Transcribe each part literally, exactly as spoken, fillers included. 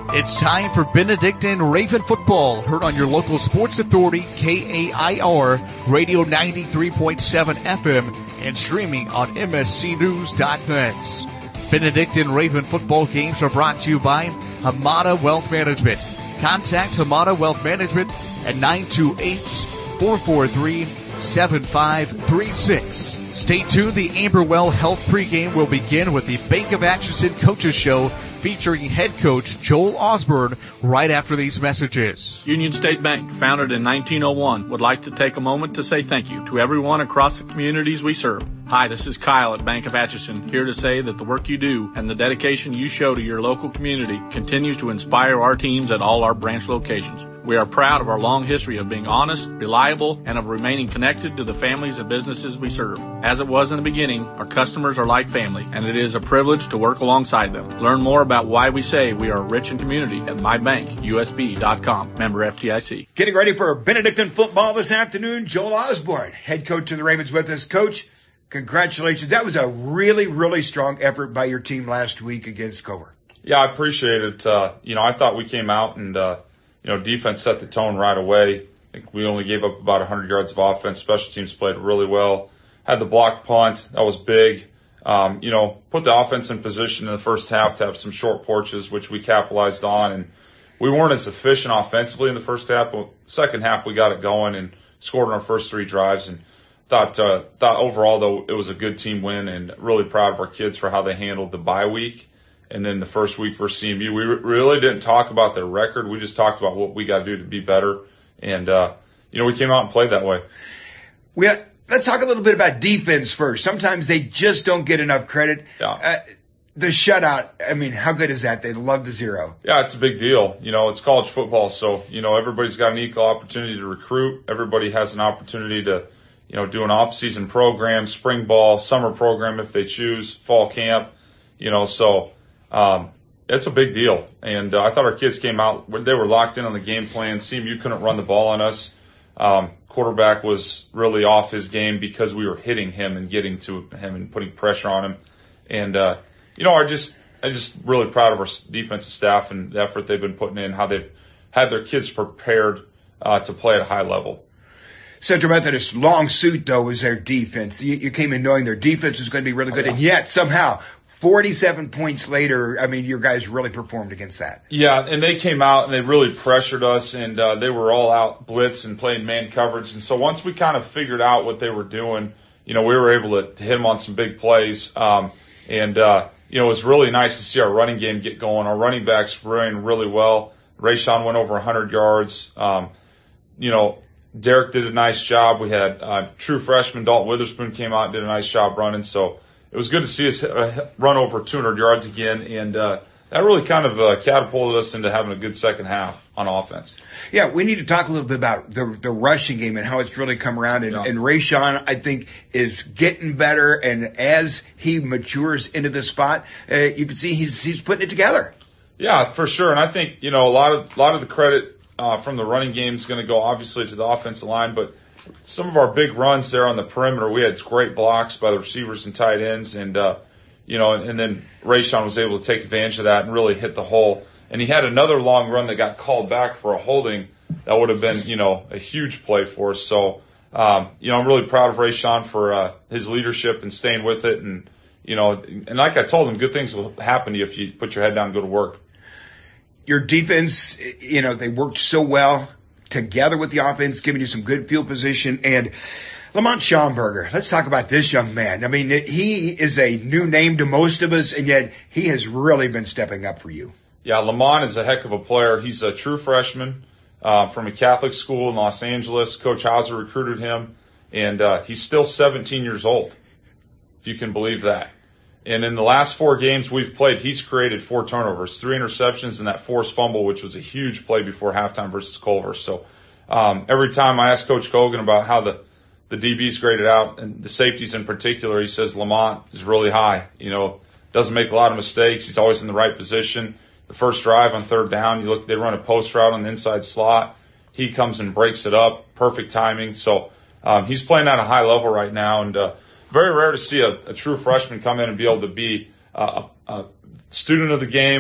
It's time for Benedictine Raven football, heard on your local sports authority, K A I R, Radio ninety-three point seven F M, and streaming on M S C news dot net. Benedictine Raven football games are brought to you by Hamada Wealth Management. Contact Hamada Wealth Management at nine two eight, four four three, seven five three six. Stay tuned. The Amberwell Health pregame will begin with the Bank of Atchison Coaches Show featuring head coach Joel Osborne right after these messages. Union State Bank, founded in nineteen oh one, would like to take a moment to say thank you to everyone across the communities we serve. Hi, this is Kyle at Bank of Atchison, here to say that the work you do and the dedication you show to your local community continues to inspire our teams at all our branch locations. We are proud of our long history of being honest, reliable, and of remaining connected to the families and businesses we serve. As it was in the beginning, our customers are like family, and it is a privilege to work alongside them. Learn more about why we say we are rich in community at my bank U S B dot com. Member F D I C. Getting ready for Benedictine football this afternoon, Joel Osborne, head coach of the Ravens, with us. Coach, congratulations. That was a really, really strong effort by your team last week against Cover. Yeah, I appreciate it. Uh, you know, I thought we came out and, uh, you know, defense set the tone right away. I think we only gave up about one hundred yards of offense. Special teams played really well. Had the block punt. That was big. Um, you know, put the offense in position in the first half to have some short porches, which we capitalized on. And we weren't as efficient offensively in the first half. But second half, we got it going and scored on our first three drives. And thought, uh, thought overall, though, it was a good team win, and really proud of our kids for how they handled the bye week. And then the first week for C M U, we really didn't talk about their record. We just talked about what we got to do to be better. And, uh, you know, we came out and played that way. We have, let's talk a little bit about defense first. Sometimes they just don't get enough credit. Yeah. Uh, the shutout, I mean, how good is that? They love the zero. Yeah, it's a big deal. You know, it's college football, so, you know, everybody's got an equal opportunity to recruit. Everybody has an opportunity to, you know, do an off-season program, spring ball, summer program if they choose, fall camp, you know, so – Um, it's a big deal, and uh, I thought our kids came out, they were locked in on the game plan. C M U couldn't run the ball on us. Um, quarterback was really off his game because we were hitting him and getting to him and putting pressure on him. And, uh, you know, I just, I'm just really proud of our defensive staff and the effort they've been putting in, how they've had their kids prepared uh, to play at a high level. Central Methodist, long suit, though, was their defense. You, you came in knowing their defense was going to be really good, oh, yeah. And yet, somehow, forty-seven points later, I mean, your guys really performed against that. Yeah, and they came out and they really pressured us, and uh, they were all out blitz and playing man coverage. And so once we kind of figured out what they were doing, you know, we were able to, to hit them on some big plays. Um, and, uh, you know, it was really nice to see our running game get going. Our running backs ran really well. Rayshawn went over one hundred yards. Um, you know, Derek did a nice job. We had uh, true freshman Dalton Witherspoon came out and did a nice job running. So it was good to see us run over two hundred yards again, and uh, that really kind of uh, catapulted us into having a good second half on offense. Yeah, we need to talk a little bit about the the rushing game and how it's really come around. And, yeah. and Rayshawn, I think, is getting better, and as he matures into the spot, uh, you can see he's he's putting it together. Yeah, for sure. And I think, you know, a lot of a lot of the credit uh, from the running game is going to go obviously to the offensive line, but some of our big runs there on the perimeter, we had great blocks by the receivers and tight ends, and uh, you know, and, and then Rayshawn was able to take advantage of that and really hit the hole. And he had another long run that got called back for a holding that would have been, you know, a huge play for us. So, um, you know, I'm really proud of Rayshawn for uh, his leadership and staying with it. And, you know, and like I told him, good things will happen to you if you put your head down and go to work. Your defense, you know, they worked so well together with the offense, giving you some good field position. And Lamont Schomburger, let's talk about this young man. I mean, he is a new name to most of us, and yet he has really been stepping up for you. Yeah, Lamont is a heck of a player. He's a true freshman uh, from a Catholic school in Los Angeles. Coach Hauser recruited him, and uh, he's still seventeen years old, if you can believe that. And in the last four games we've played, he's created four turnovers, three interceptions, and that forced fumble, which was a huge play before halftime versus Culver. So um, every time I ask Coach Kogan about how the, the D B's graded out, and the safeties in particular, he says Lamont is really high. You know, doesn't make a lot of mistakes. He's always in the right position. The first drive on third down, you look, they run a post route on the inside slot. He comes and breaks it up. Perfect timing. So um, he's playing at a high level right now, and uh, very rare to see a, a true freshman come in and be able to be uh, a, a student of the game,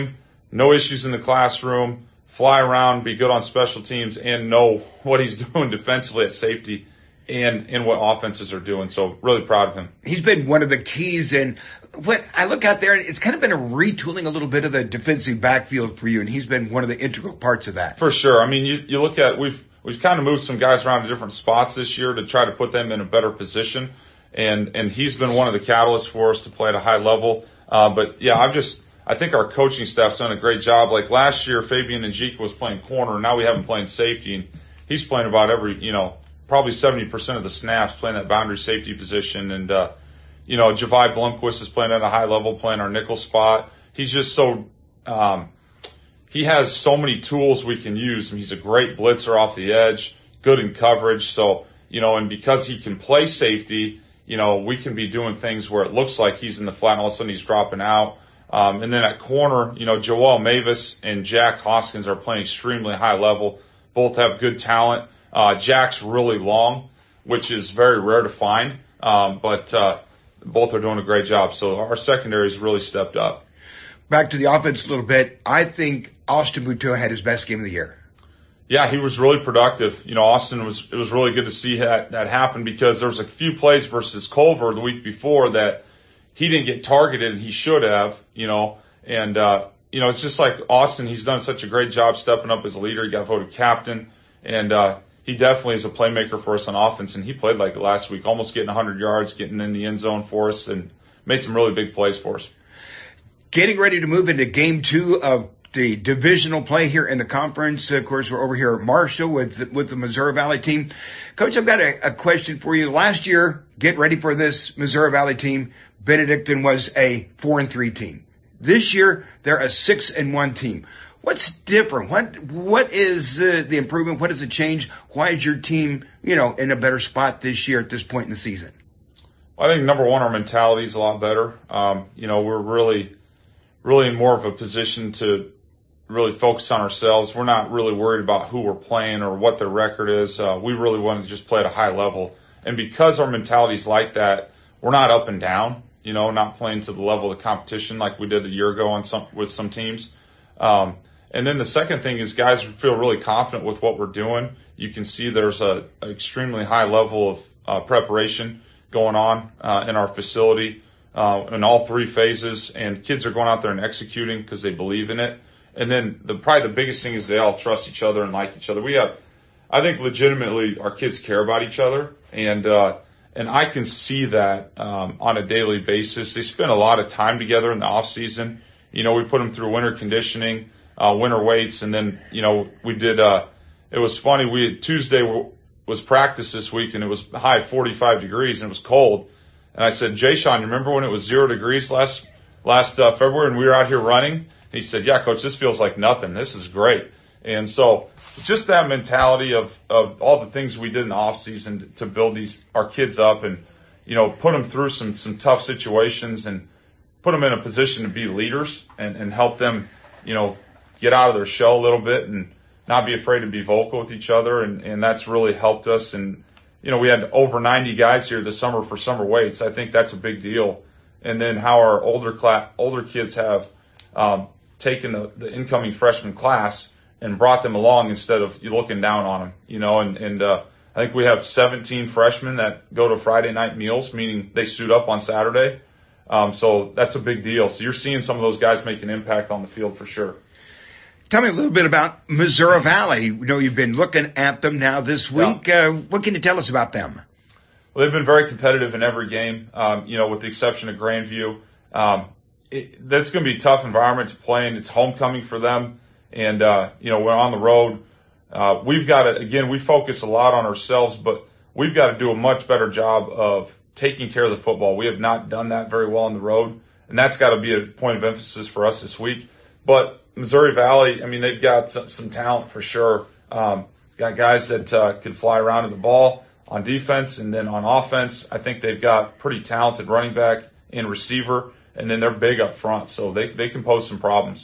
no issues in the classroom, fly around, be good on special teams, and know what he's doing defensively at safety and, and what offenses are doing. So really proud of him. He's been one of the keys. And what I look out there, it's kind of been a retooling a little bit of the defensive backfield for you, and he's been one of the integral parts of that. For sure. I mean, you, you look at, we've, we've kind of moved some guys around to different spots this year to try to put them in a better position. And, and he's been one of the catalysts for us to play at a high level. Uh, but yeah, I've just, I think our coaching staff's done a great job. Like last year, Fabian Njika was playing corner, and now we have him playing safety, and he's playing about every, you know, probably seventy percent of the snaps, playing that boundary safety position. And, uh, you know, Javi Blomquist is playing at a high level, playing our nickel spot. He's just so, um, he has so many tools we can use. I mean, he's a great blitzer off the edge, good in coverage. So, you know, and because he can play safety, you know, we can be doing things where it looks like he's in the flat and all of a sudden he's dropping out. Um, and then at corner, you know, Joel Mavis and Jack Hoskins are playing extremely high level. Both have good talent. Uh, Jack's really long, which is very rare to find. Um, but, uh, both are doing a great job. So our secondary has really stepped up. Back to the offense a little bit. I think Austin Mutua had his best game of the year. Yeah, he was really productive. You know, Austin was, it was really good to see that, that happen because there was a few plays versus Culver the week before that he didn't get targeted and he should have, you know, and, uh, you know, it's just like Austin, he's done such a great job stepping up as a leader. He got voted captain, and, uh, he definitely is a playmaker for us on offense, and he played like it last week, almost getting one hundred yards, getting in the end zone for us, and made some really big plays for us. Getting ready to move into game two of the divisional play here in the conference. Of course, we're over here at Marshall with, with the Missouri Valley team. Coach, I've got a, a question for you. Last year, get ready for this Missouri Valley team. Benedictine was a four and three team. This year, they're a six and one team. What's different? What what is uh, the improvement? What is the change? Why is your team, you know, in a better spot this year at this point in the season? Well, I think number one, our mentality is a lot better. Um, you know, we're really, really in more of a position to really focus on ourselves. We're not really worried about who we're playing or what their record is. Uh, we really want to just play at a high level. And because our mentality is like that, we're not up and down. You know, not playing to the level of competition like we did a year ago on some with some teams. Um, And then the second thing is guys feel really confident with what we're doing. You can see there's a, a extremely high level of uh, preparation going on uh, in our facility uh, in all three phases, and kids are going out there and executing because they believe in it. And then the probably the biggest thing is they all trust each other and like each other. We have, I think, legitimately our kids care about each other, and uh, and I can see that um, on a daily basis. They spend a lot of time together in the off season. You know, we put them through winter conditioning. Uh, winter weights, and then, you know, we did, uh, it was funny, we had, Tuesday was practice this week, and it was high forty-five degrees, and it was cold, and I said, Jay Sean, you remember when it was zero degrees last, last, uh, February, and we were out here running? And he said, yeah, Coach, this feels like nothing, this is great. And so, just that mentality of, of all the things we did in the off season to, to build these, our kids up, and, you know, put them through some, some tough situations, and put them in a position to be leaders, and, and help them, you know, get out of their shell a little bit and not be afraid to be vocal with each other, and, and that's really helped us. And, you know, we had over ninety guys here this summer for summer weights. I think that's a big deal. And then how our older class, older kids have um, taken the, the incoming freshman class and brought them along instead of you looking down on them, you know, and, and uh, I think we have seventeen freshmen that go to Friday night meals, meaning they suit up on Saturday. Um, so that's a big deal. So you're seeing some of those guys make an impact on the field for sure. Tell me a little bit about Missouri Valley. You know, you've been looking at them now this week. Yeah. Uh, what can you tell us about them? Well, they've been very competitive in every game, um, you know, with the exception of Grandview. Um, it, that's going to be a tough environment to play in. It's homecoming for them. And, uh, you know, we're on the road. Uh, we've got to, again, we focus a lot on ourselves, but we've got to do a much better job of taking care of the football. We have not done that very well on the road, and that's got to be a point of emphasis for us this week. But Missouri Valley, I mean, they've got some, some talent for sure. Um, got guys that uh, could fly around to the ball on defense, and then on offense, I think they've got pretty talented running back and receiver, and then they're big up front, so they they can pose some problems.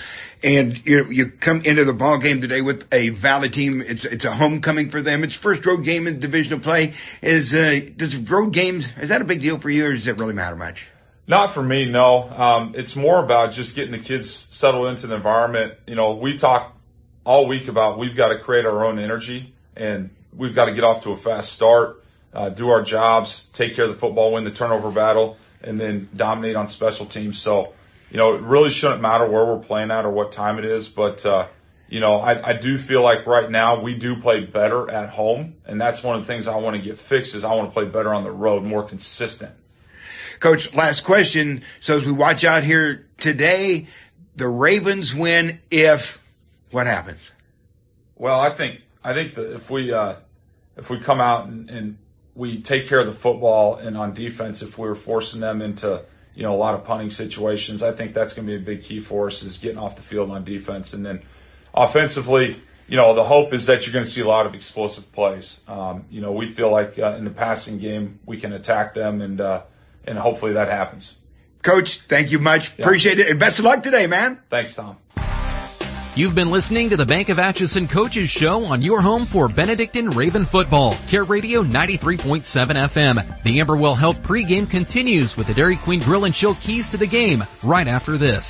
And you you come into the ball game today with a Valley team. It's it's a homecoming for them. It's first road game in divisional play. Is uh, does road games, is that a big deal for you, or does it really matter much? Not for me, no. Um, it's more about just getting the kids settled into the environment. You know, we talk all week about we've got to create our own energy, and we've got to get off to a fast start, uh, do our jobs, take care of the football, win the turnover battle, and then dominate on special teams. So, you know, it really shouldn't matter where we're playing at or what time it is, but, uh, you know, I, I do feel like right now we do play better at home, and that's one of the things I want to get fixed is I want to play better on the road, more consistent. Coach, last question. So as we watch out here today, the Ravens win if what happens? Well, I think I think that if we uh, if we come out and, and we take care of the football and on defense, if we were forcing them into you know a lot of punting situations, I think that's going to be a big key for us is getting off the field on defense, and then offensively, you know the hope is that you're going to see a lot of explosive plays. Um, you know we feel like uh, in the passing game we can attack them and. Uh, And hopefully that happens. Coach, thank you much. Yeah. Appreciate it. And best of luck today, man. Thanks, Tom. You've been listening to the Bank of Atchison Coaches Show on your home for Benedictine Raven football. Care Radio ninety-three point seven F M. The Amberwell Health pregame continues with the Dairy Queen Grill and Chill keys to the game right after this.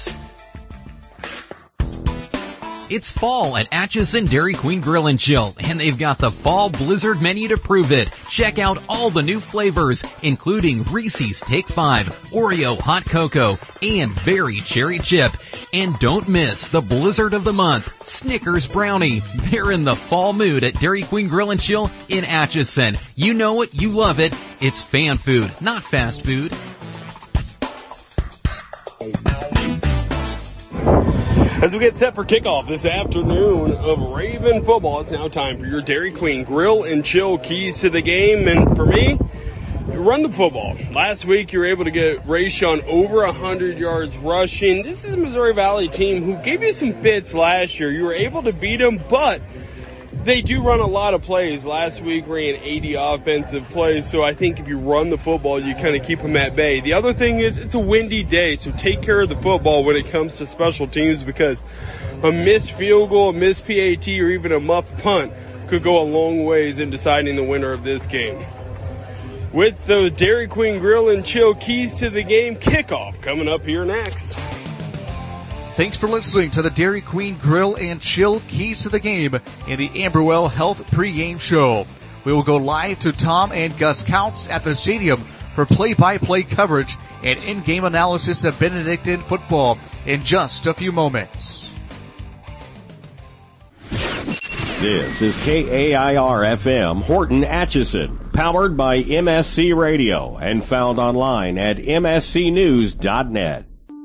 It's fall at Atchison Dairy Queen Grill and Chill, and they've got the Fall Blizzard menu to prove it. Check out all the new flavors, including Reese's Take Five, Oreo Hot Cocoa, and Berry Cherry Chip. And don't miss the Blizzard of the Month, Snickers Brownie. They're in the fall mood at Dairy Queen Grill and Chill in Atchison. You know it, you love it. It's fan food, not fast food. As we get set for kickoff this afternoon of Raven football, it's now time for your Dairy Queen Grill and Chill keys to the game. And for me, run the football. Last week, you were able to get Rayshon over one hundred yards rushing. This is a Missouri Valley team who gave you some fits last year. You were able to beat them, but they do run a lot of plays. Last week, ran eighty offensive plays, so I think if you run the football, you kind of keep them at bay. The other thing is it's a windy day, so take care of the football when it comes to special teams because a missed field goal, a missed P A T, or even a muffed punt could go a long ways in deciding the winner of this game. With the Dairy Queen Grill and Chill keys to the game kickoff coming up here next. Thanks for listening to the Dairy Queen Grill and Chill Keys to the Game in the Amberwell Health pregame show. We will go live to Tom and Gus Counts at the stadium for play-by-play coverage and in-game analysis of Benedictine football in just a few moments. This is K A I R F M Horton Atchison, powered by M S C Radio and found online at M S C news dot net.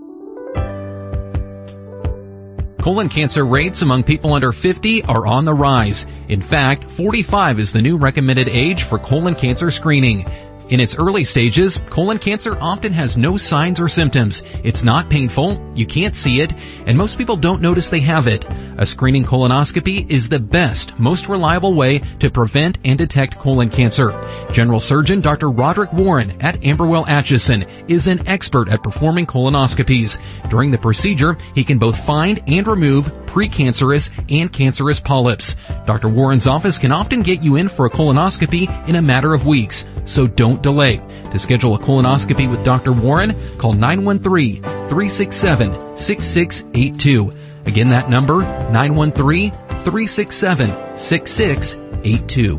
Colon cancer rates among people under fifty are on the rise. In fact, forty-five is the new recommended age for colon cancer screening. In its early stages, colon cancer often has no signs or symptoms. It's not painful, you can't see it, and most people don't notice they have it. A screening colonoscopy is the best, most reliable way to prevent and detect colon cancer. General Surgeon Doctor Roderick Warren at Amberwell Atchison is an expert at performing colonoscopies. During the procedure, he can both find and remove precancerous and cancerous polyps. Doctor Warren's office can often get you in for a colonoscopy in a matter of weeks, so don't delay. To schedule a colonoscopy with Doctor Warren, call nine one three, three six seven, six six eight two. Again, that number, nine one three, three six seven, six six eight two.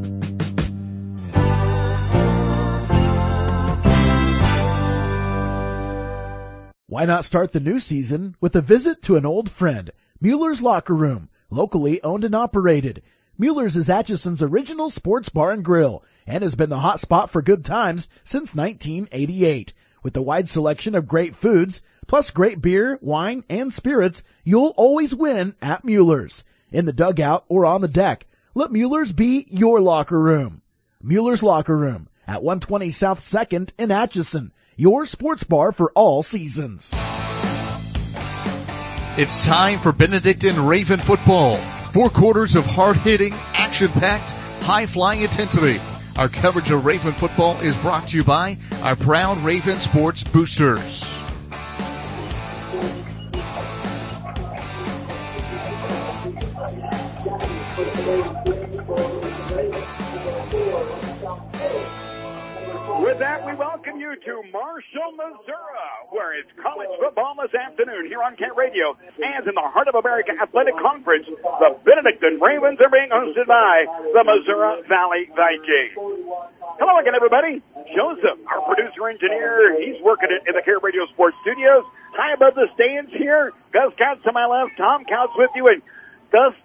Why not start the new season with a visit to an old friend, Mueller's Locker Room, locally owned and operated. Mueller's is Atchison's original sports bar and grill and has been the hot spot for good times since nineteen eighty-eight. With a wide selection of great foods, plus great beer, wine, and spirits, you'll always win at Mueller's. In the dugout or on the deck, let Mueller's be your locker room. Mueller's Locker Room at one twenty South second in Atchison, your sports bar for all seasons. It's time for Benedictine Raven football. Four quarters of hard-hitting, action-packed, high-flying intensity. Our coverage of Raven football is brought to you by our proud Raven Sports Boosters. With that, we welcome welcome you to Marshall, Missouri, where it's college football this afternoon here on Cat Radio. As in the Heart of America Athletic Conference, the Benedictine Ravens are being hosted by the Missouri Valley Vikings. Hello again, everybody. Joseph, our producer-engineer, he's working it in the Cat Radio Sports Studios. High above the stands here, Gus Couch to my left, Tom Couch with you. And Gus,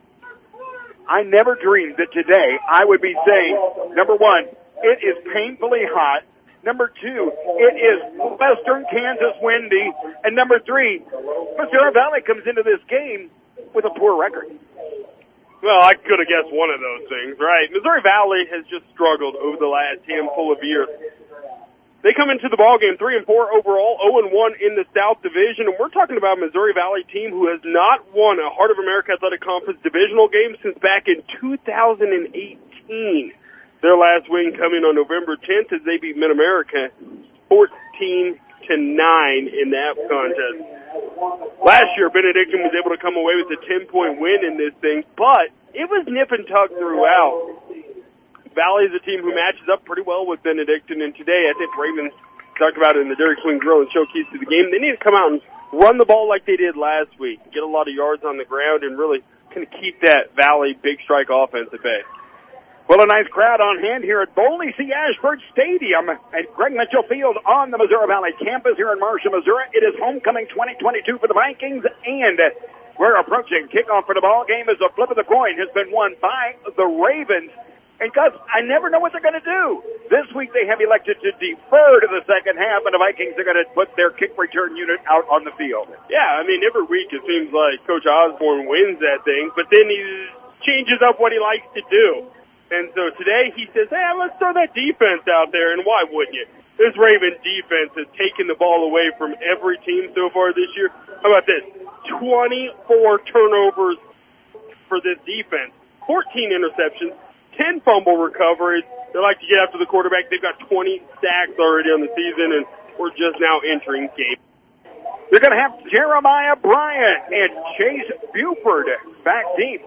I never dreamed that today I would be saying, number one, it is painfully hot. Number two, it is western Kansas windy. And number three, Missouri Valley comes into this game with a poor record. Well, I could have guessed one of those things, right? Missouri Valley has just struggled over the last handful of years. They come into the ballgame three and four overall, oh and one in the South Division, and we're talking about a Missouri Valley team who has not won a Heart of America Athletic Conference divisional game since back in two thousand eighteen. Their last win coming on November tenth as they beat Mid-America fourteen to nine in that contest. Last year, Benedictine was able to come away with a ten-point win in this thing, but it was nip and tuck throughout. Valley is a team who matches up pretty well with Benedictine, and today I think Ravens talked about it in the Dairy Queen Grill and showcase to the game. They need to come out and run the ball like they did last week, get a lot of yards on the ground, and really kind of keep that Valley big strike offense at bay. Well, a nice crowd on hand here at Boley C. Ashford Stadium at Greg Mitchell Field on the Missouri Valley campus here in Marshall, Missouri. It is homecoming twenty twenty-two for the Vikings, and we're approaching kickoff for the ball game as a flip of the coin has been won by the Ravens. And, Gus, I never know what they're going to do. This week they have elected to defer to the second half, and the Vikings are going to put their kick return unit out on the field. Yeah, I mean, every week it seems like Coach Osborne wins that thing, but then he changes up what he likes to do. And so today he says, hey, let's throw that defense out there, and why wouldn't you? This Ravens defense has taken the ball away from every team so far this year. How about this? twenty-four turnovers for this defense, fourteen interceptions, ten fumble recoveries. They like to get after the quarterback. They've got twenty sacks already on the season, and we're just now entering game. They're going to have Jeremiah Bryant and Chase Buford back deep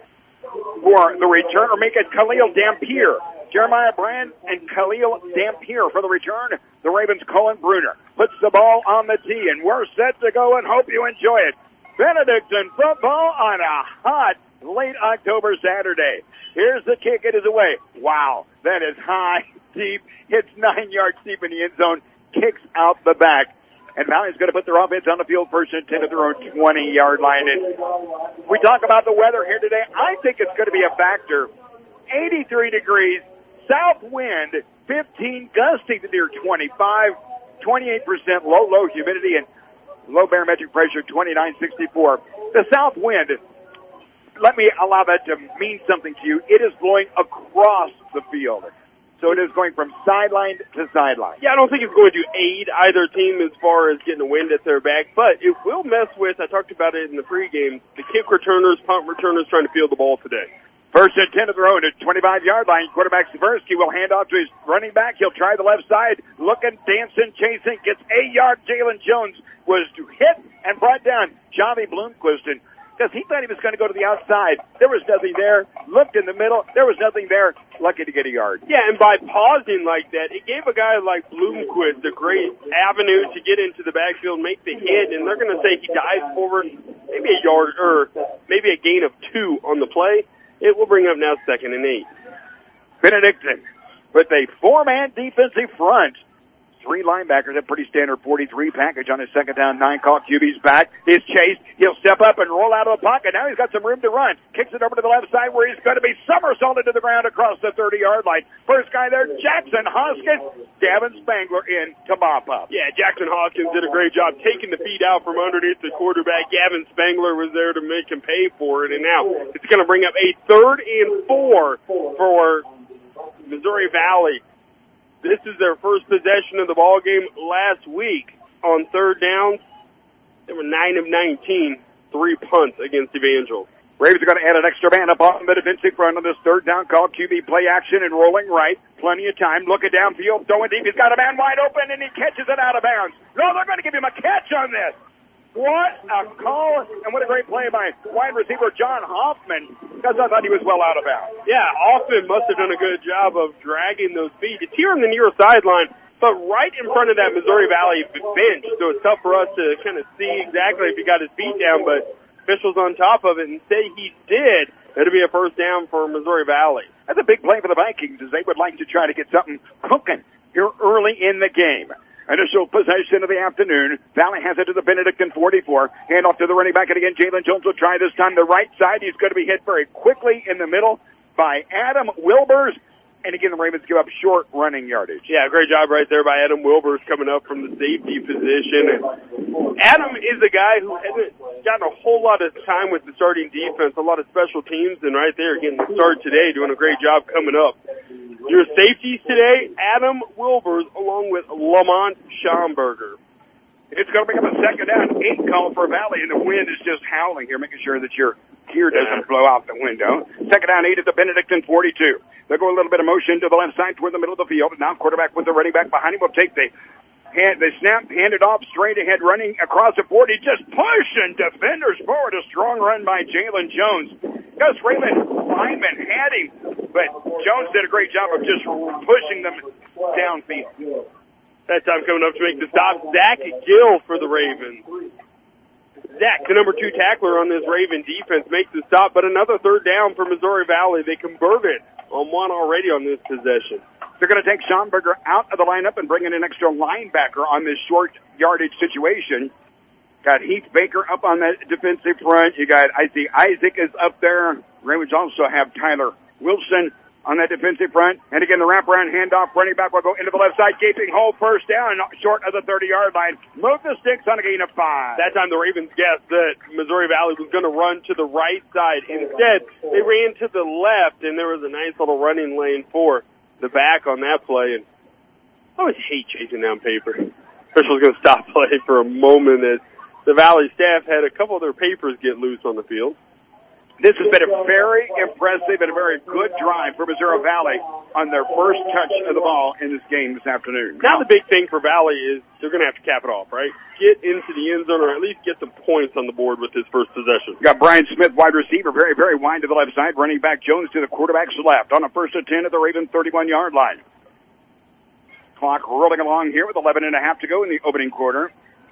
for the return, or make it Khalil Dampier. Jeremiah Bryant and Khalil Dampier for the return. The Ravens' Colin Bruner puts the ball on the tee, and we're set to go and hope you enjoy it. Benedictine football on a hot late October Saturday. Here's the kick. It is away. Wow, that is high, deep. It's nine yards deep in the end zone. Kicks out the back. And Valley's going to put their offense on the field first and ten at their own twenty-yard line. And we talk about the weather here today. I think it's going to be a factor. eighty-three degrees, south wind, fifteen, gusting to near twenty-five, twenty-eight percent low, low humidity, and low barometric pressure, twenty-nine sixty-four. The south wind, let me allow that to mean something to you. It is blowing across the field. So it is going from sideline to sideline. Yeah, I don't think it's going to aid either team as far as getting a wind at their back, but it will mess with, I talked about it in the pregame, the kick returners, punt returners trying to field the ball today. First and ten of their own at twenty-five-yard line. Quarterback Seversky will hand off to his running back. He'll try the left side, looking, dancing, chasing, gets a yard. Jalen Jones was hit and brought down. Javi Bloomquist, and because he thought he was going to go to the outside. There was nothing there. Looked in the middle. There was nothing there. Lucky to get a yard. Yeah, and by pausing like that, it gave a guy like Bloomquist a great avenue to get into the backfield, make the hit, and they're going to say he dives forward, maybe a yard or maybe a gain of two on the play. It will bring up now second and eight. Benedictine with a four-man defensive front. Three linebackers, a pretty standard forty-three package on his second down, nine call. Q B's back. He's chased. He'll step up and roll out of the pocket. Now he's got some room to run. Kicks it over to the left side where he's going to be somersaulted to the ground across the thirty-yard line. First guy there, Jackson Hoskins. Gavin Spangler in to mop up. Yeah, Jackson Hoskins did a great job taking the feet out from underneath the quarterback. Gavin Spangler was there to make him pay for it. And now it's going to bring up a third and four for Missouri Valley. This is their first possession of the ball game last week on third downs. They were nine of nineteen, three punts against Evangel. Ravens are going to add an extra man up on the defensive front on this third down call. Q B play action and rolling right. Plenty of time. Looking downfield, throwing deep. He's got a man wide open, and he catches it out of bounds. No, they're going to give him a catch on this. What a call, and what a great play by wide receiver John Hoffman, because I thought he was well out of bounds. Yeah, Hoffman must have done a good job of dragging those feet. It's here on the near sideline. but right in front of that Missouri Valley bench, so it's tough for us to kind of see exactly if he got his feet down, but officials on top of it and say he did. It'll be a first down for Missouri Valley. That's a big play for the Vikings as they would like to try to get something cooking here early in the game. Initial possession of the afternoon. Valley has it to the Benedictine forty-four. Hand off to the running back, and again, Jalen Jones will try this time the right side. He's going to be hit very quickly in the middle by Adam Wilbers. And again, the Ravens give up short running yardage. Yeah, great job right there by Adam Wilbers coming up from the safety position. And Adam is a guy who hasn't gotten a whole lot of time with the starting defense, a lot of special teams, and right there getting the start today, doing a great job coming up. Your safeties today, Adam Wilbers along with Lamont Schomburger. It's going to become a second down, eight call for Valley, and the wind is just howling here, making sure that your gear doesn't blow out the window. Second down, eight at the Benedictine forty-two. They'll go a little bit of motion to the left side toward the middle of the field. Now quarterback with the running back behind him will take the hand, the snap, hand it off straight ahead, running across the forty, just pushing defenders forward. A strong run by Jalen Jones. Gus Raymond, lineman, had him, but Jones did a great job of just pushing them downfield. That time coming up to make the stop, Zach Gill for the Ravens. Zach, the number two tackler on this Raven defense, makes the stop, but another third down for Missouri Valley. They converted on one already on this possession. They're going to take Schomburger out of the lineup and bring in an extra linebacker on this short yardage situation. Got Heath Baker up on that defensive front. You got, I see Isaac is up there. Ravens also have Tyler Wilson on that defensive front. And again, the wraparound handoff, running back will go into the left side, gaping hole, first down, short of the thirty-yard line. Move the sticks on a gain of five. That time the Ravens guessed that Missouri Valley was going to run to the right side. Instead, they ran to the left, and there was a nice little running lane for the back on that play. And I always hate chasing down paper. Officials going to stop play for a moment as the Valley staff had a couple of their papers get loose on the field. This has been a very impressive and a very good drive for Missouri Valley on their first touch of the ball in this game this afternoon. Now the big thing for Valley is they're going to have to cap it off, right? Get into the end zone or at least get some points on the board with this first possession. You got Brian Smith, wide receiver, very, very wide to the left side. Running back Jones to the quarterback's left on a first and ten at the Raven thirty-one-yard line. Clock rolling along here with eleven and a half to go in the opening quarter.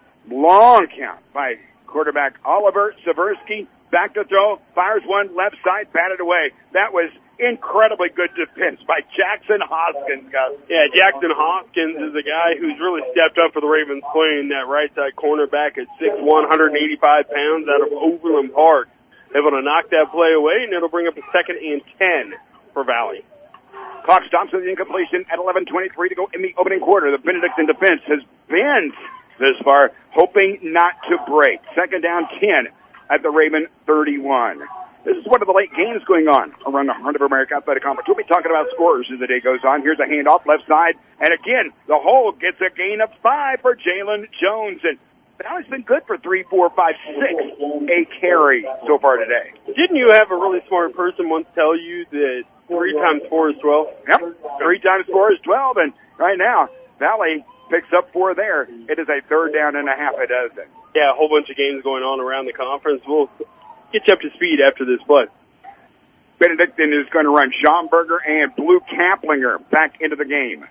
Long count by quarterback Oliver Seversky. Back to throw, fires one left side, batted away. That was incredibly good defense by Jackson Hoskins, guys. Yeah, Jackson Hoskins is a guy who's really stepped up for the Ravens playing that right side cornerback at six one, one eighty-five pounds out of Overland Park. Able to knock that play away, and it'll bring up a second and ten for Valley. Clock stops with the incompletion at eleven twenty-three to go in the opening quarter. The Benedictine defense has been this far, hoping not to break. Second down, ten. At the Raven thirty-one. This is one of the late games going on around the Heart of America Athletic Conference. We'll be talking about scores as the day goes on. Here's a handoff left side. And again, the hole gets a gain of five for Jalen Jones. And Valley's been good for three, four, five, six, a carry so far today. Didn't you have a really smart person once tell you that three times four is twelve? Yep. Three times four is twelve. And right now, Valley picks up four there. It is a third down and a half a dozen. Yeah, a whole bunch of games going on around the conference. We'll get you up to speed after this play. Benedictine is going to run Schomburger and Blue Kaplinger back into the game.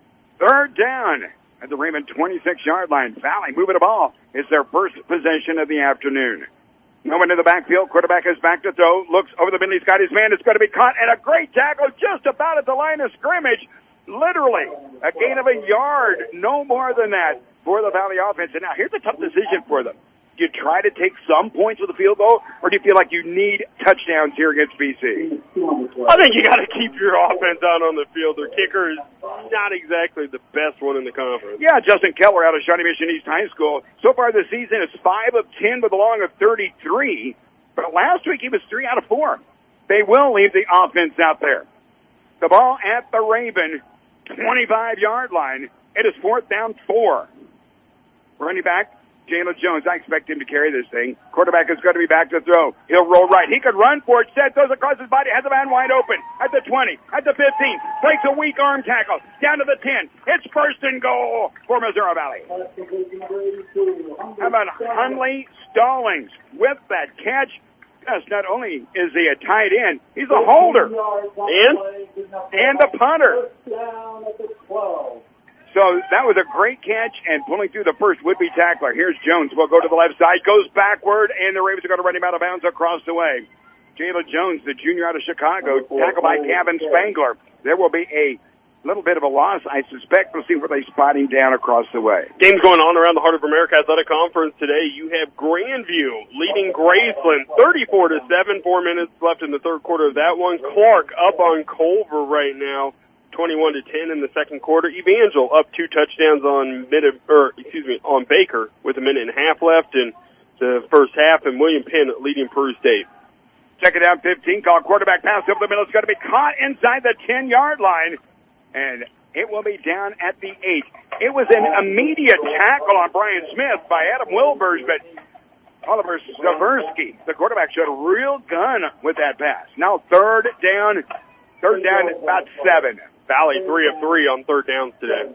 Third down at the Raymond twenty-six-yard line. Valley moving the ball. It's their first possession of the afternoon. Going to the backfield. Quarterback is back to throw. Looks over the middle. He's got his man. It's going to be caught. And a great tackle just about at the line of scrimmage. Literally a gain of a yard. No more than that for the Valley offense. And now here's a tough decision for them. Do you try to take some points with a field goal, or do you feel like you need touchdowns here against B C? I think you got to keep your offense out on the field. Their kicker is not exactly the best one in the conference. Yeah, Justin Keller out of Shawnee Mission East High School. So far this season is five of ten with a long of thirty-three. But last week he was three out of four. They will leave the offense out there. The ball at the Raven twenty-five-yard line. It is fourth down four. Running back, Jalen Jones. I expect him to carry this thing. Quarterback is going to be back to throw. He'll roll right. He could run for it. Set throws across his body. Has a man wide open. At the twenty. At the fifteen. Breaks a weak arm tackle. Down to the ten. It's first and goal for Missouri Valley. How about Hunley Stallings with that catch? Yes, not only is he a tight end, he's a holder. And? And a punter. So that was a great catch, and pulling through the first would-be tackler. Here's Jones. Will go to the left side, goes backward, and the Ravens are going to run him out of bounds across the way. Jayla Jones, the junior out of Chicago, tackled by Gavin Spangler. There will be a little bit of a loss, I suspect. We'll see where they spot him down across the way. Games going on around the Heart of America Athletic Conference today. You have Grandview leading Graceland thirty-four to seven. Four minutes left in the third quarter of that one. Clark up on Culver right now, twenty-one to ten in the second quarter. Evangel up two touchdowns on mid or excuse me on Baker with a minute and a half left in the first half, and William Penn leading Peru State. Second down, fifteen. Call quarterback pass over the middle. It's going to be caught inside the ten-yard line. And it will be down at the eight. It was an immediate tackle on Brian Smith by Adam Wilbers, but Oliver Staversky, the quarterback, showed a real gun with that pass. Now third down, third down about seven. Valley three of three on third downs today.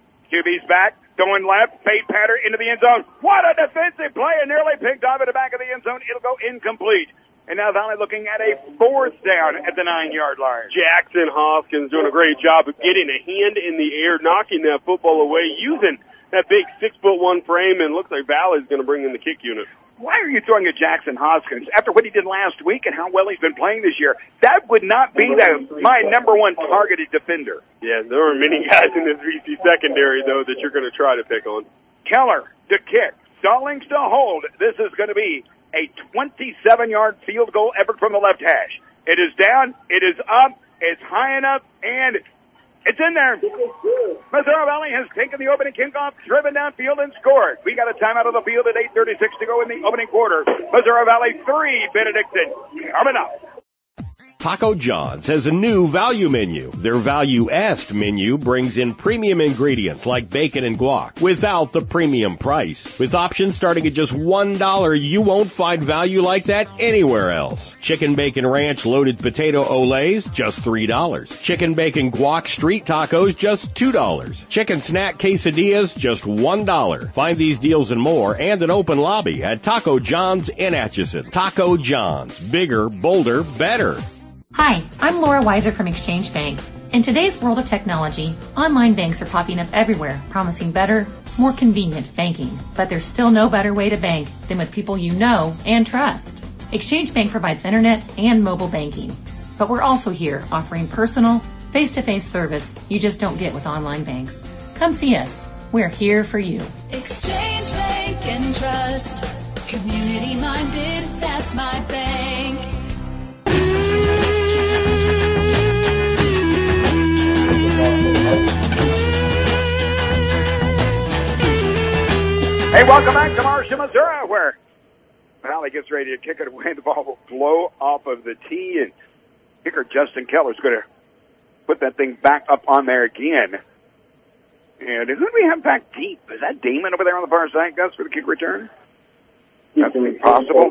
Q B's back, throwing left, fade pattern into the end zone. What a defensive play, and nearly picked off at the back of the end zone. It'll go incomplete. And now Valley looking at a fourth down at the nine-yard line. Jackson Hoskins doing a great job of getting a hand in the air, knocking that football away, using that big six foot one frame, and looks like Valley's going to bring in the kick unit. Why are you throwing at Jackson Hoskins after what he did last week and how well he's been playing this year? That would not be the, my number one targeted defender. Yeah, there are many guys in this V C secondary, though, that you're going to try to pick on. Keller to kick. Stallings to hold. This is going to be a twenty-seven-yard field goal effort from the left hash. It is down, it is up, it's high enough, and it's in there. Missouri Valley has taken the opening kickoff, driven downfield, and scored. We got a timeout on the field at eight thirty-six to go in the opening quarter. Missouri Valley three, Benedictine coming up. Taco John's has a new value menu. Their Value-est menu brings in premium ingredients like bacon and guac without the premium price. With options starting at just one dollar, you won't find value like that anywhere else. Chicken bacon ranch loaded potato olays, just three dollars. Chicken bacon guac street tacos, just two dollars. Chicken snack quesadillas, just one dollar. Find these deals and more and an open lobby at Taco John's in Atchison. Taco John's. Bigger, bolder, better. Hi, I'm Laura Weiser from Exchange Bank. In today's world of technology, online banks are popping up everywhere, promising better, more convenient banking. But there's still no better way to bank than with people you know and trust. Exchange Bank provides internet and mobile banking. But we're also here offering personal, face-to-face service you just don't get with online banks. Come see us. We're here for you. Exchange Bank and Trust. Community-minded, that's my bank. Hey, welcome back to Marshall, Missouri, where Valley gets ready to kick it away. The ball will blow off of the tee, and kicker Justin Keller is going to put that thing back up on there again. And who do we have back deep? Is that Damon over there on the far side, Gus, for the kick return? That's possible.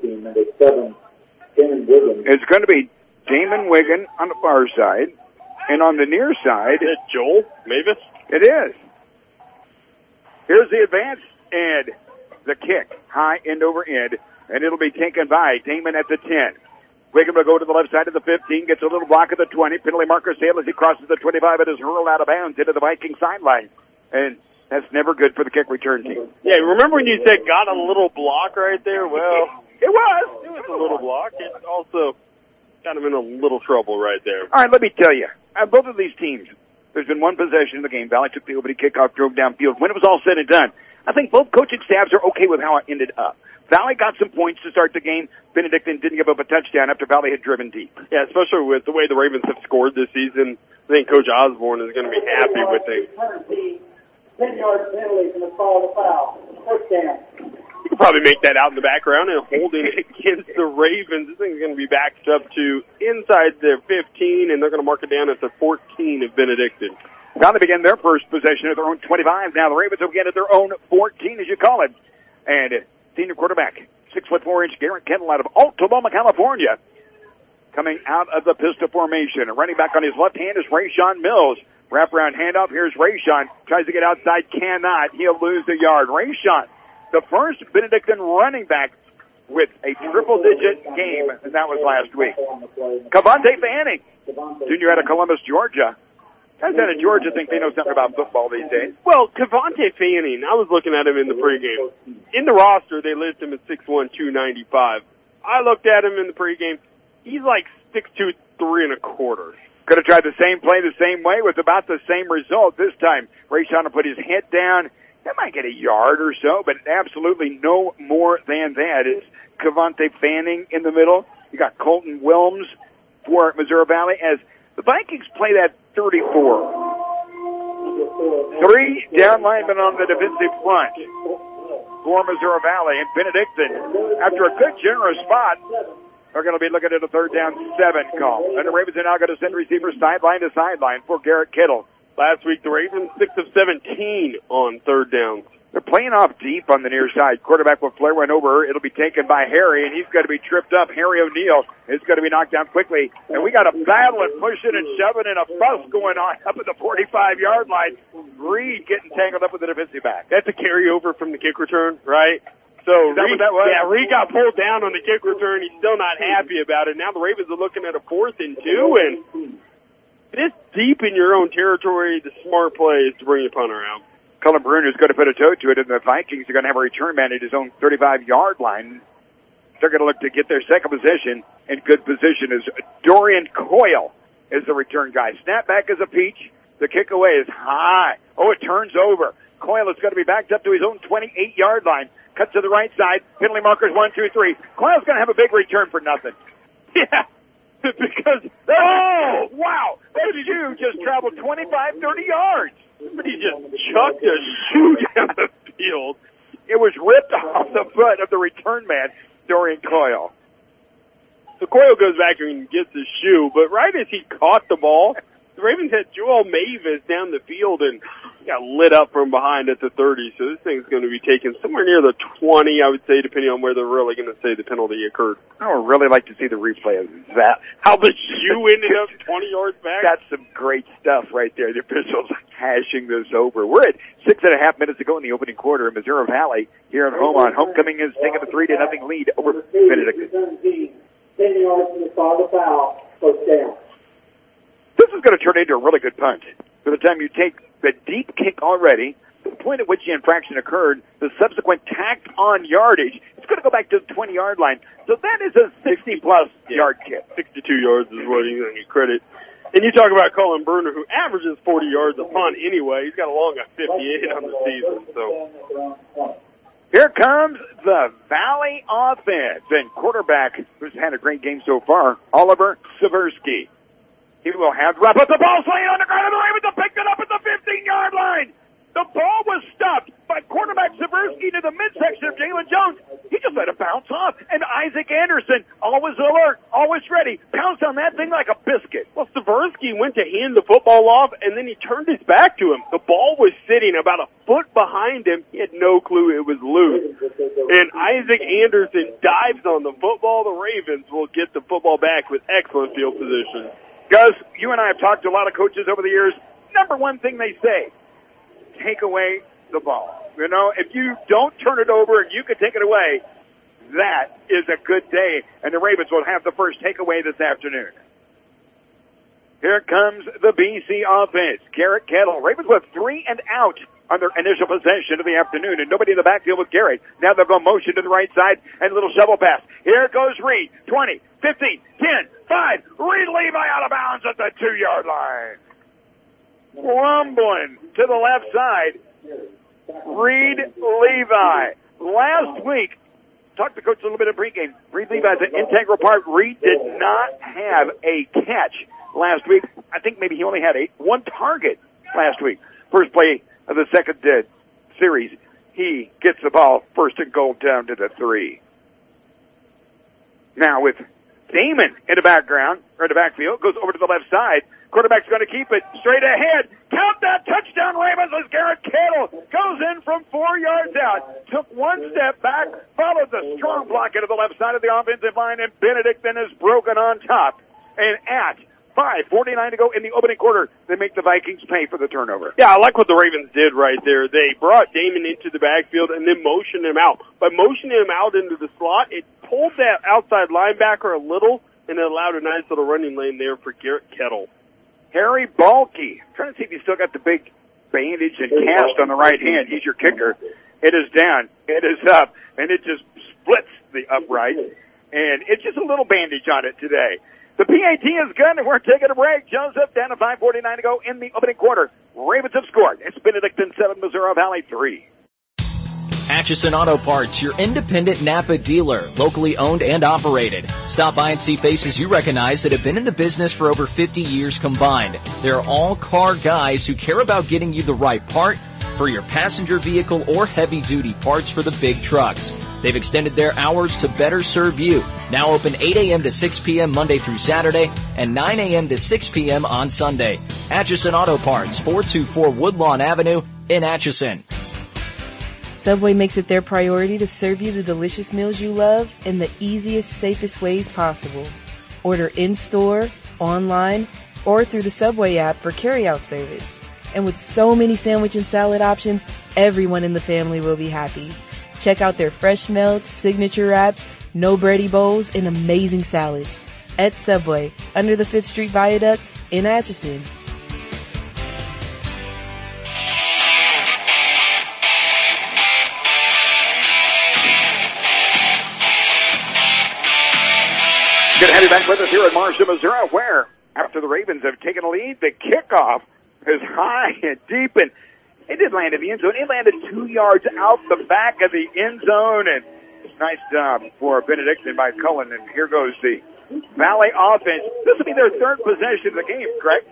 It's going to be Damon Wiggin on the far side. And on the near side... Is it Joel Mavis? It is. Here's the advance and the kick. High end over end. And it'll be taken by Damon at the ten. Wiggin will go to the left side of the fifteen. Gets a little block at the twenty. Penalty marker sail as he crosses the twenty-five. It is hurled out of bounds into the Viking sideline. And that's never good for the kick return team. Yeah, remember when you said got a little block right there? Well, it was. It was a little block. It also got him in a little trouble right there. All right, let me tell you. Uh, both of these teams, there's been one possession in the game. Valley took the opening kickoff, drove downfield. When it was all said and done, I think both coaching staffs are okay with how it ended up. Valley got some points to start the game. Benedictine didn't give up a touchdown after Valley had driven deep. Yeah, especially with the way the Ravens have scored this season. I think Coach Osborne is going to be happy with things. ten-yard penalty from the call to foul. Touchdown. You can probably make that out in the background and holding against the Ravens. This thing's going to be backed up to inside the fifteen, and they're going to mark it down at the fourteen of Benedictine. Now they begin their first possession at their own twenty-five. Now the Ravens will begin at their own fourteen, as you call it. And senior quarterback, six foot four inch Garrett Kettle out of Altamoma, California, coming out of the pistol formation. And running back on his left hand is Rayshawn Mills. Wraparound handoff. Here's Rayshawn. Tries to get outside. Cannot. He'll lose a yard. Rayshawn, the first Benedictine running back with a triple-digit game, and that was last week. Cavante Fanning, junior out of Columbus, Georgia, Guys out of Georgia think they know something about football these days. Well, Cavante Fanning, I was looking at him in the pregame. In the roster, they list him at six one, two ninety-five. I looked at him in the pregame. He's like six two, three and a quarter. Could have tried the same play the same way with about the same result this time. Rayshon will put his head down. That might get a yard or so, but absolutely no more than that. It's Cavante Fanning in the middle. You got Colton Williams for Missouri Valley as the Vikings play that thirty-four. Three down linemen on the defensive front for Missouri Valley. And Benedictine, after a good generous spot, are going to be looking at a third down seven call. And the Ravens are now going to send receivers sideline to sideline for Garrett Kittle. Last week, the Ravens six of seventeen on third downs. They're playing off deep on the near side. Quarterback will flare one over. It'll be taken by Harry, and he's going to be tripped up. Harry O'Neal is going to be knocked down quickly. And we got a battle and pushing and shoving and a fuss going on up at the forty-five-yard line. Reed getting tangled up with the defensive back. That's a carryover from the kick return, right? So Is that Reed, what that was? Yeah, Reed got pulled down on the kick return. He's still not happy about it. Now the Ravens are looking at a fourth and two, and this deep in your own territory, the smart play is to bring your punter out. Cullen Bruner is going to put a toe to it, and the Vikings are going to have a return man at his own thirty-five-yard line. They're going to look to get their second position in good position as Dorian Coyle is the return guy. Snap back is a peach. The kick away is high. Oh, it turns over. Coyle is going to be backed up to his own twenty-eight-yard line. Cut to the right side. Penalty markers one, two, three. Coyle's going to have a big return for nothing. Yeah, because, oh, wow. That shoe just traveled twenty-five, thirty yards. But he just chucked a shoe down the field. It was ripped off the foot of the return man, Dorian Coyle. So Coyle goes back and gets his shoe, but right as he caught the ball, the Ravens had Joel Mavis down the field and got lit up from behind at the thirty. So this thing's going to be taken somewhere near the twenty, I would say, depending on where they're really going to say the penalty occurred. I would really like to see the replay of that. How the shoe ended up twenty yards back? That's some great stuff right there. The officials hashing this over. We're at six and a half minutes to go in the opening quarter in Missouri Valley here at home on Homecoming is taking a three to nothing lead over Benedictine. ten yards from the start of the foul, first down. This is going to turn into a really good punt. By the time you take the deep kick already, the point at which the infraction occurred, the subsequent tacked on yardage, it's going to go back to the twenty-yard line. So that is a sixty-plus yeah. yard kick. sixty-two yards is what he's going to get credit. And you talk about Cullen Bruner, who averages forty yards a punt anyway. He's got a long of fifty-eight on the season. So here comes the Valley offense. And quarterback, who's had a great game so far, Oliver Seversky. He will have wrap up the ball, slaying on the ground, and the Ravens have picked it up at the fifteen-yard line. The ball was stopped by quarterback Seversky to the midsection of Jalen Jones. He just let it bounce off, and Isaac Anderson, always alert, always ready, pounced on that thing like a biscuit. Well, Seversky went to hand the football off, and then he turned his back to him. The ball was sitting about a foot behind him. He had no clue it was loose. And Isaac Anderson dives on the football. The Ravens will get the football back with excellent field position. Gus, you and I have talked to a lot of coaches over the years. Number one thing they say, take away the ball. You know, if you don't turn it over and you can take it away, that is a good day. And the Ravens will have the first takeaway this afternoon. Here comes the B C offense. Garrett Kettle. Ravens with three and out on their initial possession of the afternoon, and nobody in the backfield with Garrett. Now they'll go motion to the right side and a little shovel pass. Here goes Reed. twenty, fifteen, ten, five. Reed Levi out of bounds at the two-yard line. Rumbling to the left side. Reed Levi. Last week, talked to Coach a little bit of pregame. Reed Levi is an integral part. Reed did not have a catch last week. I think maybe he only had a one target last week. First play of the second uh, series, he gets the ball first and goal down to the three. Now with Damon in the background, or in the backfield, goes over to the left side. Quarterback's going to keep it straight ahead. Count that touchdown, Ravens, as Garrett Kittle goes in from four yards out. Took one step back, followed the strong block into the left side of the offensive line, and Benedict then is broken on top. And at five forty-nine to go in the opening quarter, they make the Vikings pay for the turnover. Yeah, I like what the Ravens did right there. They brought Damon into the backfield and then motioned him out. By motioning him out into the slot, it pulled that outside linebacker a little, and it allowed a nice little running lane there for Garrett Kettle. Harry Balke. Trying to see if he's still got the big bandage and cast on the right hand. He's your kicker. It is down. It is up. And it just splits the upright. And it's just a little bandage on it today. The P A T is good, and we're taking a break. Joseph down to five forty-nine to go in the opening quarter. Ravens have scored. It's Benedictine seven, Missouri Valley three. Atchison Auto Parts, your independent Napa dealer, locally owned and operated. Stop by and see faces you recognize that have been in the business for over fifty years combined. They're all car guys who care about getting you the right part for your passenger vehicle or heavy-duty parts for the big trucks. They've extended their hours to better serve you. Now open eight a.m. to six p.m. Monday through Saturday and nine a.m. to six p.m. on Sunday. Atchison Auto Parts, four two four Woodlawn Avenue in Atchison. Subway makes it their priority to serve you the delicious meals you love in the easiest, safest ways possible. Order in-store, online, or through the Subway app for carry-out service. And with so many sandwich and salad options, everyone in the family will be happy. Check out their fresh melts, signature wraps, no bready bowls, and amazing salads. At Subway, under the fifth Street Viaduct in Atchison. Good to have you back with us here in Marshall, Missouri, where, after the Ravens have taken a lead, the kickoff is high and deep, and it did land in the end zone. It landed two yards out the back of the end zone, and nice job for Benedictine by Cullen. And here goes the Valley offense. This will be their third possession of the game, correct?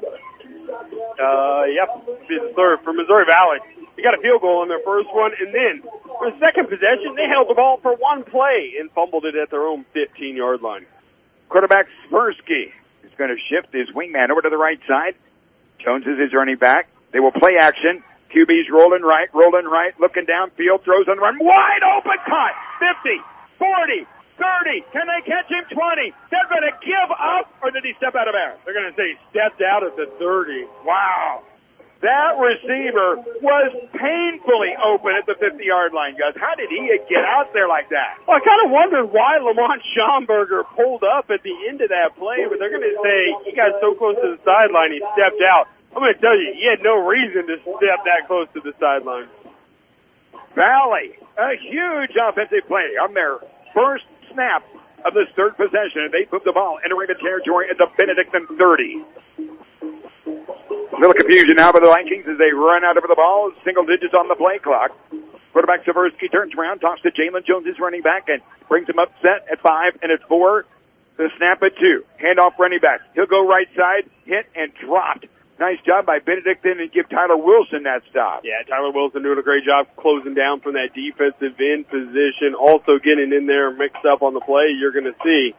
Uh, yep, it's third for Missouri Valley. They got a field goal on their first one, and then for the second possession, they held the ball for one play and fumbled it at their own fifteen-yard line. Quarterback Spursky is going to shift his wingman over to the right side. Jones is his running back. They will play action. Q B's rolling right, rolling right, looking downfield, throws on the run. Wide open, caught. fifty, forty, thirty. Can they catch him? twenty. They're going to give up, or did he step out of bounds? They're going to say he stepped out at the thirty. Wow. That receiver was painfully open at the fifty-yard line, guys. How did he get out there like that? Well, I kind of wondered why Lamont Schomburger pulled up at the end of that play, but they're going to say he got so close to the sideline he stepped out. I'm going to tell you, he had no reason to step that close to the sideline. Valley, a huge offensive play on their first snap of this third possession, and they move the ball into Raven territory at the Benedictine thirty. A little confusion now by the Vikings as they run out over the ball, single digits on the play clock. Quarterback Seversky turns around, talks to Jalen Jones, his running back, and brings him up set at five and at four. The snap at two. Handoff running back. He'll go right side, hit and dropped. Nice job by Benedictine and give Tyler Wilson that stop. Yeah, Tyler Wilson doing a great job closing down from that defensive end position, also getting in there mixed up on the play. You're going to see.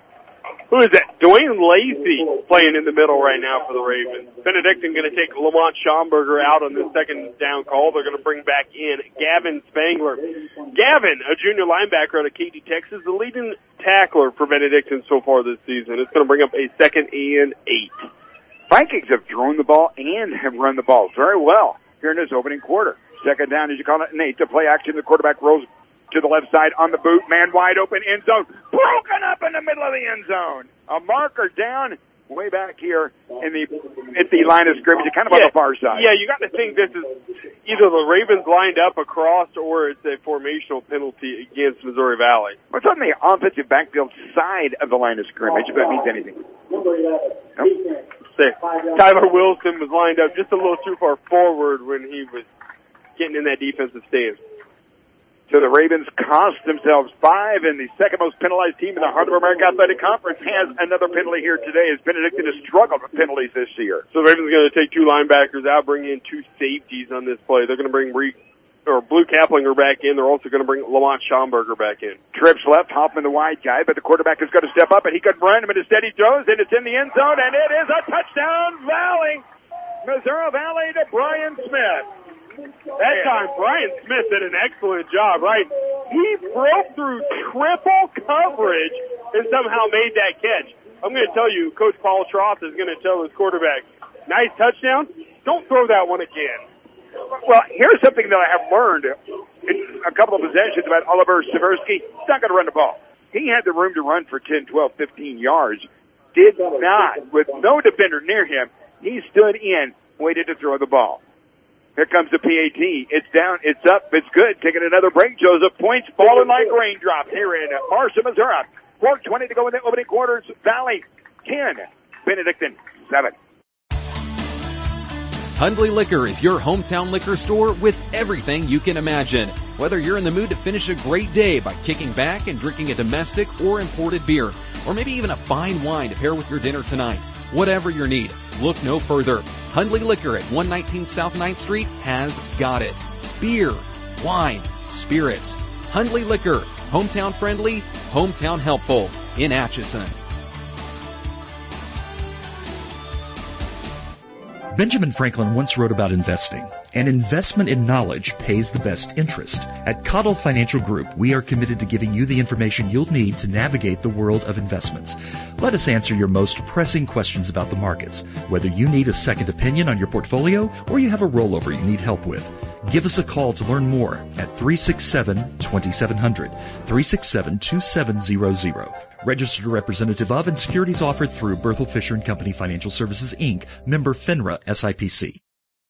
Who is that? Dwayne Lacey playing in the middle right now for the Ravens. Benedictine going to take Lamont Schomburger out on the second down call. They're going to bring back in Gavin Spangler. Gavin, a junior linebacker out of Katy, Texas, the leading tackler for Benedictine so far this season. It's going to bring up a second and eight. Vikings have thrown the ball and have run the ball very well here in this opening quarter. Second down, as you call it, and eight to play action. The quarterback rolls to the left side on the boot. Man wide open, end zone. Broken up in the middle of the end zone. A marker down way back here in the at the line of scrimmage, kind of yeah, on the far side. Yeah, you got to think this is either the Ravens lined up across or it's a formational penalty against Missouri Valley. What's on the offensive backfield side of the line of scrimmage, if that means anything? Nope. There. Tyler Wilson was lined up just a little too far forward when he was getting in that defensive stance. So the Ravens cost themselves five, and the second most penalized team in the Heart of America Athletic Conference has another penalty here today, as Benedictine has struggled with penalties this year. So the Ravens are going to take two linebackers out, bring in two safeties on this play. They're going to bring Re- or Blue Kaplinger back in. They're also going to bring Lamont Schomburger back in. Trips left, Hoffman the wide guy, but the quarterback is going to step up, and he could run him, and instead he throws, and it's in the end zone, and it is a touchdown, Valley. Missouri Valley to Brian Smith. That time, Brian Smith did an excellent job, right? He broke through triple coverage and somehow made that catch. I'm going to tell you, Coach Paul Troth is going to tell his quarterback, nice touchdown, don't throw that one again. Well, here's something that I have learned in a couple of possessions about Oliver Seversky. He's not going to run the ball. He had the room to run for ten, twelve, fifteen yards. did not, with no defender near him, he stood in, waited to throw the ball. Here comes the P A T. It's down, it's up, it's good. Taking another break, Joseph. Points falling like raindrops here in Marshall, Missouri. four twenty to go in the opening quarters. Valley ten, Benedictine seven. Hundley Liquor is your hometown liquor store with everything you can imagine. Whether you're in the mood to finish a great day by kicking back and drinking a domestic or imported beer, or maybe even a fine wine to pair with your dinner tonight, whatever your need, look no further. Hundley Liquor at one nineteen South ninth Street has got it. Beer, wine, spirits. Hundley Liquor, hometown friendly, hometown helpful in Atchison. Benjamin Franklin once wrote about investing. An investment in knowledge pays the best interest. At Cottle Financial Group, we are committed to giving you the information you'll need to navigate the world of investments. Let us answer your most pressing questions about the markets, whether you need a second opinion on your portfolio or you have a rollover you need help with. Give us a call to learn more at three six seven, two seven zero zero, three six seven, two seven zero zero. Registered representative of and securities offered through Berthel Fisher and Company Financial Services, Incorporated, member FINRA S I P C.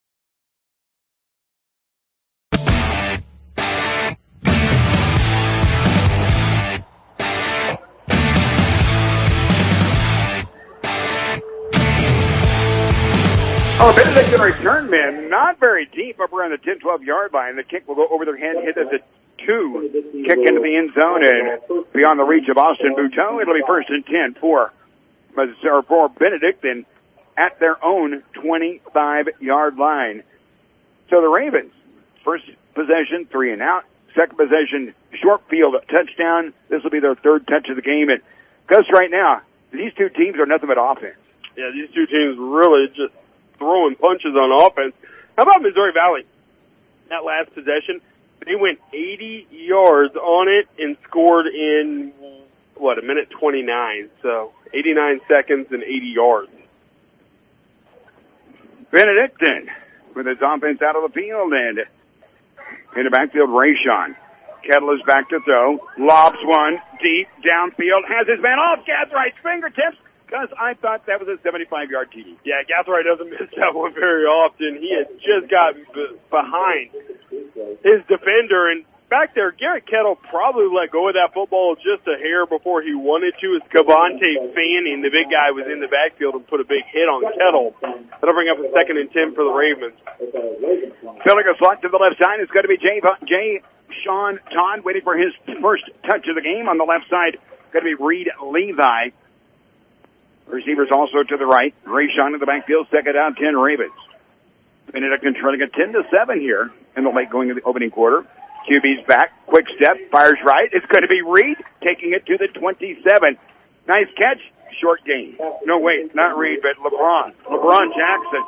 Oh, Benedictine return man, not very deep, up around the ten twelve yard line. The kick will go over their head, hit at the two, kick into the end zone, and beyond the reach of Austin Bouteau. It'll be first and ten for, or for Benedictine at their own twenty-five yard line. So the Ravens, first possession, three and out. Second possession, short field touchdown. This will be their third touch of the game. And Gus, right now, these two teams are nothing but offense. Yeah, these two teams really just throwing punches on offense. How about Missouri Valley? That last possession, they went eighty yards on it and scored in, what, a minute twenty-nine. So eighty-nine seconds and eighty yards. Benedictine with his offense out of the field, and in the backfield, Rayshon. Kettle is back to throw. Lobs one deep downfield. Has his man off. Gathrigh's fingertips. Because I thought that was a seventy-five yard T D. Yeah, Gathright doesn't miss that one very often. He had just gotten b- behind his defender, and back there, Garrett Kettle probably let go of that football just a hair before he wanted to, as Cavante Fanning, the big guy, was in the backfield and put a big hit on Kettle. That'll bring up a second and ten for the Ravens. Filling a slot to the left side is going to be Jay, Jay Sean Todd, waiting for his first touch of the game. On the left side, going to be Reed Levi. Receivers also to the right. Rayshon in the backfield, second down, ten Ravens. Benedictine trailing at ten to seven here in the late going of the opening quarter. Q B's back, quick step, fires right. It's going to be Reed taking it to the twenty-seven. Nice catch, short gain. No, wait, not Reed, but LeBron. LeBron Jackson.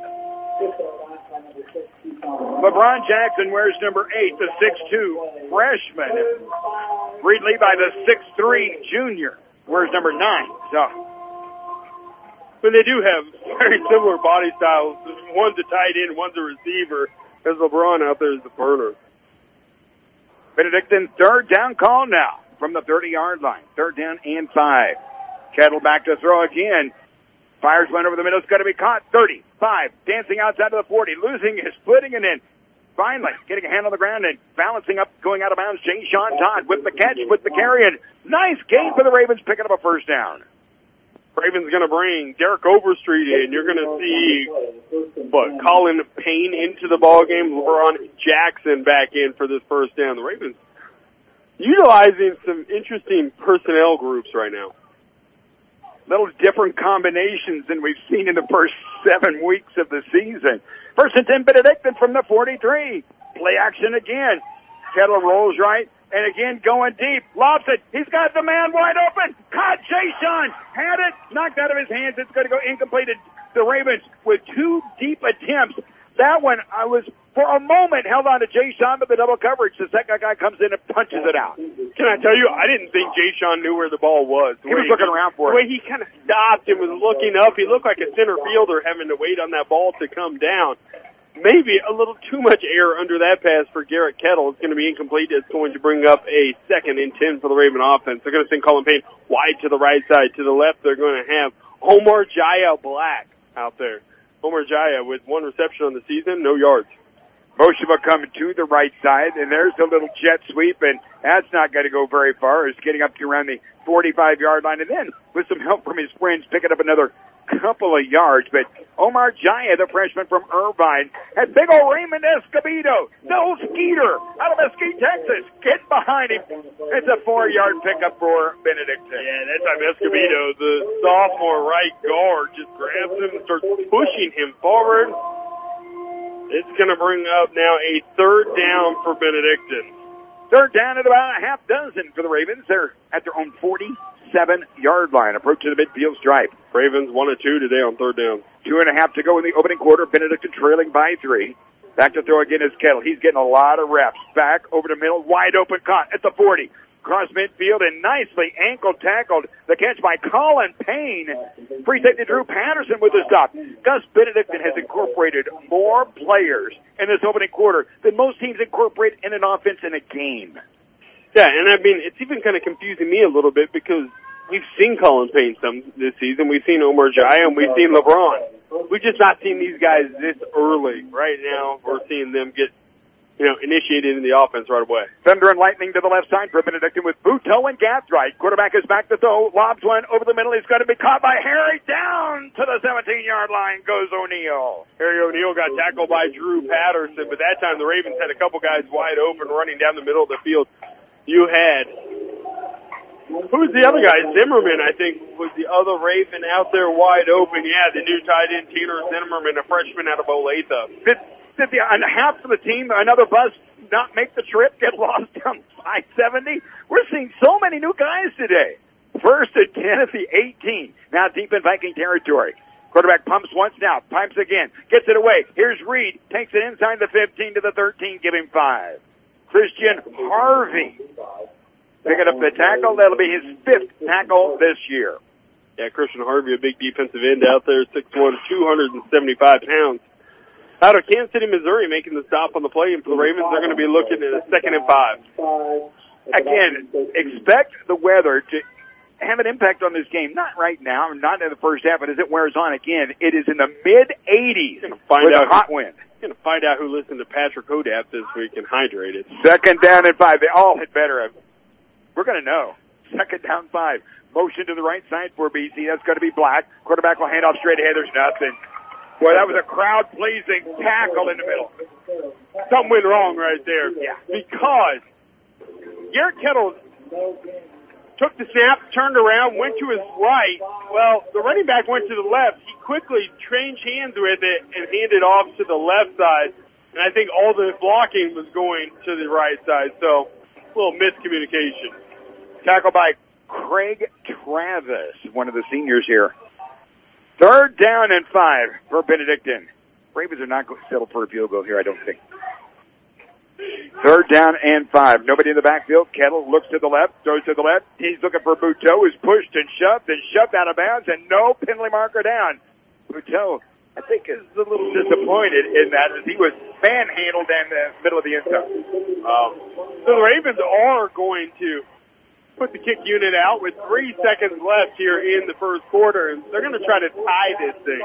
LeBron Jackson wears number eight, the six two freshman. Reed Levi, the six three junior, wears number nine. So. But they do have very similar body styles. One's a tight end, one's a receiver. There's LeBron out there as the burner. Benedictine third down call now from the thirty yard line. Third down and five. Kettle back to throw again. Fires one over the middle. It's going to be caught. thirty-five. Dancing outside of the forty. Losing his footing and then finally getting a hand on the ground and balancing up, going out of bounds. Jay Sean Todd with the catch, with the carry. And nice gain for the Ravens, picking up a first down. Ravens going to bring Derek Overstreet in. You're going to see, what, Colin Payne into the ball game, LeBron Jackson back in for this first down. The Ravens utilizing some interesting personnel groups right now. Little different combinations than we've seen in the first seven weeks of the season. First and ten, Benedictine from the forty-three. Play action again. Kettle rolls right. And again, going deep. Lobs it. He's got the man wide open. Caught Jay Sean. Had it. Knocked out of his hands. It's going to go incomplete. The Ravens with two deep attempts. That one, I was, for a moment, held on to Jay Sean, but the double coverage. The second guy comes in and punches it out. Can I tell you, I didn't think Jay Sean knew where the ball was. He was looking around for it. The way he kind of stopped and was looking up. He looked like a center fielder having to wait on that ball to come down. maybe a little too much air under that pass for Garrett Kettle. It's going to be incomplete. It's going to bring up a second and ten for the Raven offense. They're going to send Colin Payne wide to the right side. To the left, they're going to have Omar Jaya Black out there. Omar Jaya with one reception on the season, no yards. Moshima coming to the right side, and there's a little jet sweep, and that's not going to go very far. It's getting up to around the forty-five-yard line, and then with some help from his friends, picking up another couple of yards. But Omar Jaya, the freshman from Irvine, had big old Raymond Escobedo, the old Skeeter, out of Mesquite, Texas, getting behind him. It's a four-yard pickup for Benedictine. Yeah, that time Escobedo, the sophomore right guard, just grabs him and starts pushing him forward. It's going to bring up now a third down for Benedictine. Third down at about a half dozen for the Ravens. They're at their own forty-seven-yard line, approaching the midfield stripe. Ravens one and two today on third down. Two and a half to go in the opening quarter. Benedictine trailing by three. Back to throw again is Kettle. He's getting a lot of reps. Back over the middle, wide open, caught at the forty. Cross midfield and nicely ankle tackled. The catch by Colin Payne. Free safety Drew Patterson with the stop. Gus Benedictine has incorporated more players in this opening quarter than most teams incorporate in an offense in a game. Yeah, and I mean, it's even kind of confusing me a little bit because we've seen Colin Payne some this season. We've seen Omar Jaya and we've seen LeBron. We've just not seen these guys this early. Right now, we're seeing them get you know, initiated in the offense right away. Thunder and lightning to the left side for Benedictine with Buteau and Gathright. Quarterback is back to throw. Lobs one over the middle. He's going to be caught by Harry. Down to the seventeen-yard line goes O'Neal. Harry O'Neal got tackled by Drew Patterson, but that time the Ravens had a couple guys wide open running down the middle of the field. You had, who was the other guy? Zimmerman, I think, was the other Raven out there wide open. Yeah, the new tight end, Taylor Zimmerman, a freshman out of Olathe. Did, did the, and half of the team, another bus, not make the trip, get lost down I seventy? We're seeing so many new guys today. First and ten at the eighteen. Now deep in Viking territory. Quarterback pumps once now, pipes again, gets it away. Here's Reed, takes it inside the fifteen to the thirteen, give him five. Christian Harvey picking up the tackle. That'll be his fifth tackle this year. Yeah, Christian Harvey, a big defensive end out there, six one, two hundred seventy-five pounds. Out of Kansas City, Missouri, making the stop on the play, and for the Ravens, they're going to be looking at a second and five. Again, expect the weather to have an impact on this game. Not right now, not in the first half, but as it wears on again, it is in the mid eighties with a hot wind. Going to find out who listened to Patrick Hodap this week and hydrated. Second down and five. They all had better have. We're going to know. Second down five. Motion to the right side for B C. That's going to be Black. Quarterback will hand off straight ahead. There's nothing. Boy, that was a crowd-pleasing tackle in the middle. Something went wrong right there. Yeah. Because Garrett Kettle took the snap, turned around, went to his right. Well, the running back went to the left. He quickly changed hands with it and handed off to the left side. And I think all the blocking was going to the right side. So, a little miscommunication. Tackle by Craig Travis, one of the seniors here. Third down and five for Benedictine. Ravens are not going to settle for a field goal here, I don't think. Third down and five. Nobody in the backfield. Kettle looks to the left, throws to the left. He's looking for Buteau, who's pushed and shoved and shoved out of bounds, and no penalty marker down. Buteau, I think, is a little disappointed in that as he was manhandled in the middle of the end zone. Um, so the Ravens are going to put the kick unit out with three seconds left here in the first quarter, and they're going to try to tie this thing.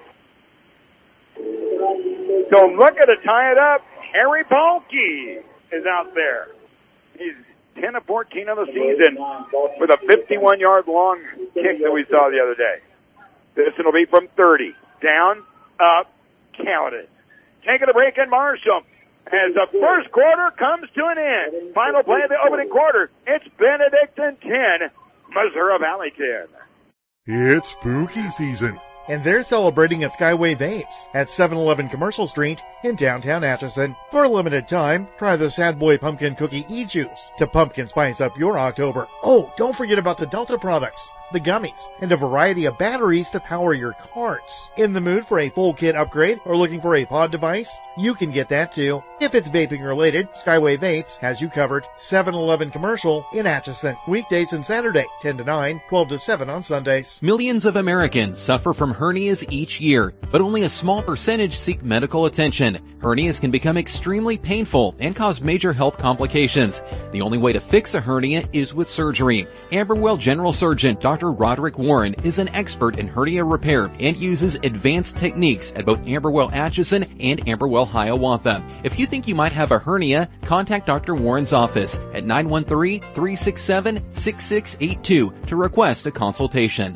So looking to tie it up, Harry Balke is out there. He's ten of fourteen of the season with a fifty-one-yard long kick that we saw the other day. This one will be from thirty. Down, up, counted. Taking a break in Marshall. As the first quarter comes to an end. Final play of the opening quarter. It's Benedictine ten, Missouri Valley ten. It's spooky season. And they're celebrating at Skyway Vapes at seven eleven Commercial Street in downtown Atchison. For a limited time, try the Sad Boy Pumpkin Cookie E-Juice to pumpkin spice up your October. Oh, don't forget about the Delta products. the gummies, and a variety of batteries to power your carts. In the mood for a full kit upgrade or looking for a pod device? You can get that too. If it's vaping related, Skyway Vapes has you covered. seven eleven Commercial in Atchison. Weekdays and Saturday, ten to nine, twelve to seven on Sundays. Millions of Americans suffer from hernias each year, but only a small percentage seek medical attention. Hernias can become extremely painful and cause major health complications. The only way to fix a hernia is with surgery. Amberwell General Surgeon Doctor Roderick Warren is an expert in hernia repair and uses advanced techniques at both Amberwell Atchison and Amberwell Hiawatha. If you think you might have a hernia, contact Doctor Warren's office at nine one three, three six seven, six six eight two to request a consultation.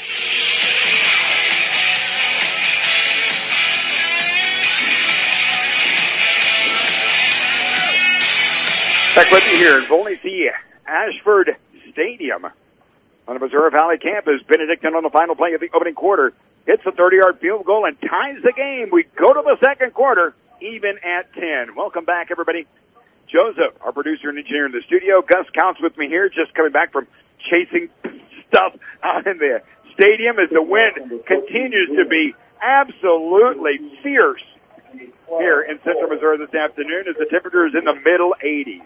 Back with you here in Volney Ashford Stadium on the Missouri Valley campus. Benedictine on the final play of the opening quarter hits a thirty-yard field goal and ties the game. We go to the second quarter, even at ten. Welcome back, everybody. Joseph, our producer and engineer in the studio. Gus Counts with me here, just coming back from chasing stuff out in the stadium as the wind continues to be absolutely fierce here in Central Missouri this afternoon as the temperature is in the middle eighties.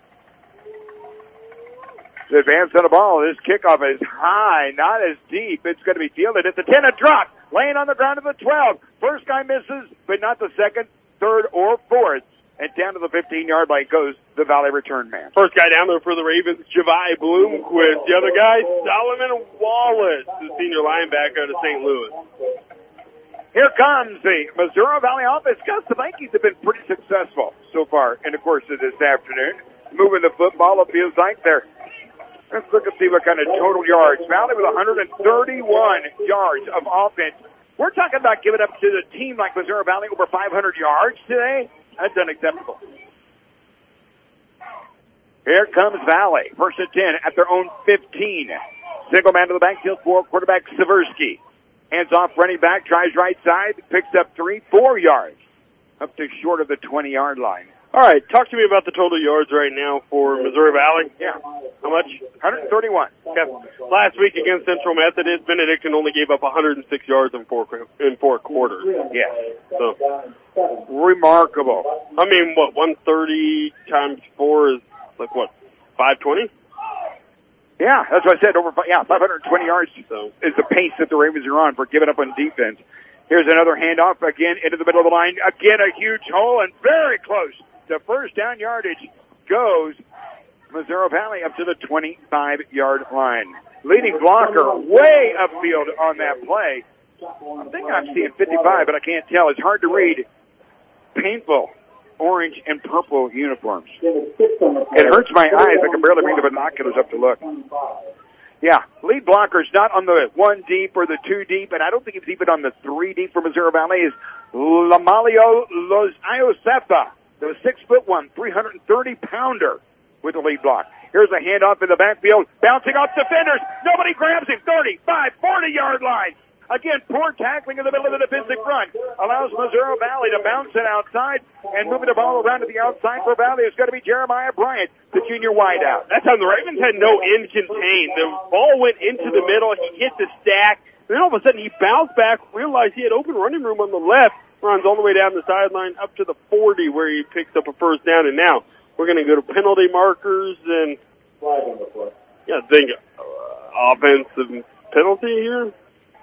The advance on the ball. This kickoff is high, not as deep. It's going to be fielded at the ten. A drop. Laying on the ground at the twelve. First guy misses, but not the second, third, or fourth. And down to the fifteen-yard line goes the Valley return man. First guy down there for the Ravens, Javai Bloomquist. The other guy, Solomon Wallace, the senior linebacker out of Saint Louis. Here comes the Missouri Valley offense. Gus, the Vikings have been pretty successful so far in the course of this afternoon. Moving the football, it feels like they're Let's look and see what kind of total yards. Valley with one hundred thirty-one yards of offense. We're talking about giving up to the team like Missouri Valley over five hundred yards today. That's unacceptable. Here comes Valley. First and ten at their own fifteen. Single man to the backfield for quarterback Seversky. Hands off running back, tries right side, picks up three, four yards. Up to short of the twenty-yard line. All right, talk to me about the total yards right now for Missouri Valley. Yeah. How much? one hundred thirty-one. Okay. Last week against Central Methodist, Benedictine only gave up one hundred six yards in four in four quarters. Yes. So remarkable. I mean, what, one thirty times four is like what, five twenty? Yeah, that's what I said. Over, yeah, five hundred twenty yards so. is the pace that the Ravens are on for giving up on defense. Here's another handoff again into the middle of the line. Again, a huge hole and very close to first down yardage goes Missouri Valley up to the twenty-five-yard line. Leading blocker way upfield on that play. I'm thinking I'm seeing fifty-five, but I can't tell. It's hard to read. Painful orange and purple uniforms. It hurts my eyes. I can barely bring the binoculars up to look. Yeah, lead blocker's not on the one deep or the two deep, and I don't think it's even on the three deep for Missouri Valley, is Lamalio Los Iosefa. The six foot one, three hundred thirty pounder with the lead block. Here's a handoff in the backfield, bouncing off defenders. Nobody grabs him. thirty-five, forty-yard line. Again, poor tackling in the middle of the defensive front allows Missouri Valley to bounce it outside and moving the ball around to the outside for Valley. It's going to be Jeremiah Bryant, the junior wideout. That time the Ravens had no end contained. The ball went into the middle. He hit the stack. And then all of a sudden he bounced back, realized he had open running room on the left, runs all the way down the sideline up to the forty where he picks up a first down. And now we're going to go to penalty markers and, yeah, I think uh, offensive penalty here.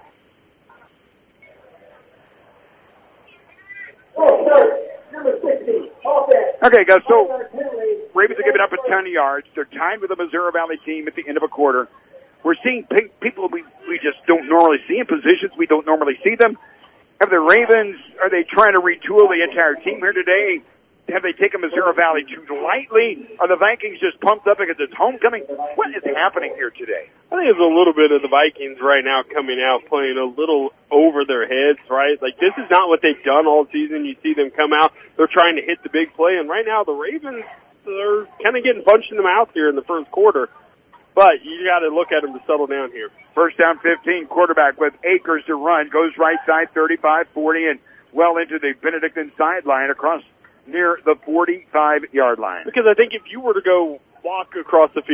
Okay, guys, so Ravens are giving up a ton of yards. They're tied with the Missouri Valley team at the end of a quarter. We're seeing p- people we, we just don't normally see in positions. We don't normally see them. Have the Ravens, are they trying to retool the entire team here today? Have they taken Missouri Valley too lightly? Are the Vikings just pumped up because it's homecoming? What is happening here today? I think it's a little bit of the Vikings right now coming out playing a little over their heads, right? Like, this is not what they've done all season. You see them come out. They're trying to hit the big play. And right now the Ravens, they're kind of getting punched in the mouth here in the first quarter. But you got to look at them to settle down here. First down fifteen, quarterback with Akers to run. Goes right side, thirty-five, forty, and well into the Benedictine sideline across near the forty-five-yard line. Because I think if you were to go walk across the field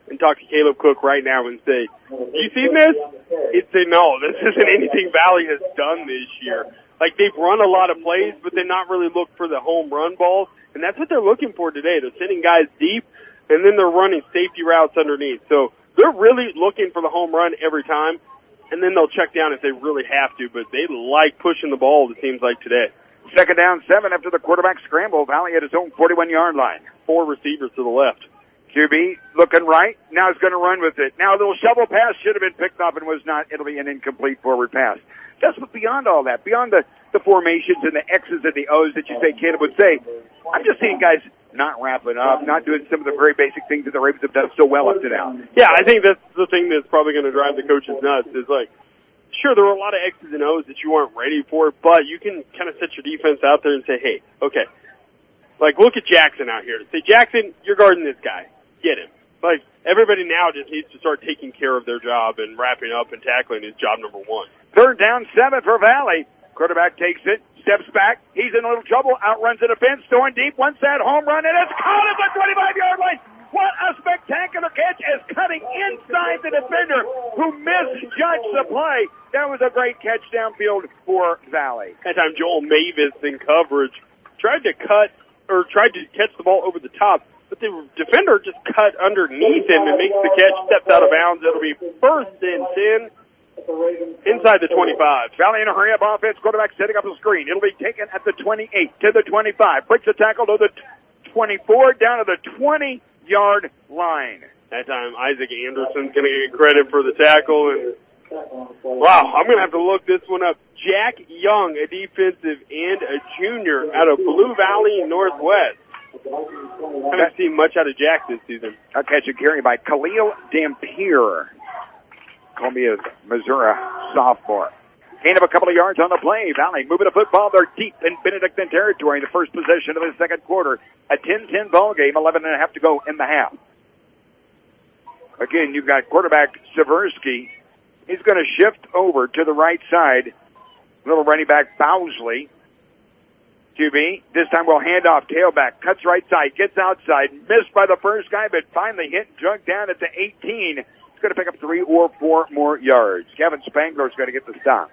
and talk to Caleb Cook right now and say, you seen this? He'd say, no, this isn't anything Valley has done this year. Like, they've run a lot of plays, but they're not really looked for the home run balls, and that's what they're looking for today. They're sending guys deep, and then they're running safety routes underneath. So they're really looking for the home run every time, and then they'll check down if they really have to, but they like pushing the ball, it seems like today. Second down, seven after the quarterback scramble. Valley at his own forty-one-yard line. Four receivers to the left. Q B looking right. Now he's going to run with it. Now a little shovel pass should have been picked up and was not. It'll be an incomplete forward pass. Just beyond all that, beyond the, the formations and the X's and the O's that you say Caleb would say, I'm just seeing guys not wrapping up, not doing some of the very basic things that the Ravens have done so well up to now. Yeah, I think that's the thing that's probably going to drive the coaches nuts is like, sure, there were a lot of X's and O's that you weren't ready for, but you can kind of set your defense out there and say, hey, okay, like look at Jackson out here. Say, Jackson, you're guarding this guy. Get him. Like, everybody now just needs to start taking care of their job and wrapping up and tackling is job number one. Third down, seven for Valley. Quarterback takes it, steps back. He's in a little trouble, outruns the defense, throwing deep, wants that home run, and it's caught at the twenty-five-yard line. What a spectacular catch as cutting inside the defender who misjudged the play. That was a great catch downfield for Valley. That time Joel Mavis in coverage tried to cut or tried to catch the ball over the top, but the defender just cut underneath him and makes the catch, steps out of bounds. It'll be first and ten inside the twenty-five. Valley in a hurry-up offense. Quarterback setting up a screen. It'll be taken at the twenty-eight to the twenty-five. Breaks the tackle to the twenty-four down to the twenty-yard line. That time Isaac Anderson's going to get credit for the tackle. And wow, I'm going to have to look this one up. Jack Young, a defensive end, a junior out of Blue Valley Northwest. I haven't seen much out of Jack this season. A catch and carry by Khalil Dampier, Columbia's Missouri sophomore. Gain of a couple of yards on the play. Valley moving the football. They're deep in Benedictine territory. The first possession of the second quarter. A ten ten ball game. eleven and a half to go in the half. Again, you've got quarterback Seversky. He's going to shift over to the right side. Little running back Bowsley. Q B. This time we'll hand off. Tailback. Cuts right side. Gets outside. Missed by the first guy, but finally hit and drug down at the eighteen. It's going to pick up three or four more yards. Kevin Spangler's going to get the stop.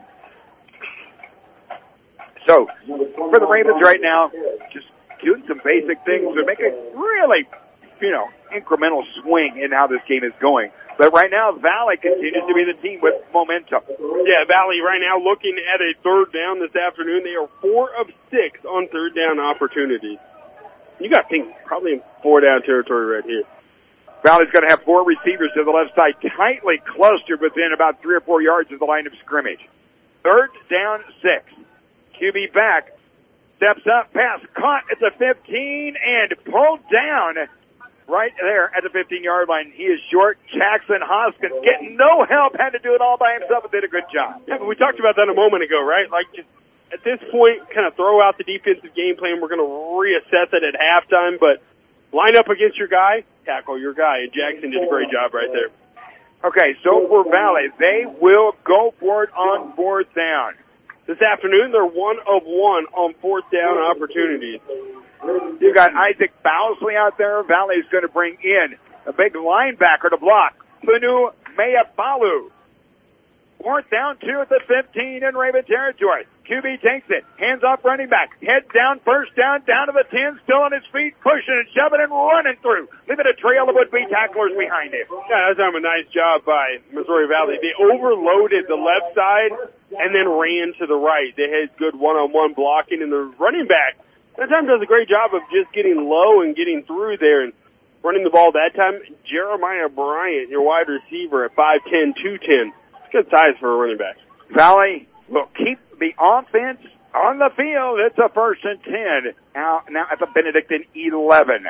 So, for the Ravens right now, just doing some basic things to make a really, you know, incremental swing in how this game is going. But right now, Valley continues to be the team with momentum. Yeah, Valley right now looking at a third down this afternoon. They are four of six on third down opportunities. You got things probably in four down territory right here. Valley's going to have four receivers to the left side, tightly clustered within about three or four yards of the line of scrimmage. Third down, six. Q B back, steps up, pass caught at the fifteen, and pulled down right there at the fifteen-yard line. He is short. Jackson Hoskins getting no help, had to do it all by himself, and did a good job. Yeah, but we talked about that a moment ago, right? Like, just at this point, kind of throw out the defensive game plan. We're going to reassess it at halftime, but line up against your guy, tackle your guy, and Jackson did a great job right there. Okay, so for Valley, they will go for it on fourth down. This afternoon, they're one of one on fourth down opportunities. You got Isaac Bowsley out there. Valley's going to bring in a big linebacker to block. Punu Mayapalu. Fourth down, two at the fifteen in Raven territory. Q B takes it. Hands off running back. Head down, first down, down to the ten. Still on his feet, pushing and shoving and running through. Leaving a trail of would-be tacklers behind him. Yeah, that's a nice job by Missouri Valley. They overloaded the left side and then ran to the right. They had good one-on-one blocking, and the running back that time does a great job of just getting low and getting through there and running the ball that time. Jeremiah Bryant, your wide receiver at five ten, two ten. Good size for a running back. Valley will keep the offense on the field. It's a first and ten. Now, now at the Benedictine eleven.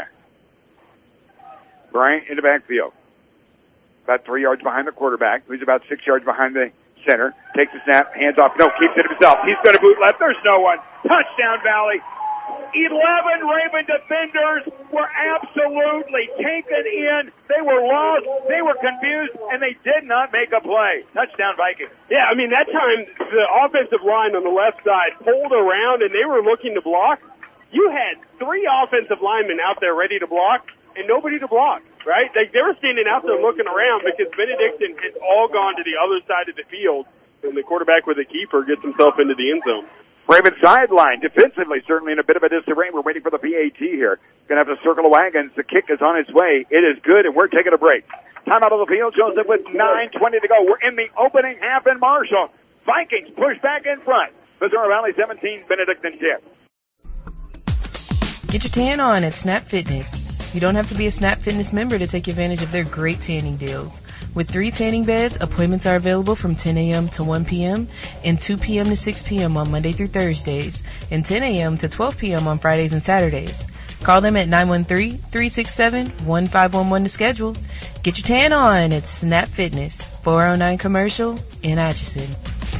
Bryant in the backfield. About three yards behind the quarterback, who's about six yards behind the center. Takes the snap, hands off. No, keeps it himself. He's going to boot left. There's no one. Touchdown, Valley. eleven Raven defenders were absolutely taken in. They were lost, they were confused, and they did not make a play. Touchdown, Vikings. Yeah, I mean, that time the offensive line on the left side pulled around, and they were looking to block. You had three offensive linemen out there ready to block, and nobody to block. right? They, they were standing out there looking around because Benedictine had all gone to the other side of the field, and the quarterback with the keeper gets himself into the end zone. Raven sideline, defensively, certainly in a bit of a disarray. We're waiting for the P A T here. Going to have to circle the wagons. The kick is on its way. It is good, and we're taking a break. Time out of the field. Joseph with nine twenty to go. We're in the opening half in Marshall. Vikings push back in front. Missouri Valley seventeen, Benedictine ten. Get your tan on at Snap Fitness. You don't have to be a Snap Fitness member to take advantage of their great tanning deals. With three tanning beds, appointments are available from ten a.m. to one p.m. and two p.m. to six p.m. on Monday through Thursdays, and ten a.m. to twelve p.m. on Fridays and Saturdays. Call them at nine one three, three six seven, one five one one to schedule. Get your tan on at Snap Fitness, four oh nine Commercial in Atchison.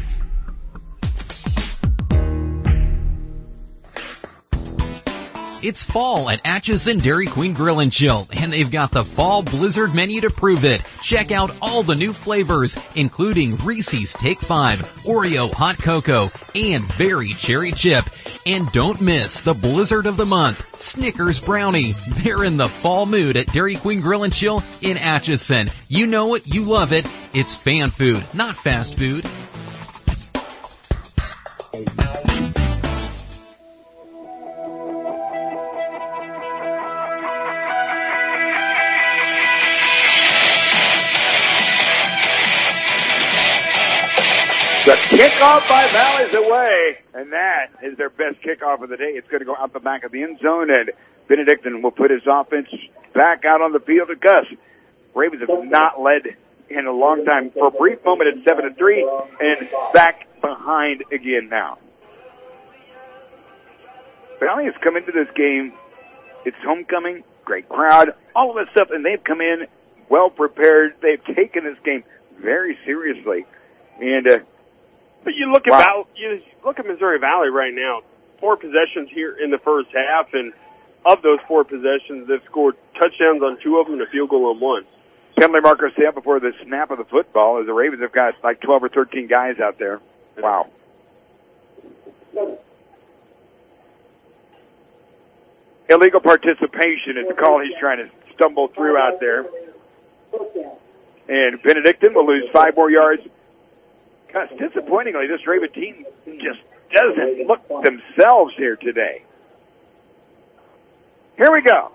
It's fall at Atchison Dairy Queen Grill and Chill, and they've got the Fall Blizzard menu to prove it. Check out all the new flavors, including Reese's Take five, Oreo Hot Cocoa, and Berry Cherry Chip. And don't miss the Blizzard of the Month, Snickers Brownie. They're in the fall mood at Dairy Queen Grill and Chill in Atchison. You know it, you love it. It's fan food, not fast food. The kickoff by Valley's away, and that is their best kickoff of the day. It's going to go out the back of the end zone, and Benedictine will put his offense back out on the field to Gus. Ravens have not led in a long time. For a brief moment, it's seven to three, and back behind again now. Valley has come into this game. It's homecoming, great crowd, all of this stuff, and they've come in well prepared. They've taken this game very seriously, and uh, But you look at wow. Val, you look at Missouri Valley right now. Four possessions here in the first half, and of those four possessions, they've scored touchdowns on two of them and a field goal on one. Penalty marker set before the snap of the football, as the Ravens have got like twelve or thirteen guys out there. Wow. Illegal participation is the call he's trying to stumble through out there. And Benedictine will lose five more yards. Gosh, disappointingly, this Raven team just doesn't look themselves here today. Here we go.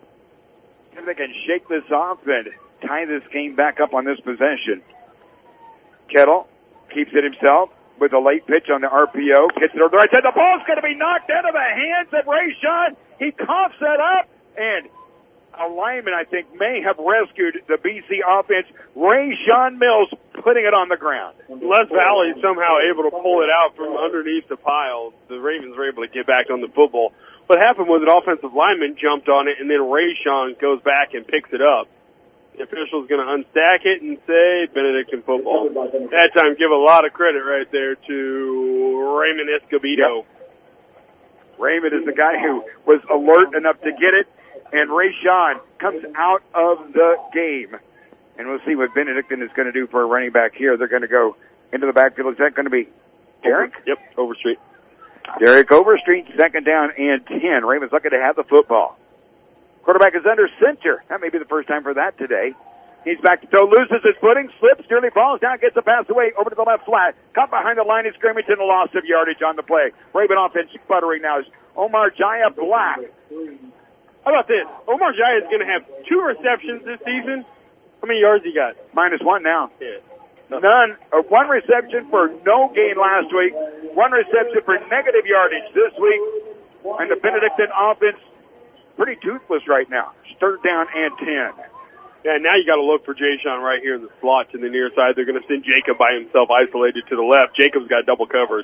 If they can shake this off and tie this game back up on this possession. Kettle keeps it himself with a late pitch on the R P O. Gets it over the right side. The ball's going to be knocked out of the hands of Rayshawn. He coughs it up, and a lineman, I think, may have rescued the B C offense. Rayshawn Mills putting it on the ground. Les Valley somehow able to pull it out from underneath the pile. The Ravens were able to get back on the football. What happened was an offensive lineman jumped on it, and then Rayshawn goes back and picks it up. The official's going to unstack it and say Benedictine football. That time, give a lot of credit right there to Raymond Escobedo. Yep. Raymond is the guy who was alert enough to get it, and Rayshawn comes out of the game. And we'll see what Benedictine is going to do for a running back here. They're going to go into the backfield. Is that going to be Derek? Yep, Overstreet. Derek Overstreet, second down and ten. Ravens lucky to have the football. Quarterback is under center. That may be the first time for that today. He's back to throw, loses his footing, slips, nearly falls down, gets the pass away, over to the left flat. Caught behind the line of scrimmage and a loss of yardage on the play. Raven offense sputtering now is Omar Jaya Black. How about this? Omar Jaya is going to have two receptions this season. How many yards he got? Minus one now. Yeah. None. Or one reception for no gain last week. One reception for negative yardage this week. And the Benedictine offense pretty toothless right now. Third down and ten. Yeah, now you got to look for Jay-Sean right here in the slot to the near side. They're going to send Jacob by himself isolated to the left. Jacob's got double coverage.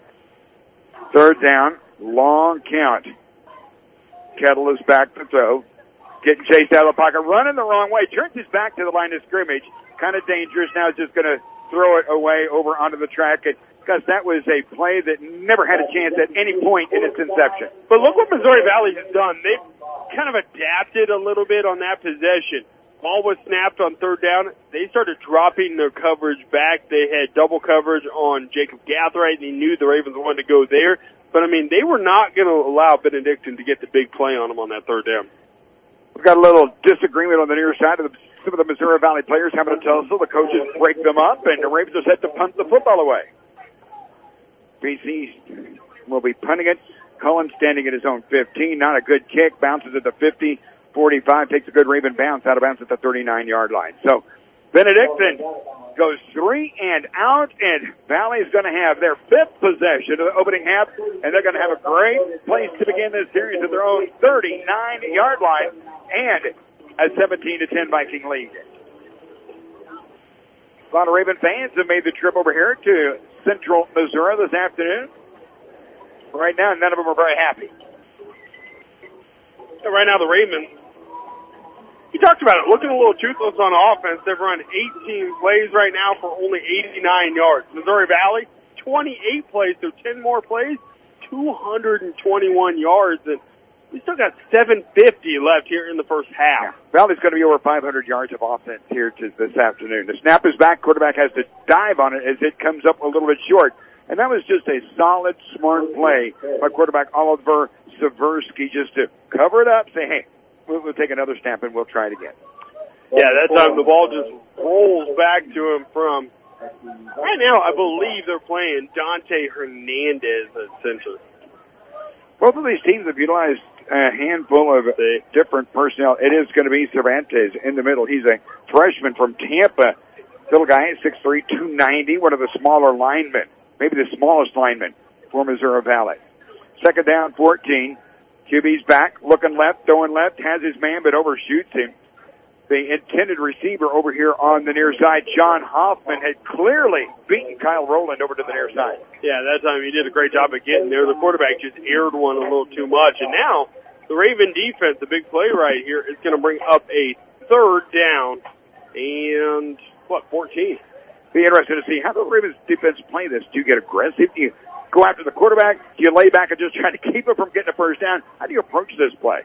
Third down, long count. Kettle is back to throw. Getting chased out of the pocket, running the wrong way. Turns his back to the line of scrimmage. Kind of dangerous. Now he's just going to throw it away over onto the track. And because that was a play that never had a chance at any point in its inception. But look what Missouri Valley has done. They've kind of adapted a little bit on that possession. Ball was snapped on third down. They started dropping their coverage back. They had double coverage on Jacob Gathright, and they knew the Ravens wanted to go there. But, I mean, they were not going to allow Benedictine to get the big play on them on that third down. We've got a little disagreement on the near side of the, some of the Missouri Valley players having a tussle. The coaches break them up, and the Ravens are set to punt the football away. B C will be punting it. Cullen standing at his own fifteen. Not a good kick. Bounces at the fifty. forty-five takes a good Raven bounce out of bounds at the thirty-nine-yard line. So Benedictine goes three and out, and Valley's going to have their fifth possession of the opening half, and they're going to have a great place to begin this series at their own thirty-nine-yard line and a seventeen to ten Viking lead. A lot of Raven fans have made the trip over here to Central Missouri this afternoon. Right now, none of them are very happy. Right now, the Ravens, he talked about it, looking a little toothless on offense. They've run eighteen plays right now for only eighty-nine yards. Missouri Valley, twenty-eight plays, so ten more plays, two hundred twenty-one yards, and we still got seven fifty left here in the first half. Yeah. Valley's going to be over five hundred yards of offense here to this afternoon. The snap is back. Quarterback has to dive on it as it comes up a little bit short. And that was just a solid, smart play by quarterback Oliver Seversky just to cover it up, say, hey, we'll, we'll take another snap and we'll try it again. Yeah, that time the ball just rolls back to him from, right now I believe they're playing Dante Hernandez at center. Both of these teams have utilized a handful of different personnel. It is going to be Cervantes in the middle. He's a freshman from Tampa. Little guy, six three, two ninety, one of the smaller linemen. Maybe the smallest lineman for Missouri Valley. Second down, fourteen. Q B's back, looking left, throwing left, has his man, but overshoots him. The intended receiver over here on the near side, John Hoffman, had clearly beaten Kyle Rowland over to the near side. Yeah, that time he did a great job of getting there. The quarterback just aired one a little too much. And now the Raven defense, the big play right here, is going to bring up a third down and, what, fourteen. Be interested to see how the Ravens defense play this. Do you get aggressive? Do you go after the quarterback? Do you lay back and just try to keep it from getting a first down? How do you approach this play?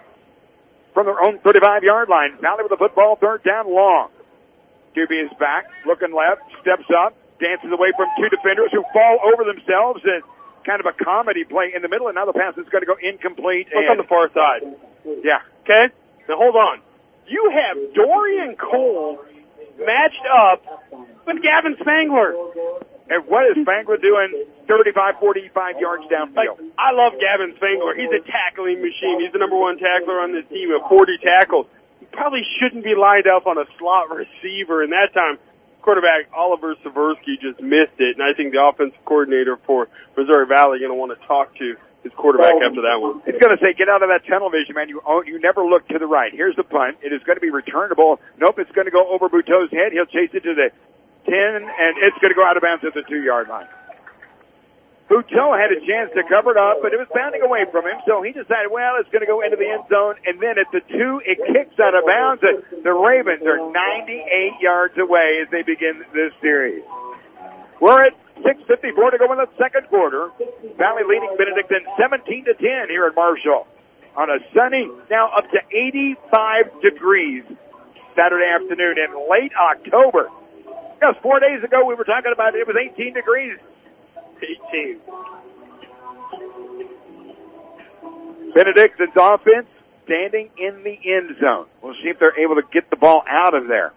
From their own thirty-five-yard line, Valley with the football, third down, long. Q B is back, looking left, steps up, dances away from two defenders who fall over themselves, and kind of a comedy play in the middle, and now the pass is going to go incomplete. Look on the far side. Yeah. Okay? Now hold on. You have Dorian Cole matched up with Gavin Spangler. And what is Spangler doing thirty-five, forty-five yards downfield? Like, I love Gavin Spangler. He's a tackling machine. He's the number one tackler on this team at forty tackles. He probably shouldn't be lined up on a slot receiver. And that time, quarterback Oliver Seversky just missed it. And I think the offensive coordinator for Missouri Valley is going to want to talk to his quarterback after that one. It's going to say, get out of that tunnel vision, man. You you never look to the right. Here's the punt. It is going to be returnable. Nope, it's going to go over Buteau's head. He'll chase it to the ten, and it's going to go out of bounds at the two-yard line. Buteau had a chance to cover it up, but it was bounding away from him, so he decided, well, it's going to go into the end zone, and then at the two, it kicks out of bounds. The Ravens are ninety-eight yards away as they begin this series. We're at six fifty-four to go in the second quarter. Valley leading Benedictine seventeen to ten here in Marshall on a sunny, now up to eighty-five degrees Saturday afternoon in late October. Just four days ago we were talking about it, it was eighteen degrees. eighteen. Benedictine's offense standing in the end zone. We'll see if they're able to get the ball out of there.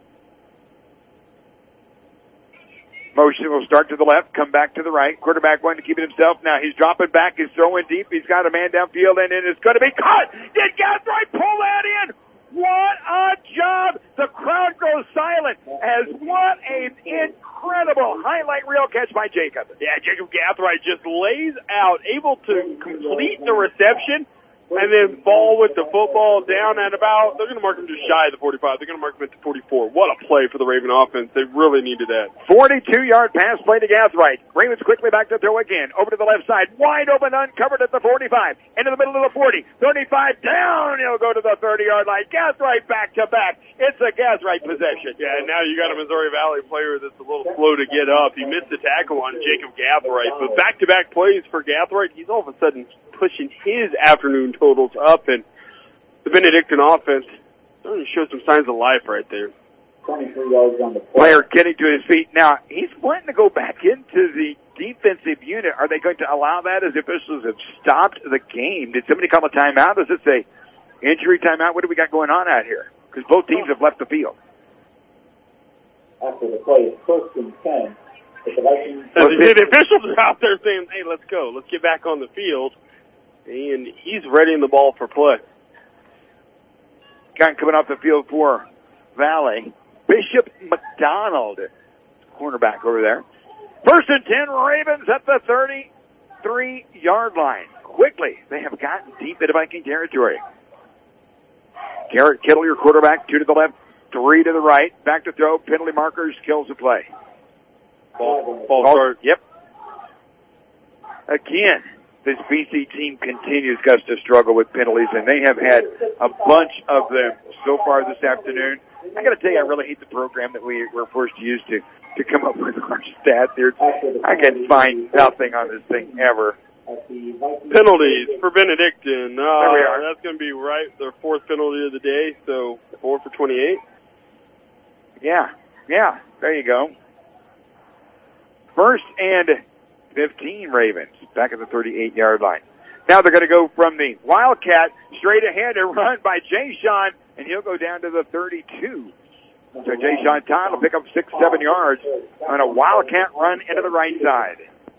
Motion will start to the left, come back to the right. Quarterback wanting to keep it himself. Now he's dropping back. He's throwing deep. He's got a man downfield, and it is going to be caught. Did Gathright pull that in? What a job. The crowd goes silent as what an incredible highlight reel catch by Jacob. Yeah, Jacob Gathright just lays out, able to complete the reception, and then ball with the football down at about, they're going to mark him just shy of the forty-five. They're going to mark him at the forty-four. What a play for the Raven offense. They really needed that. forty-two-yard pass play to Gathright. Ravens quickly back to throw again. Over to the left side. Wide open, uncovered at the forty-five. Into the middle of the forty. thirty-five down. He'll go to the thirty-yard line. Gathright back to back. It's a Gathright possession. Yeah, and now you got a Missouri Valley player that's a little slow to get up. He missed the tackle on Jacob Gathright, but back-to-back plays for Gathright. He's all of a sudden pushing his afternoon totals up, and the Benedictine offense starting to show some signs of life right there. twenty-three yards on the player getting to his feet. Now, he's wanting to go back into the defensive unit. Are they going to allow that as officials have stopped the game? Did somebody call a timeout? Is this a Injury timeout. What do we got going on out here? Because both teams have left the field. After the play, it's first and ten. The Vikings. As you see, the officials are out there saying, hey, let's go. Let's get back on the field. And he's readying the ball for play. Guy coming off the field for Valley. Bishop McDonald, cornerback over there. First and ten, Ravens at the thirty-three-yard line. Quickly, they have gotten deep into Viking territory. Garrett Kittle, your quarterback, two to the left, three to the right. Back to throw, penalty markers, kills the play. Ball, ball start. Yep. Again, this B C team continues, Gus, to struggle with penalties, and they have had a bunch of them so far this afternoon. I got to tell you, I really hate the program that we were forced to use to, to come up with our stats here. I can find nothing on this thing ever. Penalties for Benedictine. Uh, there we are. That's going to be right, their fourth penalty of the day, so four for twenty-eight. Yeah, yeah, there you go. First and fifteen, Ravens, back at the thirty-eight-yard line. Now they're going to go from the Wildcat straight ahead and run by Jay Sean, and he'll go down to the thirty-two. So Jay Sean Todd will pick up six, seven yards on a Wildcat run into the right side.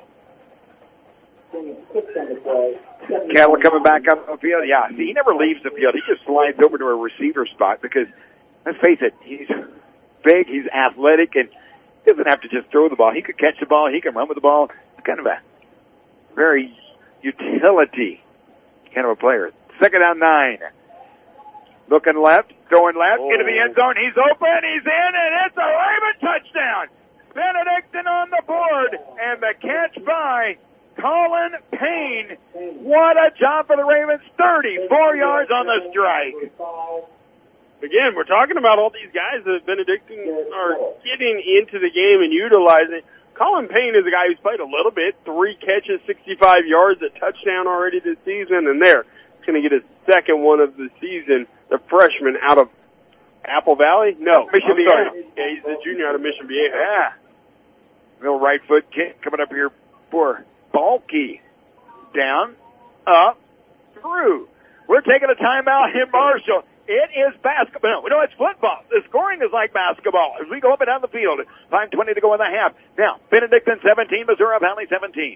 Cattle coming back up the field. Yeah, see, he never leaves the field. He just slides over to a receiver spot because, let's face it, he's big, he's athletic, and he doesn't have to just throw the ball. He could catch the ball. He can run with the ball. It's kind of a very utility kind of a player. Second down, nine. Looking left, throwing left, oh. into the end zone. He's open, he's in, and it's a Raven touchdown. Benedictine on the board, and the catch by Colin Payne. What a job for the Ravens. thirty-four yards on the strike. Again, we're talking about all these guys that Benedictine are getting into the game and utilizing. Colin Payne is a guy who's played a little bit. Three catches, sixty-five yards, a touchdown already this season, and there. He's going to get his second one of the season. The freshman out of Apple Valley? No. Mission Viejo. Yeah, he's the junior out of Mission Viejo. Yeah. Little right foot kick coming up here for Balky. Down, up, through. We're taking a timeout in Marshall. It is basketball. No, no, it's football. The scoring is like basketball as we go up and down the field. five twenty to go in the half. Now, Benedictine seventeen, Missouri Valley seventeen.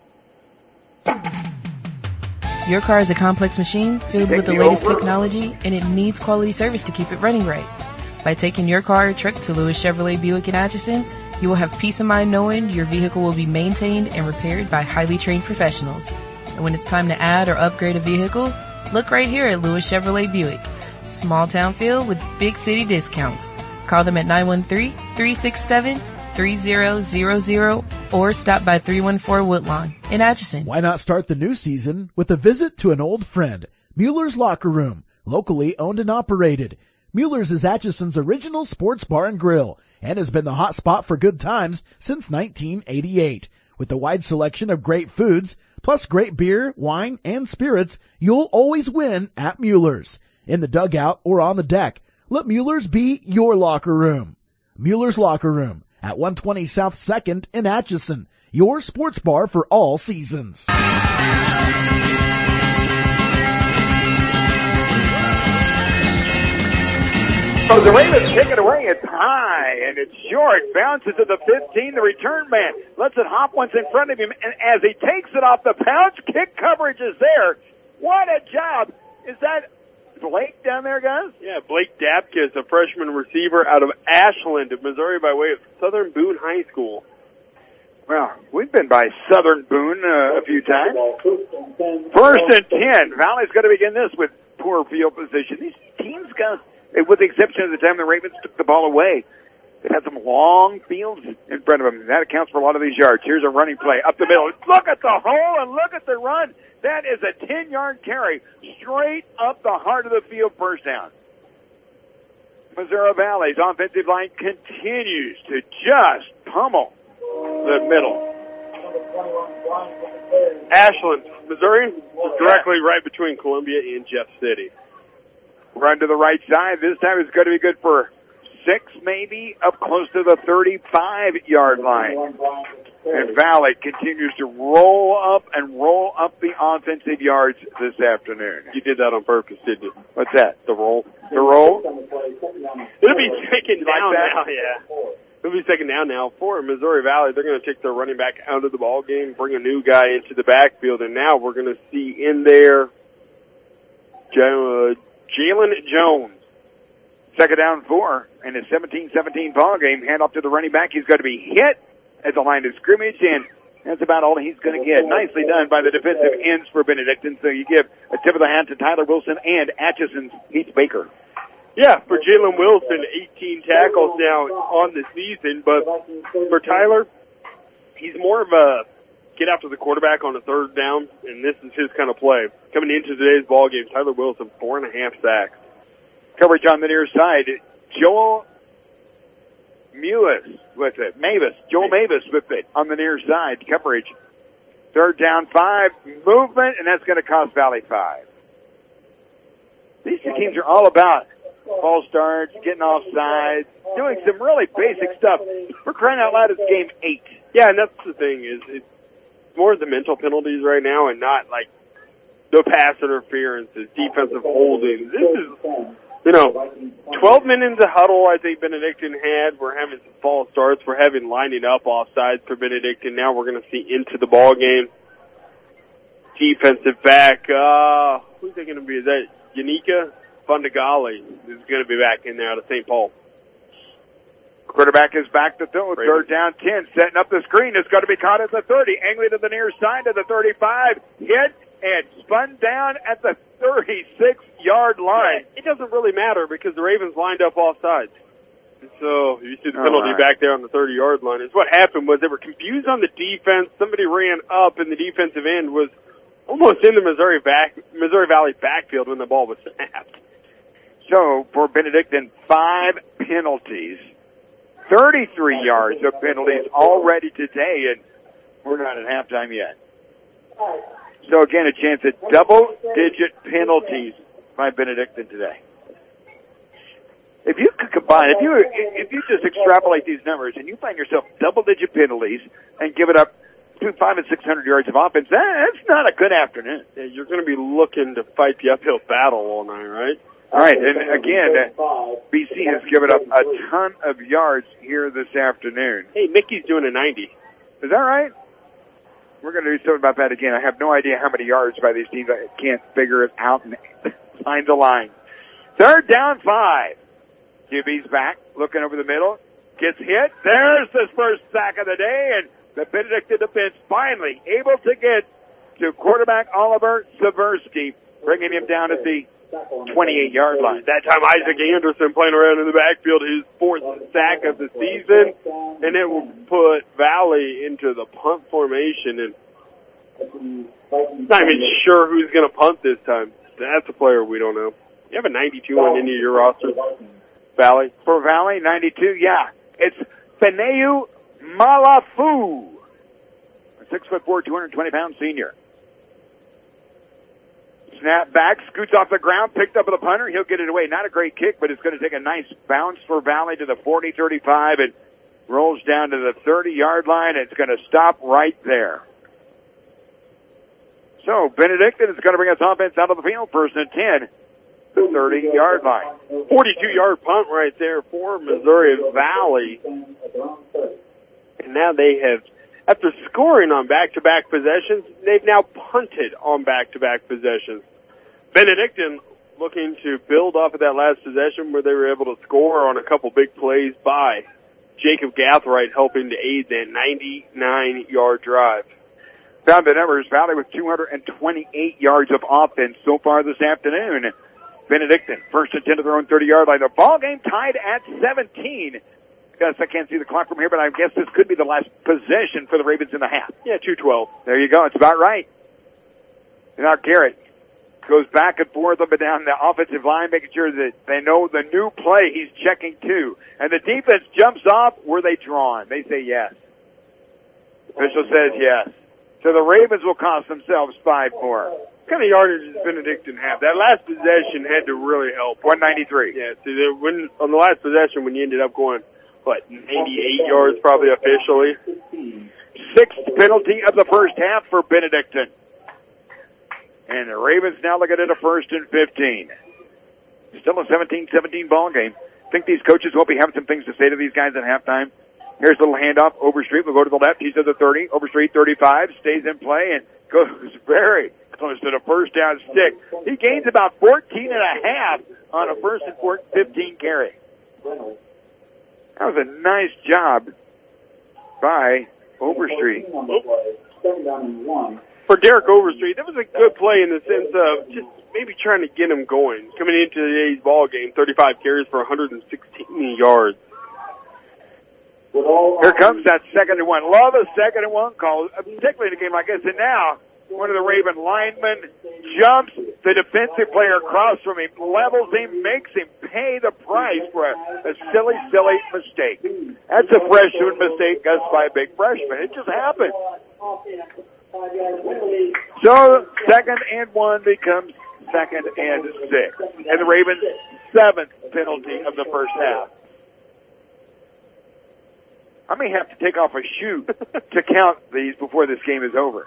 Your car is a complex machine filled with the latest technology, and it needs quality service to keep it running right. By taking your car or truck to Lewis Chevrolet Buick in Atchison, you will have peace of mind knowing your vehicle will be maintained and repaired by highly trained professionals. And when it's time to add or upgrade a vehicle, look right here at Lewis Chevrolet Buick. Small town feel with big city discounts. Call them at nine one three, three six seven, three zero zero zero or stop by three one four Woodlawn in Atchison. Why not start the new season with a visit to an old friend, Mueller's Locker Room, locally owned and operated. Mueller's is Atchison's original sports bar and grill and has been the hot spot for good times since nineteen eighty-eight. With a wide selection of great foods, plus great beer, wine, and spirits, you'll always win at Mueller's. In the dugout or on the deck, let Mueller's be your locker room. Mueller's Locker Room at one twenty South second in Atchison, your sports bar for all seasons. So the Ravens take it away. It's high and it's short. Bounces to the fifteen. The return man lets it hop once in front of him. And as he takes it off the bounce, kick coverage is there. What a job. Is that Blake down there, guys? Yeah, Blake Dapkus, a freshman receiver out of Ashland, Missouri, by way of Southern Boone High School. Well, we've been by Southern Boone uh, a few times. First and ten. Valley's going to begin this with poor field position. These teams got, with the exception of the time the Ravens took the ball away, they had some long fields in front of them. That accounts for a lot of these yards. Here's a running play up the middle. Look at the hole and look at the run. That is a ten-yard carry straight up the heart of the field, first down. Missouri Valley's offensive line continues to just pummel the middle. Ashland, Missouri, directly right between Columbia and Jeff City. Run to the right side. This time it's going to be good for six, maybe, up close to the thirty-five-yard line. And Valley continues to roll up and roll up the offensive yards this afternoon. You did that on purpose, didn't you? What's that? The roll. The roll? It'll be second down like now, yeah. It'll be second down now for Missouri Valley. They're going to take their running back out of the ball game, bring a new guy into the backfield, and now we're going to see in there uh, Jalen Jones. Second down four, and a seventeen seventeen ball game. Hand off to the running back. He's going to be hit at the line of scrimmage, and that's about all he's going to get. Nicely done by the defensive ends for Benedictine. So you give a tip of the hat to Tyler Wilson and Atchison's Heath Baker. Yeah, for Jalen Wilson, eighteen tackles now on the season, but for Tyler, he's more of a get after the quarterback on a third down, and this is his kind of play. Coming into today's ball game, Tyler Wilson, four and a half sacks. Coverage on the near side. Joel Mavis with it. Mavis. Joel Mavis with it on the near side. Coverage. Third down five. Movement, and that's going to cost Valley five. These two teams are all about false starts, getting off sides, doing some really basic stuff. For crying out loud, it's game eight. Yeah, and that's the thing is it's more of the mental penalties right now and not like the pass interferences, defensive holding. This is, you know, twelve minutes of huddle I think Benedictine had. We're having some false starts. We're having lining up offsides for Benedictine. Now we're going to see into the ball game. Defensive back, uh, who's it going to be? Is that Yanika Fundagali is going to be back in there out of Saint Paul. Quarterback is back to throw. Third down ten. Setting up the screen. It's going to be caught at the thirty. Angling to the near side of the thirty-five. Hit and spun down at the thirty-six-yard line. It doesn't really matter because the Ravens lined up off sides. So you see the penalty right. back there on the thirty-yard line. Is what happened was they were confused on the defense. Somebody ran up, and the defensive end was almost in the Missouri back Missouri Valley backfield when the ball was snapped. So for Benedictine, five penalties, thirty-three yards of penalties already today, and we're not at halftime yet. So again, a chance at double-digit penalties by Benedictine today. If you could combine, if you if you just extrapolate these numbers and you find yourself double-digit penalties and give it up between five and six hundred yards of offense, that's not a good afternoon. Yeah, you're going to be looking to fight the uphill battle all night, right? All right, and again, B C has given up a ton of yards here this afternoon. Hey, Mickey's doing a ninety. Is that right? We're going to do something about that again. I have no idea how many yards by these teams. I can't figure it out and line to line. Third down five. Q B's back, looking over the middle, gets hit. There's his first sack of the day, and the Benedictine defense finally able to get to quarterback Oliver Seversky, bringing him down at the twenty-eight-yard line. That time Isaac Anderson playing around in the backfield, his fourth sack of the season, and it will put Valley into the punt formation, and not even sure who's going to punt this time. That's a player we don't know. You have a ninety-two on any of your rosters, Valley? For Valley, ninety-two, yeah. It's Beneu Malafu, a six foot four, two hundred twenty pound senior. Snap back, scoots off the ground, picked up with the punter. He'll get it away. Not a great kick, but it's going to take a nice bounce for Valley to the forty thirty-five and rolls down to the thirty-yard line. It's going to stop right there. So Benedictine is going to bring us offense out of the field, first and ten, the thirty-yard line. forty-two-yard punt right there for Missouri Valley. And now they have, after scoring on back-to-back possessions, they've now punted on back-to-back possessions. Benedictine looking to build off of that last possession where they were able to score on a couple big plays by Jacob Gathright, helping to aid that ninety-nine-yard drive. Found the numbers, Valley with two hundred twenty-eight yards of offense so far this afternoon. Benedictine, first and ten to their own thirty-yard line. The ball game tied at seventeen. Guess I can't see the clock from here, but I guess this could be the last possession for the Ravens in the half. Yeah, two twelve. There you go. It's about right. Now Garrett goes back and forth up and down the offensive line, making sure that they know the new play he's checking to. And the defense jumps off. Were they drawn? They say yes. Official says yes. So the Ravens will cost themselves five more. What kind of yardage does Benedictine have? That last possession had to really help. one ninety-three. Yeah, so they, when, on the last possession when you ended up going, what, eighty-eight yards probably officially? sixth penalty of the first half for Benedictine. And the Ravens now looking at a first and fifteen. Still a seventeen seventeen ball game. I think these coaches will be having some things to say to these guys at halftime. Here's a little handoff. Overstreet will go to the left. He's at the thirty. Overstreet thirty-five. Stays in play and goes very close to the first down stick. He gains about fourteen and a half on a first and fifteen carry. That was a nice job by Overstreet. For Derek Overstreet, that was a good play in the sense of just maybe trying to get him going. Coming into today's ball game, thirty-five carries for one hundred sixteen yards. Here comes that second and one. Love a second and one call, particularly in a game like this. And now, one of the Raven linemen jumps the defensive player across from him, levels him, makes him pay the price for a, a silly, silly mistake. That's a freshman mistake done by a big freshman. It just happened. So, second and one becomes second and six. And the Ravens' seventh penalty of the first half. I may have to take off a shoe to count these before this game is over.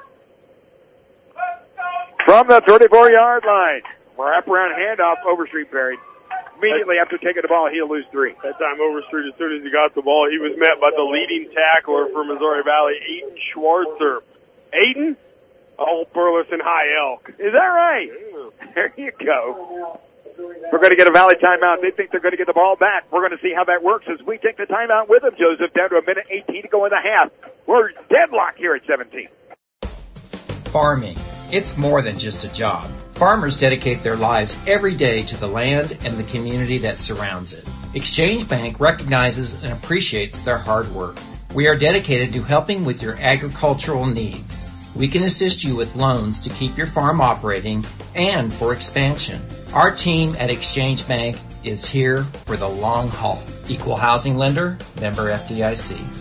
From the thirty-four-yard line, wraparound handoff, Overstreet buried. Immediately after taking the ball, he'll lose three. That time, Overstreet, as soon as he got the ball, he was met by the leading tackler for Missouri Valley, Aiden Schwarzer. Aiden? Old Burleson High Elk. Is that right? Yeah. There you go. We're going to get a Valley timeout. They think they're going to get the ball back. We're going to see how that works as we take the timeout with them, Joseph, down to a minute eighteen to go in the half. We're deadlocked here at seventeen. Farming. It's more than just a job. Farmers dedicate their lives every day to the land and the community that surrounds it. Exchange Bank recognizes and appreciates their hard work. We are dedicated to helping with your agricultural needs. We can assist you with loans to keep your farm operating and for expansion. Our team at Exchange Bank is here for the long haul. Equal housing lender, member F D I C.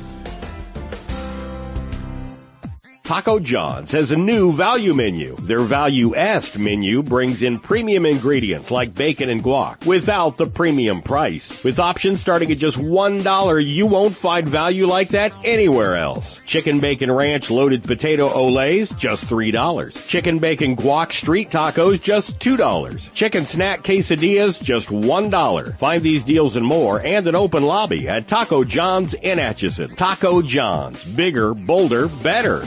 Taco John's has a new value menu. Their Value-est menu brings in premium ingredients like bacon and guac without the premium price. With options starting at just one dollar, you won't find value like that anywhere else. Chicken bacon ranch loaded potato olays, just three dollars. Chicken bacon guac street tacos, just two dollars. Chicken snack quesadillas, just one dollar. Find these deals and more and an open lobby at Taco John's in Atchison. Taco John's. Bigger, bolder, better.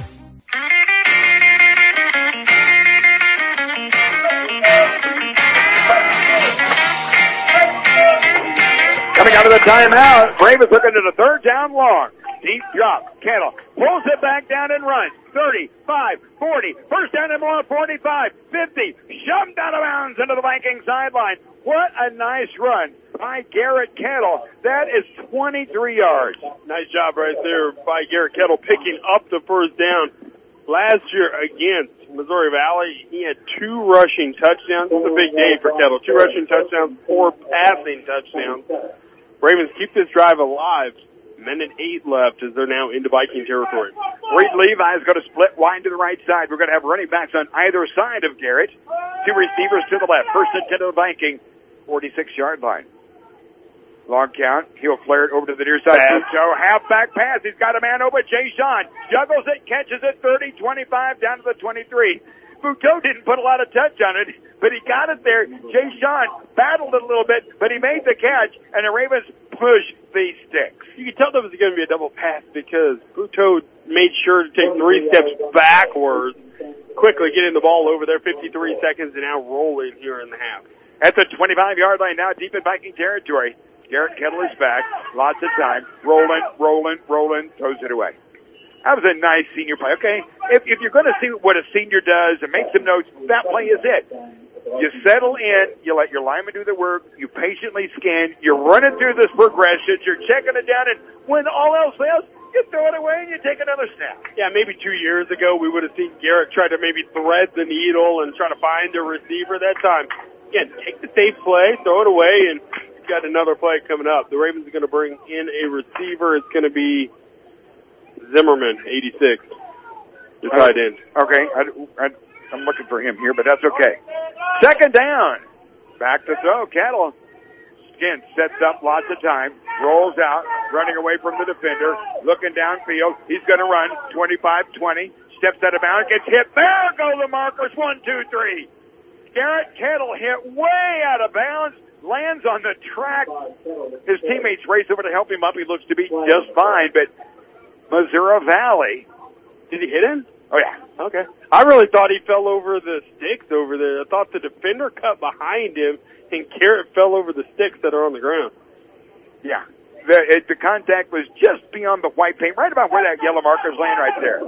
Coming out of the timeout, Ravens looking at a third down long. Deep drop. Kettle pulls it back down and runs. thirty-five, forty. First down and more, forty-five, fifty. Shoved out of bounds into the Viking sideline. What a nice run by Garrett Kettle. That is twenty-three yards. Nice job right there by Garrett Kettle picking up the first down. Last year against Missouri Valley, he had two rushing touchdowns. It's a big day for Kettle. Two rushing touchdowns, four passing touchdowns. Ravens keep this drive alive. Minute eight left as they're now into Viking territory. Reed Levi is going to split wide to the right side. We're going to have running backs on either side of Garrett. Two receivers to the left. First and ten to the Viking, forty-six-yard line. Long count. He'll flare it over to the near side. Joe, halfback pass. He's got a man over. Jay Sean juggles it, catches it, thirty, twenty-five, down to the twenty-three. Buteau didn't put a lot of touch on it, but he got it there. Jay Sean battled it a little bit, but he made the catch, and the Ravens push the sticks. You could tell there was going to be a double pass because Buteau made sure to take three steps backwards, quickly getting the ball over there, fifty-three seconds, and now rolling here in the half. At the twenty-five-yard line now, deep in Viking territory. Garrett Kettle is back. Lots of time. Rolling, rolling, rolling, throws it away. That was a nice senior play. Okay, if, if you're going to see what a senior does and make some notes, that play is it. You settle in, you let your lineman do the work, you patiently scan, you're running through this progression, you're checking it down, and when all else fails, you throw it away and you take another snap. Yeah, maybe two years ago we would have seen Garrett try to maybe thread the needle and try to find a receiver that time. Again, take the safe play, throw it away, and you've got another play coming up. The Ravens are going to bring in a receiver. It's going to be Zimmerman, eighty-six, the tight end. Okay, I, I, I'm looking for him here, but that's okay. Second down. Back to throw. Kettle again, sets up lots of time, rolls out, running away from the defender, looking downfield. He's going to run twenty-five twenty, steps out of bounds, gets hit. There go the markers, one, two, three. Garrett Kettle hit way out of bounds, lands on the track. His teammates race over to help him up. He looks to be just fine, but Missouri Valley. Did he hit him? Oh, yeah. Okay. I really thought he fell over the sticks over there. I thought the defender cut behind him, and Garrett fell over the sticks that are on the ground. Yeah. The, it, the contact was just beyond the white paint, right about where that yellow marker's laying right there.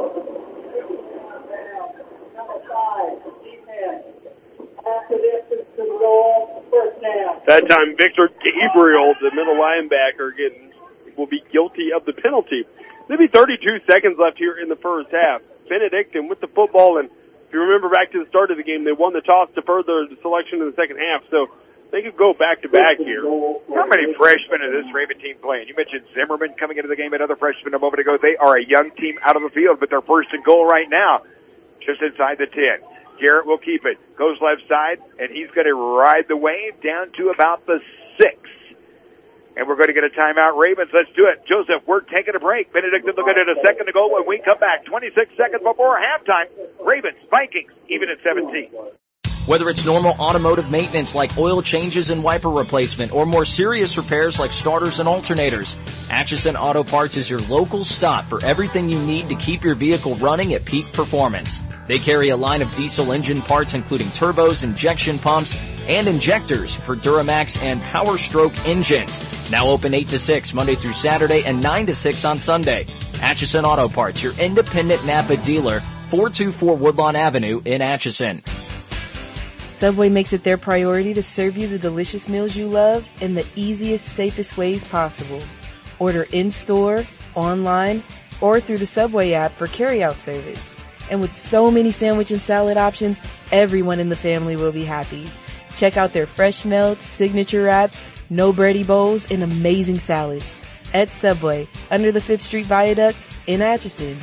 That time, Victor Gabriel, the middle linebacker, getting, will be guilty of the penalty. There'll be thirty-two seconds left here in the first half. Benedictine with the football, and if you remember back to the start of the game, they won the toss to further the selection in the second half, so they could go back-to-back here. How many freshmen is this Raven team playing? You mentioned Zimmerman coming into the game, another freshman a moment ago. They are a young team out of the field, but they're first and goal right now, just inside the ten. Garrett will keep it. Goes left side, and he's going to ride the wave down to about the six. And we're going to get a timeout, Ravens. Let's do it. Joseph, we're taking a break. Benedictine looking at a second to go when we come back. twenty-six seconds before halftime. Ravens, Vikings, even at seventeen. Whether it's normal automotive maintenance like oil changes and wiper replacement, or more serious repairs like starters and alternators, Atchison Auto Parts is your local stop for everything you need to keep your vehicle running at peak performance. They carry a line of diesel engine parts including turbos, injection pumps, and injectors for Duramax and Power Stroke engines. Now open eight to six Monday through Saturday and nine to six on Sunday. Atchison Auto Parts, your independent Napa dealer, four two four Woodlawn Avenue in Atchison. Subway makes it their priority to serve you the delicious meals you love in the easiest, safest ways possible. Order in-store, online, or through the Subway app for carryout service. And with so many sandwich and salad options, everyone in the family will be happy. Check out their fresh melts, signature wraps, no bready bowls, and amazing salads. At Subway, under the fifth Street Viaduct in Atchison.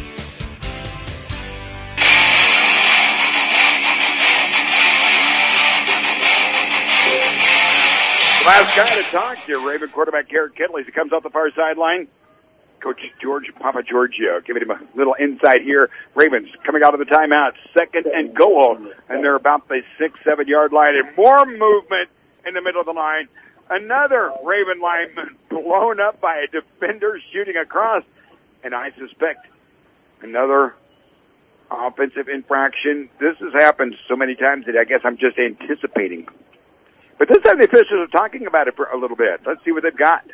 Last guy to talk to, Raven quarterback Garrett Kettle, as he comes off the far sideline. Coach George Papa Giorgio giving him a little insight here. Ravens coming out of the timeout, second and goal, and they're about the six, seven yard line, and more movement in the middle of the line. Another Raven lineman blown up by a defender shooting across, and I suspect another offensive infraction. This has happened so many times that I guess I'm just anticipating. But this time the officials are talking about it for a little bit. Let's see what they've got.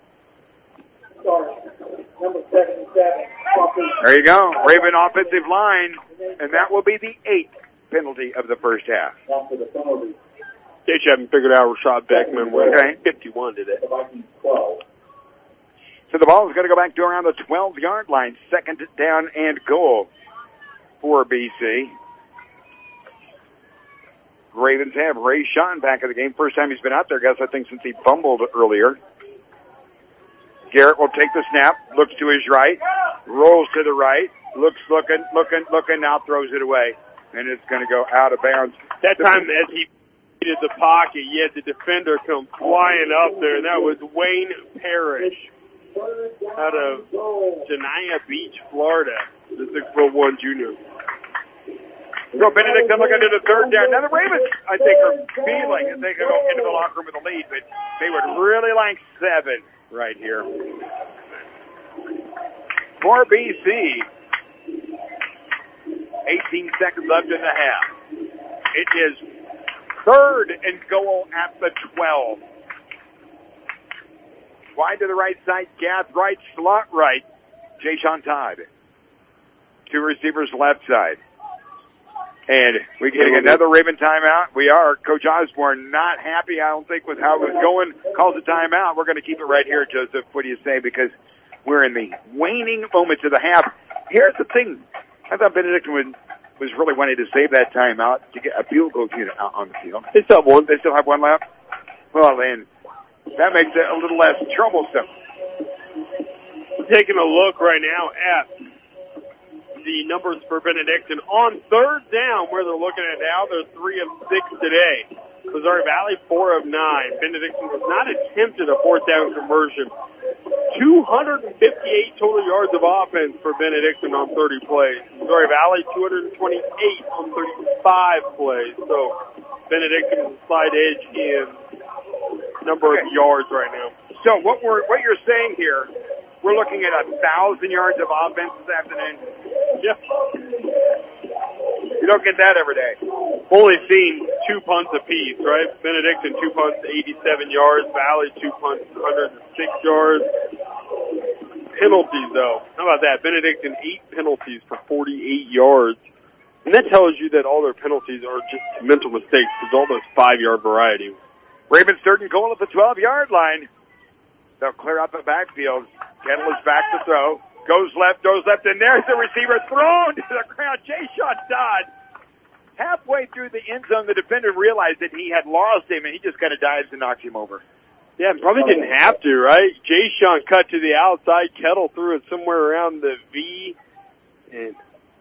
Number seventy-seven. There you go. Raven offensive line, and that will be the eighth penalty of the first half. They haven't figured out Rashad Beckman with okay. fifty-one today. So the ball is going to go back to around the twelve yard line. Second down and goal for B C. Ravens have Ray Sean back in the game. First time he's been out there, guys, I think, since he fumbled earlier. Garrett will take the snap, looks to his right, rolls to the right, looks, looking, looking, looking, now throws it away. And it's going to go out of bounds. That time as he did the pocket, you had the defender come flying up there, and that was Wayne Parrish out of Janaya Beach, Florida, the six foot one junior. So Benedictine looking to the third down. Now the Ravens, I think, are feeling as they go into the locker room with a lead, but they would really like seven right here. For B C, eighteen seconds left in the half. It is third and goal at the twelve. Wide to the right side, Gath right, slot right, Jay Sean Todd. Two receivers left side. And we're getting another Raven timeout. We are. Coach Osborne not happy, I don't think, with how it was going. Calls a timeout. We're going to keep it right here, Joseph. What do you say? Because we're in the waning moments of the half. Here's the thing. I thought Benedictine was, was really wanting to save that timeout to get a field goal unit out on the field. They still have one. They still have one left? Well, then, that makes it a little less troublesome. Taking a look right now at the numbers for Benedictine on third down, where they're looking at now, they're three of six today. Missouri Valley, four of nine. Benedictine has not attempted a fourth down conversion. two hundred fifty-eight total yards of offense for Benedictine on thirty plays. Missouri Valley, two hundred twenty-eight on thirty-five plays. So Benedictine slight edge in number okay. of yards right now. So what we're what you're saying here, we're looking at a thousand yards of offense this afternoon. Yeah. You don't get that every day. Only seen two punts apiece, right? Benedictine, two punts, eighty-seven yards. Valley, two punts, one hundred six yards. Penalties, though. How about that? Benedictine, eight penalties for forty-eight yards. And that tells you that all their penalties are just mental mistakes. There's all those five-yard variety. Ravens third and goal at the twelve-yard line. They'll clear out the backfield. Kettle is back to throw. Goes left, goes left, and there's the receiver thrown to the ground. Jay-Sean Dodd. Halfway through the end zone, the defender realized that he had lost him, and he just kind of dives and knocks him over. Yeah, probably didn't have to, right? Jay-Sean cut to the outside. Kettle threw it somewhere around the V. And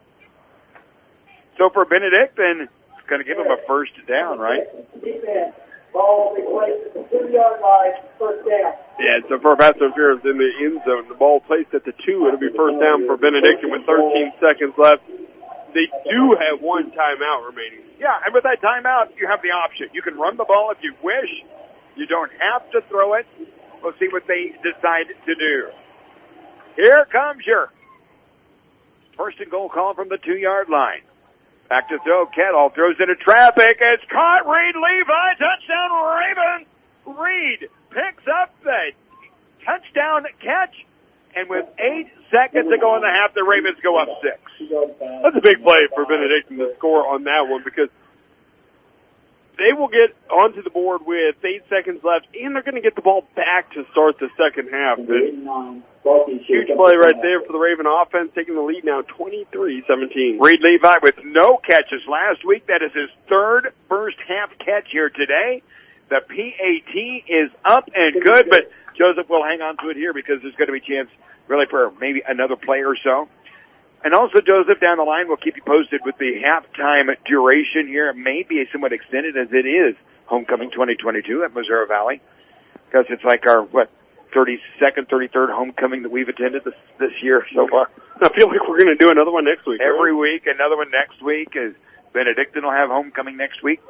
so for Benedictine, it's going to give him a first down, right? Ball will be placed at the two-yard line, first down. Yeah, so for pass interference in the end zone, the ball placed at the two. It'll be first down for Benedictine with thirteen seconds left. They do have one timeout remaining. Yeah, and with that timeout, you have the option. You can run the ball if you wish. You don't have to throw it. We'll see what they decide to do. Here comes your first and goal call from the two-yard line. Back to throw. Kettle throws into traffic. It's caught. Reed Levi. Touchdown, Ravens. Reed picks up the touchdown catch. And with eight seconds to go in the half, the Ravens go up six. That's a big play for Benedictine to score on that one because they will get onto the board with eight seconds left, and they're going to get the ball back to start the second half. And huge play right there for the Raven offense, taking the lead now twenty-three seventeen. Reed Levi with no catches last week. That is his third first-half catch here today. The P A T is up and good, but Joseph will hang on to it here because there's going to be a chance really for maybe another play or so. And also, Joseph, down the line, we'll keep you posted with the halftime duration here. It may be somewhat extended as it is Homecoming twenty twenty-two at Missouri Valley because it's like our, what, thirty-second, thirty-third homecoming that we've attended this this year so far. I feel like we're going to do another one next week. Every right? week, another one next week. Is Benedictine will have homecoming next week.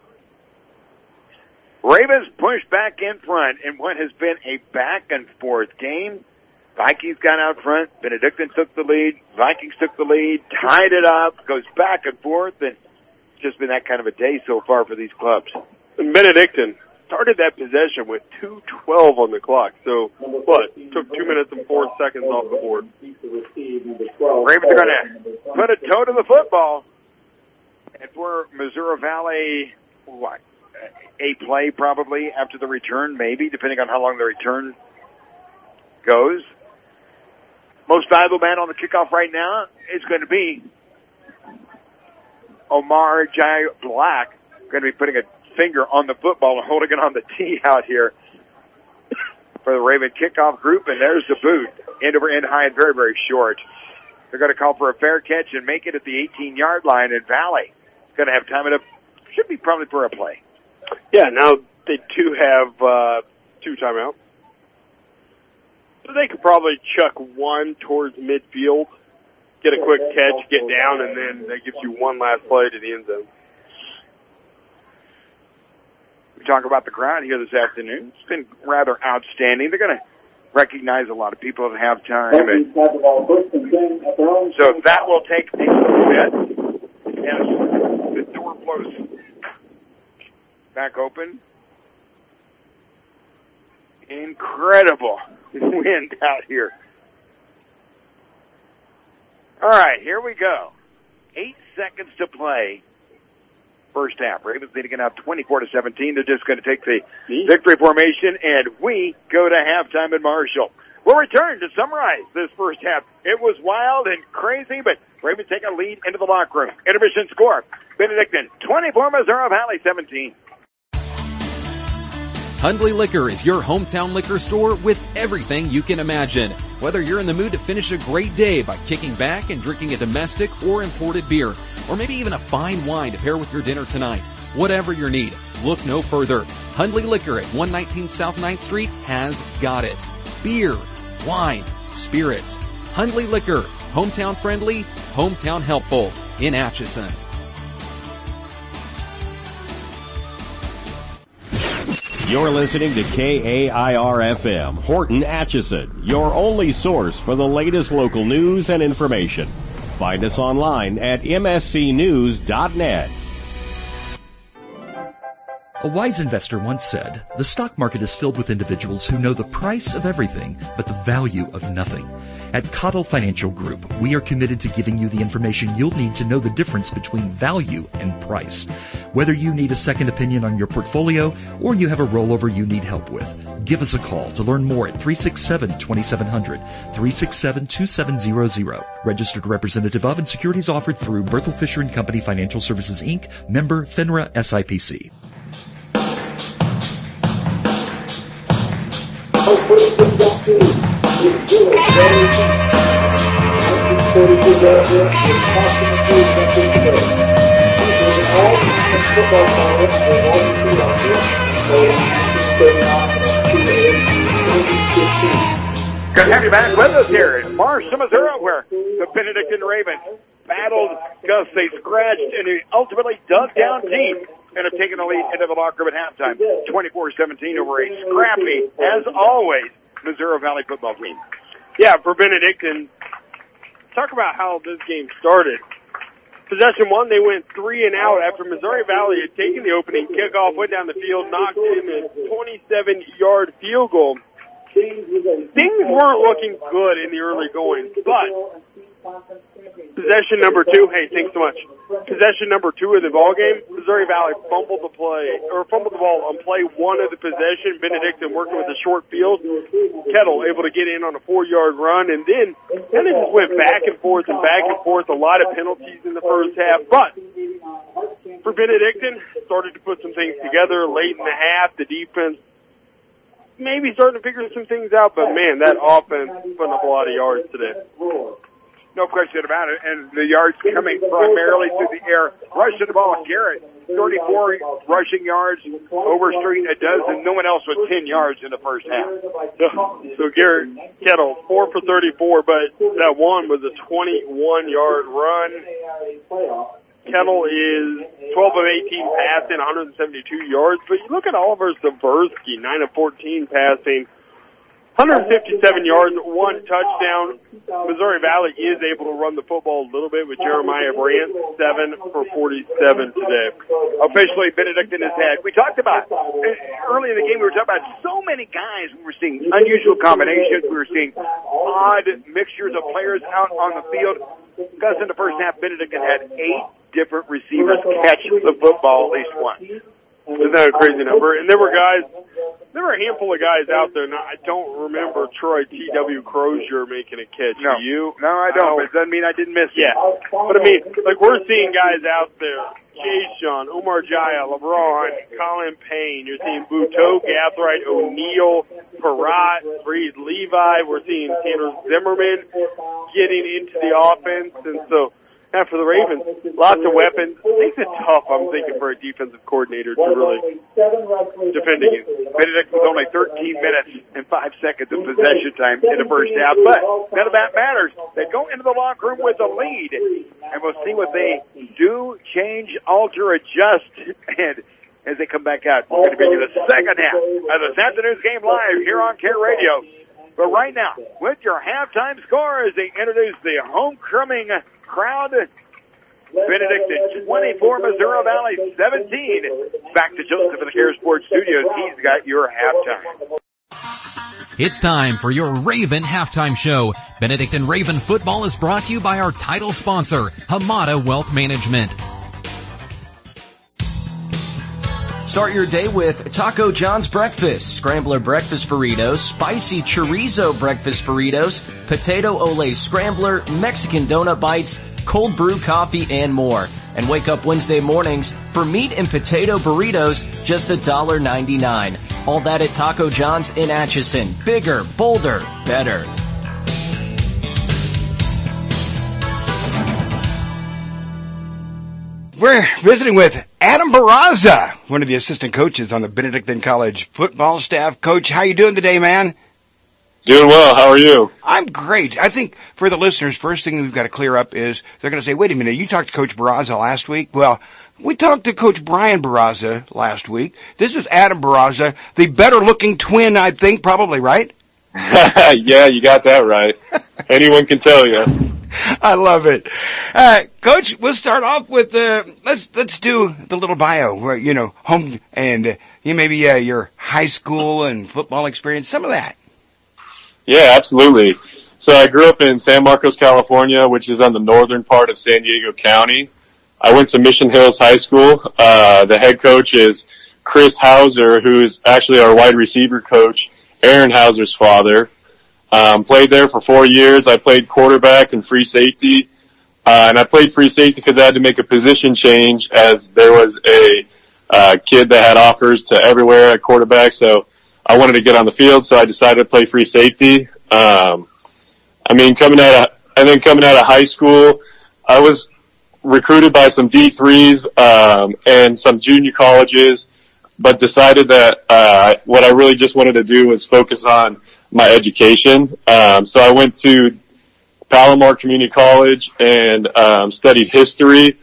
Ravens push back in front in what has been a back-and-forth game. Vikings got out front. Benedictine took the lead. Vikings took the lead, tied it up, goes back and forth, and it's just been that kind of a day so far for these clubs. And Benedictine started that possession with two twelve on the clock. So, what? Took two minutes and four seconds off the board. Ravens are going to put a toe to the football. And for Missouri Valley, what? A play probably after the return, maybe, depending on how long the return goes. Most valuable man on the kickoff right now is going to be Omar Jai Black, going to be putting a finger on the football and holding it on the tee out here for the Raven kickoff group. And there's the boot, end over end high and very, very short. They're going to call for a fair catch and make it at the eighteen-yard line. And Valley is going to have time enough, should be probably for a play. Yeah, now they do have uh, two timeouts. So they could probably chuck one towards midfield, get a quick catch, get down, and then that gives you one last play to the end zone. We talk about the crowd here this afternoon. It's been rather outstanding. They're going to recognize a lot of people at halftime. And so that will take a little bit. As the door blows back open. Incredible wind out here. All right, here we go. Eight seconds to play. First half. Ravens leading it out twenty-four to seventeen. They're just going to take the victory formation, and we go to halftime in Marshall. We'll return to summarize this first half. It was wild and crazy, but Ravens take a lead into the locker room. Intermission score. Benedictine twenty-four, Missouri Valley seventeen. Hundley Liquor is your hometown liquor store with everything you can imagine. Whether you're in the mood to finish a great day by kicking back and drinking a domestic or imported beer, or maybe even a fine wine to pair with your dinner tonight, Whatever your need, look no further. Hundley Liquor at one nineteen South ninth Street has got it. Beer, wine, spirits. Hundley Liquor, hometown friendly, hometown helpful in Atchison. You're listening to K A I R F M, Horton, Atchison, your only source for the latest local news and information. Find us online at m s c news dot net. A wise investor once said, "The stock market is filled with individuals who know the price of everything but the value of nothing." At Cottle Financial Group, we are committed to giving you the information you'll need to know the difference between value and price. Whether you need a second opinion on your portfolio or you have a rollover you need help with, give us a call to learn more at three six seven, two seven zero zero, three six seven, two seven zero zero. Registered representative of and securities offered through Berthel Fisher and Company Financial Services, Incorporated, member FINRA S I P C. Good to have you back with us here in Marshall, Missouri, where the Benedictine Ravens battled Gus. They scratched and they ultimately dug down deep and have taken the lead into the locker room at halftime, twenty-four seventeen over a scrappy, as always, Missouri Valley football team. Yeah, for Benedictine, talk about how this game started. Possession one, they went three and out after Missouri Valley had taken the opening kickoff, went down the field, knocked in a twenty-seven-yard field goal. Things weren't looking good in the early going, but possession number two, hey, thanks so much. Possession number two of the ball game, Missouri Valley fumbled the play, or fumbled the ball on play one of the possession. Benedictine working with a short field. Kettle able to get in on a four-yard run, and then kind of just went back and forth and back and forth. A lot of penalties in the first half, but for Benedictine, started to put some things together late in the half. The defense maybe starting to figure some things out, but man, that offense putting up a lot of yards today. No question about it, and the yards coming primarily through the air. Rushing the ball, Garrett, thirty-four rushing yards, Overstreet a dozen. No one else with ten yards in the first half. So Garrett Kettle, four for thirty-four, but that one was a twenty-one-yard run. Kettle is twelve of eighteen passing, one hundred seventy-two yards. But you look at Oliver Zversky, nine of fourteen passing, one hundred fifty-seven yards, one touchdown. Missouri Valley is able to run the football a little bit with Jeremiah Brandt, seven for forty-seven today. Officially, Benedictine has had, we talked about, early in the game, we were talking about so many guys. We were seeing unusual combinations. We were seeing odd mixtures of players out on the field. Because in the first half, Benedictine had eight different receivers catch the football at least once. Isn't that a crazy number? And there were guys, there were a handful of guys out there. Now, I don't remember Troy T W. Crozier making a catch. No. Do you? No, I don't. But it doesn't mean I didn't miss it. Yeah. But I mean, like, we're seeing guys out there. Chase Sean, Omar Jaya, LeBron, Colin Payne. You're seeing Buteau, Gathright, O'Neal, Parat, Breed Levi. We're seeing Tanner Zimmerman getting into the offense. And so, now for the Ravens, lots of weapons. Makes it tough, I'm thinking, for a defensive coordinator to really defend against. Benedict was only thirteen minutes and five seconds of possession time in the first half, but none of that matters. They go into the locker room with a lead, and we'll see what they do, change, alter, adjust, and as they come back out, we're going to bring you the second half of this afternoon's game live here on Care Radio. But right now, with your halftime score as they introduce the homecoming crowd, Benedictine twenty-four, Missouri Valley seventeen. Back to Joseph in the Care Sports Studios. He's got your halftime. It's time for your Raven Halftime Show. Benedictine Raven football is brought to you by our title sponsor, Hamada Wealth Management. Start your day with Taco John's Breakfast, Scrambler Breakfast Burritos, Spicy Chorizo Breakfast Burritos, Potato Ole Scrambler, Mexican Donut Bites, Cold Brew Coffee, and more. And wake up Wednesday mornings for meat and potato burritos, just one dollar ninety-nine. All that at Taco John's in Atchison. Bigger, bolder, better. We're visiting with Adam Barraza, one of the assistant coaches on the Benedictine College football staff. Coach, how you doing today, man? Doing well. How are you? I'm great. I think for the listeners, first thing we've got to clear up is they're going to say, wait a minute, you talked to Coach Barraza last week? Well, we talked to Coach Brian Barraza last week. This is Adam Barraza, the better-looking twin, I think, probably, right? Yeah, you got that right. Anyone can tell you. I love it. Uh, Coach, we'll start off with, uh, let's let's do the little bio, where, you know, home and uh, you maybe uh, your high school and football experience, some of that. Yeah, absolutely. So I grew up in San Marcos, California, which is on the northern part of San Diego County. I went to Mission Hills High School. Uh, the head coach is Chris Hauser, who is actually our wide receiver coach, Aaron Hauser's father. Um, played there for four years. I played quarterback and free safety. Uh, and I played free safety because I had to make a position change as there was a uh, kid that had offers to everywhere at quarterback. So I wanted to get on the field, so I decided to play free safety. Um, I mean, coming out of, and then coming out of high school, I was recruited by some D threes um, and some junior colleges, but decided that uh, what I really just wanted to do was focus on my education. Um, so I went to Palomar Community College and um, studied history,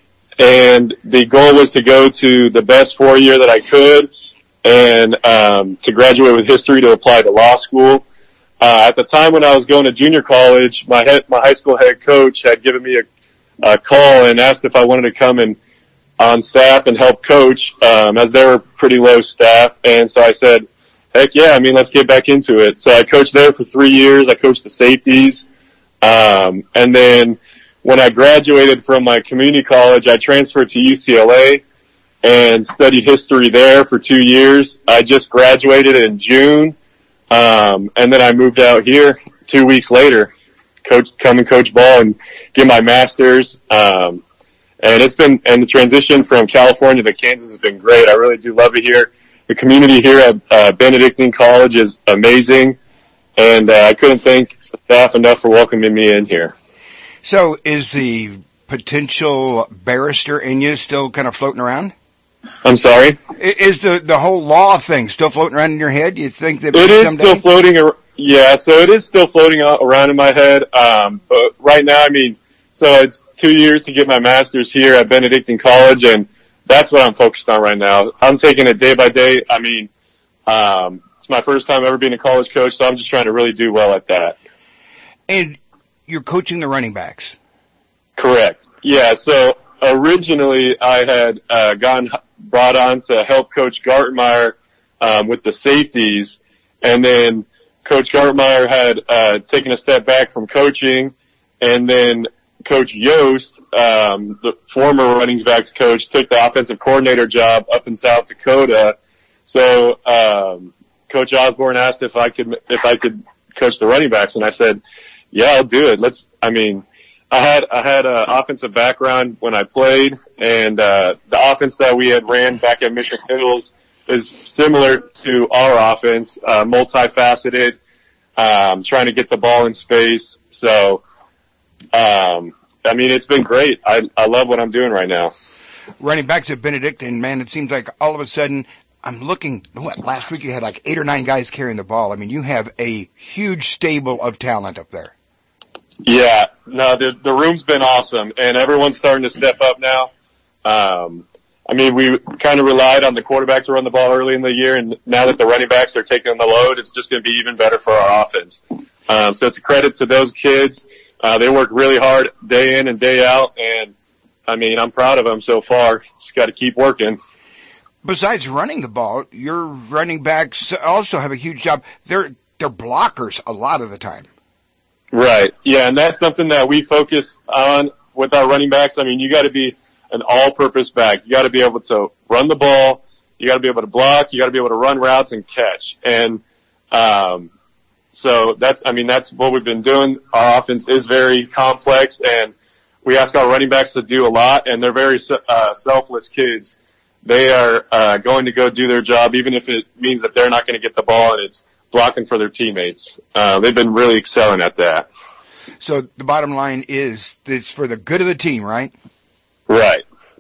and the goal was to go to the best four-year that I could and um, to graduate with history to apply to law school. Uh, at the time when I was going to junior college, my head, my high school head coach had given me a, a call and asked if I wanted to come and on staff and help coach, um, as they were pretty low staff. And so I said, heck yeah, I mean, let's get back into it. So I coached there for three years. I coached the safeties. Um, and then when I graduated from my community college, I transferred to U C L A and studied history there for two years. I just graduated in June. Um, and then I moved out here two weeks later, coach, come and coach ball and get my master's. Um, and it's been, and the transition from California to Kansas has been great. I really do love it here. The community here at uh, Benedictine College is amazing, and uh, I couldn't thank the staff enough for welcoming me in here. So is the potential barrister in you still kind of floating around? I'm sorry? Is the the whole law thing still floating around in your head? You think that it is someday? still floating? Ar- yeah, so it is still floating around in my head. Um, but right now, I mean, so it's two years to get my master's here at Benedictine College, and that's what I'm focused on right now. I'm taking it day by day. I mean, um, it's my first time ever being a college coach, so I'm just trying to really do well at that. And you're coaching the running backs? Correct. Yeah, so originally I had uh, gotten brought on to help Coach Gartmeyer um, with the safeties, and then Coach Gartmeyer had uh, taken a step back from coaching, and then Coach Yost, um, the former running backs coach, took the offensive coordinator job up in South Dakota. So um, Coach Osborne asked if I could if I could coach the running backs, and I said, "Yeah, I'll do it." Let's. I mean, I had I had an offensive background when I played, and uh, the offense that we had ran back at Mission Hills is similar to our offense, uh, multifaceted, um, trying to get the ball in space. So. Um, I mean, it's been great. I I love what I'm doing right now. Running backs at Benedictine, man, it seems like all of a sudden I'm looking, what, last week you had like eight or nine guys carrying the ball. I mean, you have a huge stable of talent up there. Yeah, no, the the room's been awesome, and everyone's starting to step up now. Um, I mean, we kind of relied on the quarterback to run the ball early in the year, and now that the running backs are taking on the load, it's just going to be even better for our offense. Um, so it's a credit to those kids. Uh, they work really hard day in and day out, and, I mean, I'm proud of them so far. Just got to keep working. Besides running the ball, your running backs also have a huge job. They're they're blockers a lot of the time. Right. Yeah, and that's something that we focus on with our running backs. I mean, you got to be an all-purpose back. You got to be able to run the ball. You got to be able to block. You got to be able to run routes and catch. And um, so that's, I mean, that's what we've been doing. Our offense is very complex, and we ask our running backs to do a lot, and they're very uh, selfless kids. They are uh, going to go do their job, even if it means that they're not going to get the ball and it's blocking for their teammates. Uh, they've been really excelling at that. So the bottom line is it's for the good of the team, right? Right.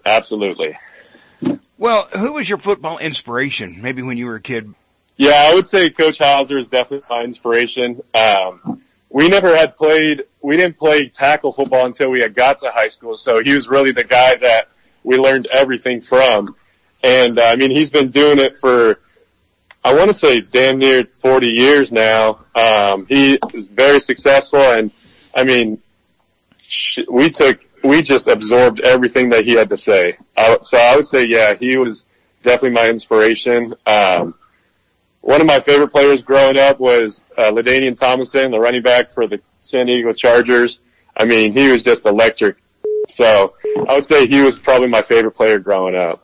absolutely. Well, who was your football inspiration, maybe when you were a kid? Yeah, I would say Coach Hauser is definitely my inspiration. Um, we never had played, we didn't play tackle football until we had got to high school, so he was really the guy that we learned everything from. And, uh, I mean, he's been doing it for, I want to say, damn near forty years now. Um, he is very successful, and, I mean, sh- we took, we just absorbed everything that he had to say. Uh, so I would say, yeah, he was definitely my inspiration. Um, one of my favorite players growing up was uh, LaDainian Tomlinson, the running back for the San Diego Chargers. I mean, he was just electric. So I would say he was probably my favorite player growing up.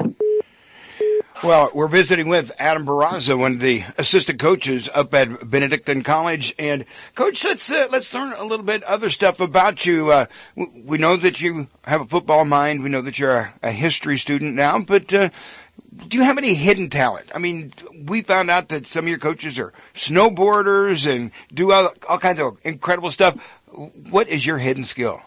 Well, we're visiting with Adam Barraza, one of the assistant coaches up at Benedictine College. And, Coach, let's uh, let's learn a little bit other stuff about you. Uh, we know that you have a football mind. We know that you're a, a history student now. But uh, do you have any hidden talent? I mean, we found out that some of your coaches are snowboarders and do all, all kinds of incredible stuff. What is your hidden skill?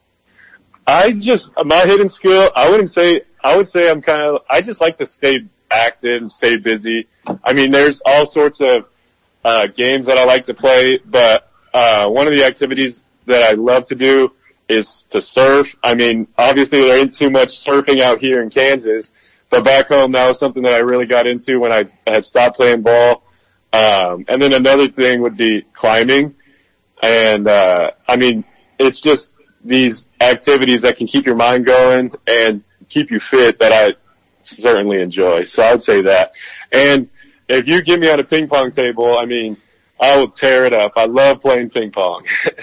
I just, my hidden skill, I wouldn't say, I would say I'm kind of, I just like to stay active and stay busy. I mean, there's all sorts of uh, games that I like to play, but uh, one of the activities that I love to do is to surf. I mean, obviously there ain't too much surfing out here in Kansas, but back home that was something that I really got into when I had stopped playing ball. Um, and then another thing would be climbing. And, uh, I mean, it's just these activities that can keep your mind going and keep you fit that I certainly enjoy. So I would say that. And if you get me on a ping pong table, I mean, I will tear it up. I love playing ping pong.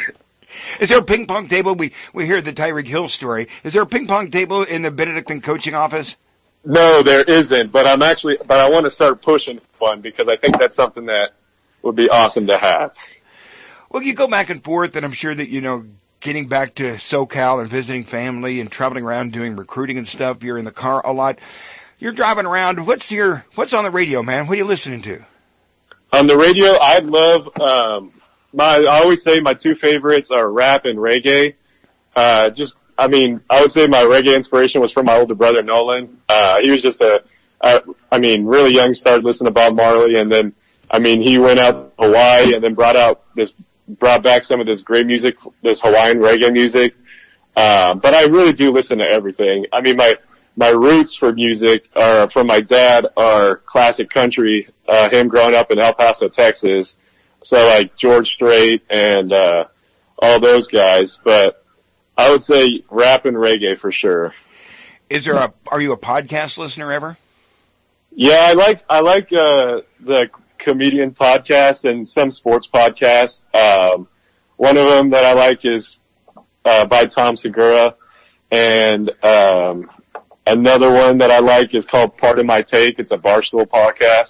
Is there a ping pong table? We we hear the Tyreek Hill story. Is there a ping pong table in the Benedictine coaching office? No, there isn't. But I'm actually, but I want to start pushing one because I think that's something that would be awesome to have. Well, you go back and forth, and I'm sure that, you know, getting back to SoCal and visiting family and traveling around doing recruiting and stuff, you're in the car a lot. You're driving around. What's your what's on the radio, man? What are you listening to? On the radio, I love um, my. I always say my two favorites are rap and reggae. Uh, just, I mean, I would say my reggae inspiration was from my older brother Nolan. Uh, he was just a, a, I mean, really young. Started listening to Bob Marley, and then, I mean, he went out to Hawaii and then brought out this. brought back some of this great music, this Hawaiian reggae music. Um, but I really do listen to everything. I mean, my, my roots for music are from my dad are classic country, uh, him growing up in El Paso, Texas. So like George Strait and, uh, all those guys. But I would say rap and reggae for sure. Is there a, are you a podcast listener ever? Yeah, I like, I like, uh, the comedian podcast and some sports podcasts. Um, one of them that I like is uh, by Tom Segura, and um, another one that I like is called Pardon My Take. It's a Barstool podcast.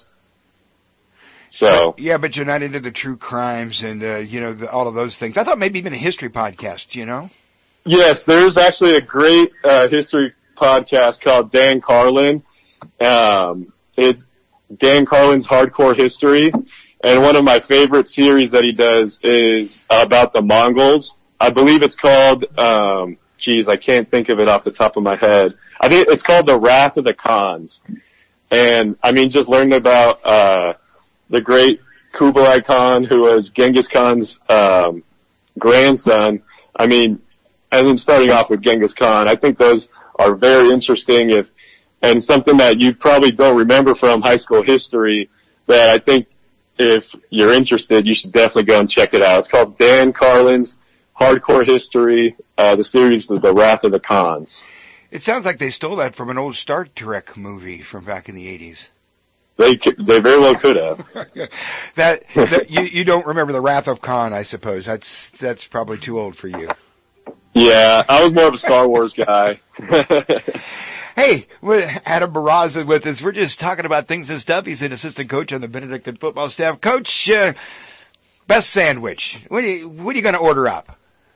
So yeah, but you're not into the true crimes and uh, you know the, all of those things. I thought maybe even a history podcast. You know? Yes, there's actually a great uh, history podcast called Dan Carlin. Um, it's Dan Carlin's Hardcore History, and one of my favorite series that he does is about the Mongols. I believe it's called, um, geez, I can't think of it off the top of my head. I think it's called The Wrath of the Khans. And, I mean, just learning about uh, the great Kublai Khan, who was Genghis Khan's um, grandson. I mean, and then starting off with Genghis Khan, I think those are very interesting if and something that you probably don't remember from high school history that I think if you're interested, you should definitely go and check it out. It's called Dan Carlin's Hardcore History, uh, the series of The Wrath of the Khans. It sounds like they stole that from an old Star Trek movie from back in the eighties. They they very well could have. that, that you you don't remember The Wrath of Khan, I suppose. That's that's probably too old for you. Yeah, I was more of a Star Wars guy. Hey, Adam Barraza with us. We're just talking about things and stuff. He's an assistant coach on the Benedictine football staff. Coach, uh, best sandwich. What are you, what are you going to order up?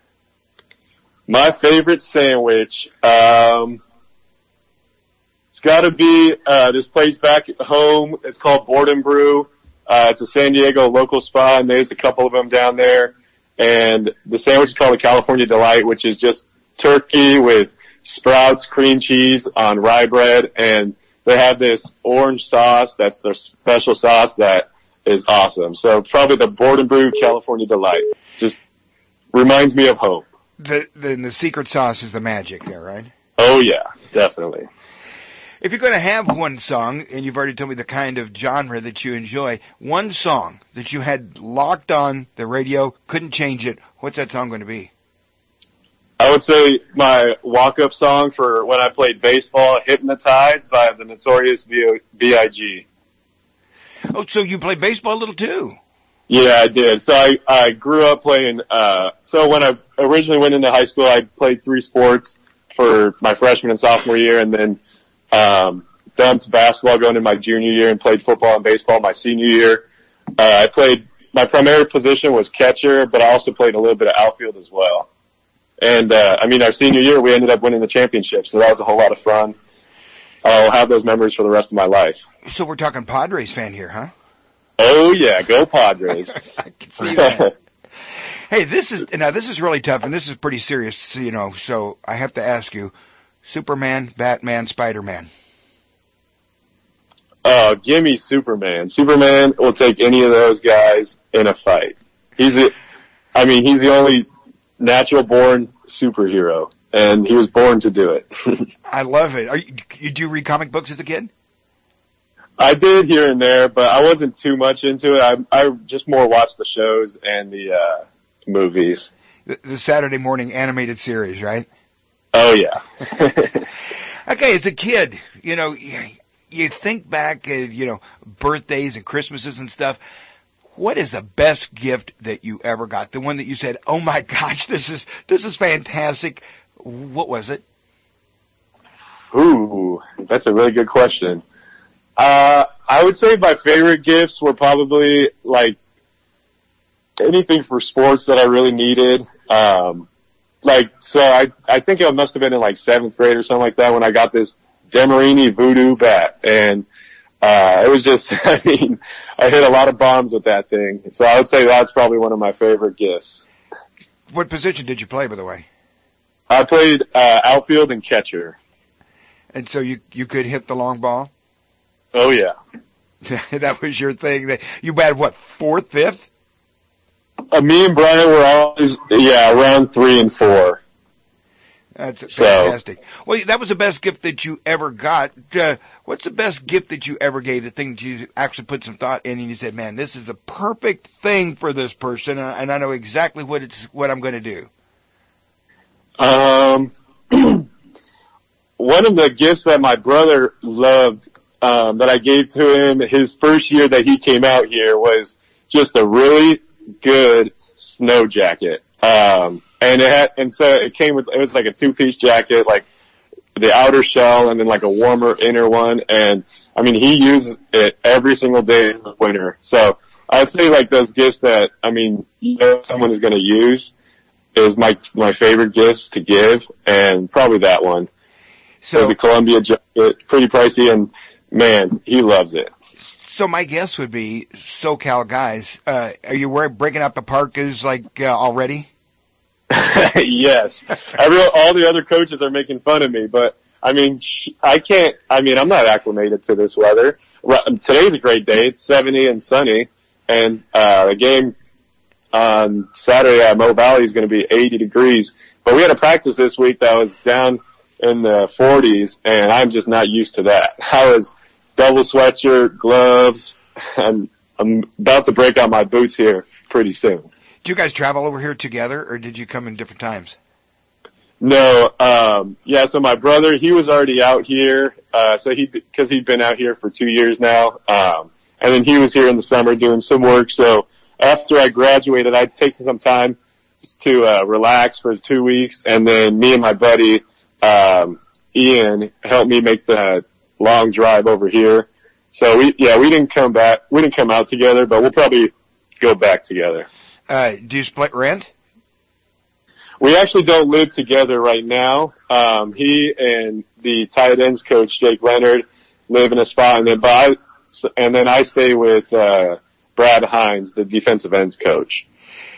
My favorite sandwich, um, it's got to be uh, this place back at home. It's called Board and Brew. Uh, it's a San Diego local spot, and there's a couple of them down there. And the sandwich is called a California Delight, which is just turkey with Sprouts cream cheese on rye bread, and they have this orange sauce that's their special sauce that is awesome. So probably the Board and Brew California Delight. Just reminds me of home. The, the, the secret sauce is the magic there, right? Oh, yeah, definitely. If you're going to have one song, and you've already told me the kind of genre that you enjoy, one song that you had locked on the radio, couldn't change it, what's that song going to be? I would say my walk-up song for when I played baseball, Hypnotized by the Notorious B I G Oh, so you played baseball a little too? Yeah, I did. So I, I grew up playing, uh, so when I originally went into high school, I played three sports for my freshman and sophomore year, and then um, dumped basketball going into my junior year and played football and baseball my senior year. Uh, I played, my primary position was catcher, but I also played a little bit of outfield as well. And, uh, I mean, our senior year, we ended up winning the championship, so that was a whole lot of fun. I'll have those memories for the rest of my life. So we're talking Padres fan here, huh? Oh, yeah, go Padres. I can see that. Hey, this is, now this is really tough, and this is pretty serious, you know, so I have to ask you, Superman, Batman, Spider-Man? Uh, give me Superman. Superman will take any of those guys in a fight. He's a, I mean, he's the only natural-born superhero, and he was born to do it. I love it. Are you, you do you read comic books as a kid? I did here and there, but I wasn't too much into it. I, I just more watched the shows and the uh, movies. The, the Saturday morning animated series, right? Oh, yeah. Okay, as a kid, you know, you think back at, you know, birthdays and Christmases and stuff. What is the best gift that you ever got? The one that you said, oh, my gosh, this is this is fantastic. What was it? Ooh, that's a really good question. Uh, I would say my favorite gifts were probably, like, anything for sports that I really needed. Um, like, so I I think it must have been in, like, seventh grade or something like that when I got this Demerini Voodoo bat. And uh, it was just, I mean, I hit a lot of bombs with that thing. So I would say that's probably one of my favorite gifts. What position did you play, by the way? I played uh, outfield and catcher. And so you you could hit the long ball? Oh, yeah. That was your thing. That you batted, what, fourth, fifth? Uh, me and Brian were always, yeah, around three and four. That's fantastic. So, well, that was the best gift that you ever got. Uh, what's the best gift that you ever gave, the thing that you actually put some thought in and you said, man, this is the perfect thing for this person, and I know exactly what it's what I'm going to do? Um, one of the gifts that my brother loved um, that I gave to him his first year that he came out here was just a really good snow jacket. Um, and it had, and so it came with, it was like a two-piece jacket, like the outer shell and then like a warmer inner one. And I mean, he uses it every single day in the winter. So I'd say like those gifts that, I mean, you know, someone is going to use is my, my favorite gifts to give, and probably that one. So, so the Columbia jacket, pretty pricey, and man, he loves it. So my guess would be, SoCal guys, uh, are you wearing, breaking out the parkas like uh, already? Yes. Every, all the other coaches are making fun of me, but I mean, I can't, I mean, I'm not acclimated to this weather. Today's a great day. It's seventy and sunny, and uh, the game on Saturday at Mo Valley is going to be eighty degrees. But we had a practice this week that was down in the forties, and I'm just not used to that. I was double sweatshirt, gloves. I'm, I'm about to break out my boots here pretty soon. Do you guys travel over here together, or did you come in different times? No, um, yeah, so my brother, he was already out here, uh, so he, cause he'd been out here for two years now, um, and then he was here in the summer doing some work, so after I graduated, I'd taken some time to, uh, relax for two weeks, and then me and my buddy, um, Ian helped me make the long drive over here. So we, yeah, we didn't come back, we didn't come out together, but we'll probably go back together. Uh, do you split rent? We actually don't live together right now. Um, he and the tight ends coach, Jake Leonard, live in a spot, and then by, and then I stay with, uh, Brad Hines, the defensive ends coach.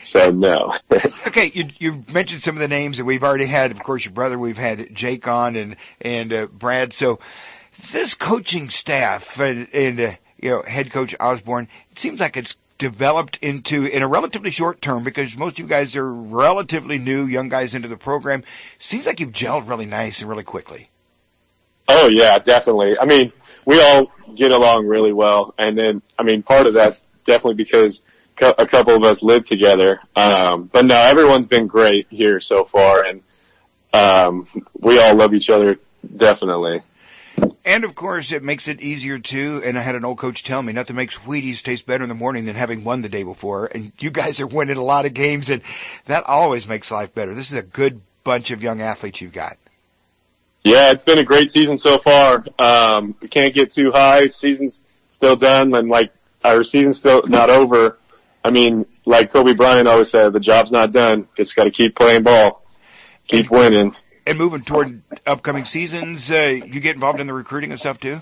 So, no. Okay, you you mentioned some of the names that we've already had. Of course, your brother, we've had Jake on, and, and uh, Brad. So this coaching staff and, and uh, you know, head coach Osborne, it seems like it's developed into, in a relatively short term, because most of you guys are relatively new, young guys into the program. Seems like you've gelled really nice and really quickly. Oh, yeah, definitely. I mean, we all get along really well. And then, I mean, part of that's definitely because a couple of us live together. Um, but no, everyone's been great here so far, and um, we all love each other, definitely. And, of course, it makes it easier, too, and I had an old coach tell me, nothing makes Wheaties taste better in the morning than having won the day before, and you guys are winning a lot of games, and that always makes life better. This is a good bunch of young athletes you've got. Yeah, it's been a great season so far. Um, we can't get too high. Season's still done, and, like, our season's still not over. I mean, like Kobe Bryant always said, the job's not done. Just got to keep playing ball, keep winning. And moving toward upcoming seasons, uh, you get involved in the recruiting and stuff too?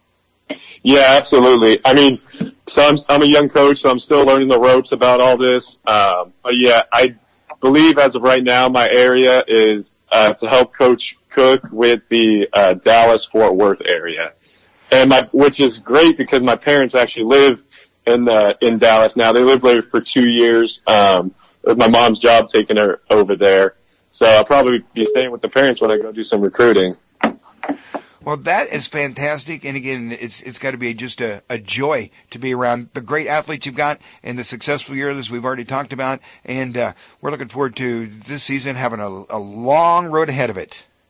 Yeah, absolutely. I mean, so I'm, I'm a young coach, so I'm still learning the ropes about all this. Um, but yeah, I believe as of right now, my area is uh, to help Coach Cook with the uh, Dallas-Fort Worth area, and my which is great because my parents actually live in the in Dallas now. They lived there for two years. Um, with my mom's job taking her over there. So I'll probably be staying with the parents when I go do some recruiting. Well, that is fantastic. And, again, it's it's got to be just a, a joy to be around the great athletes you've got and the successful year, as we've already talked about. And uh, we're looking forward to this season having a, a long road ahead of it.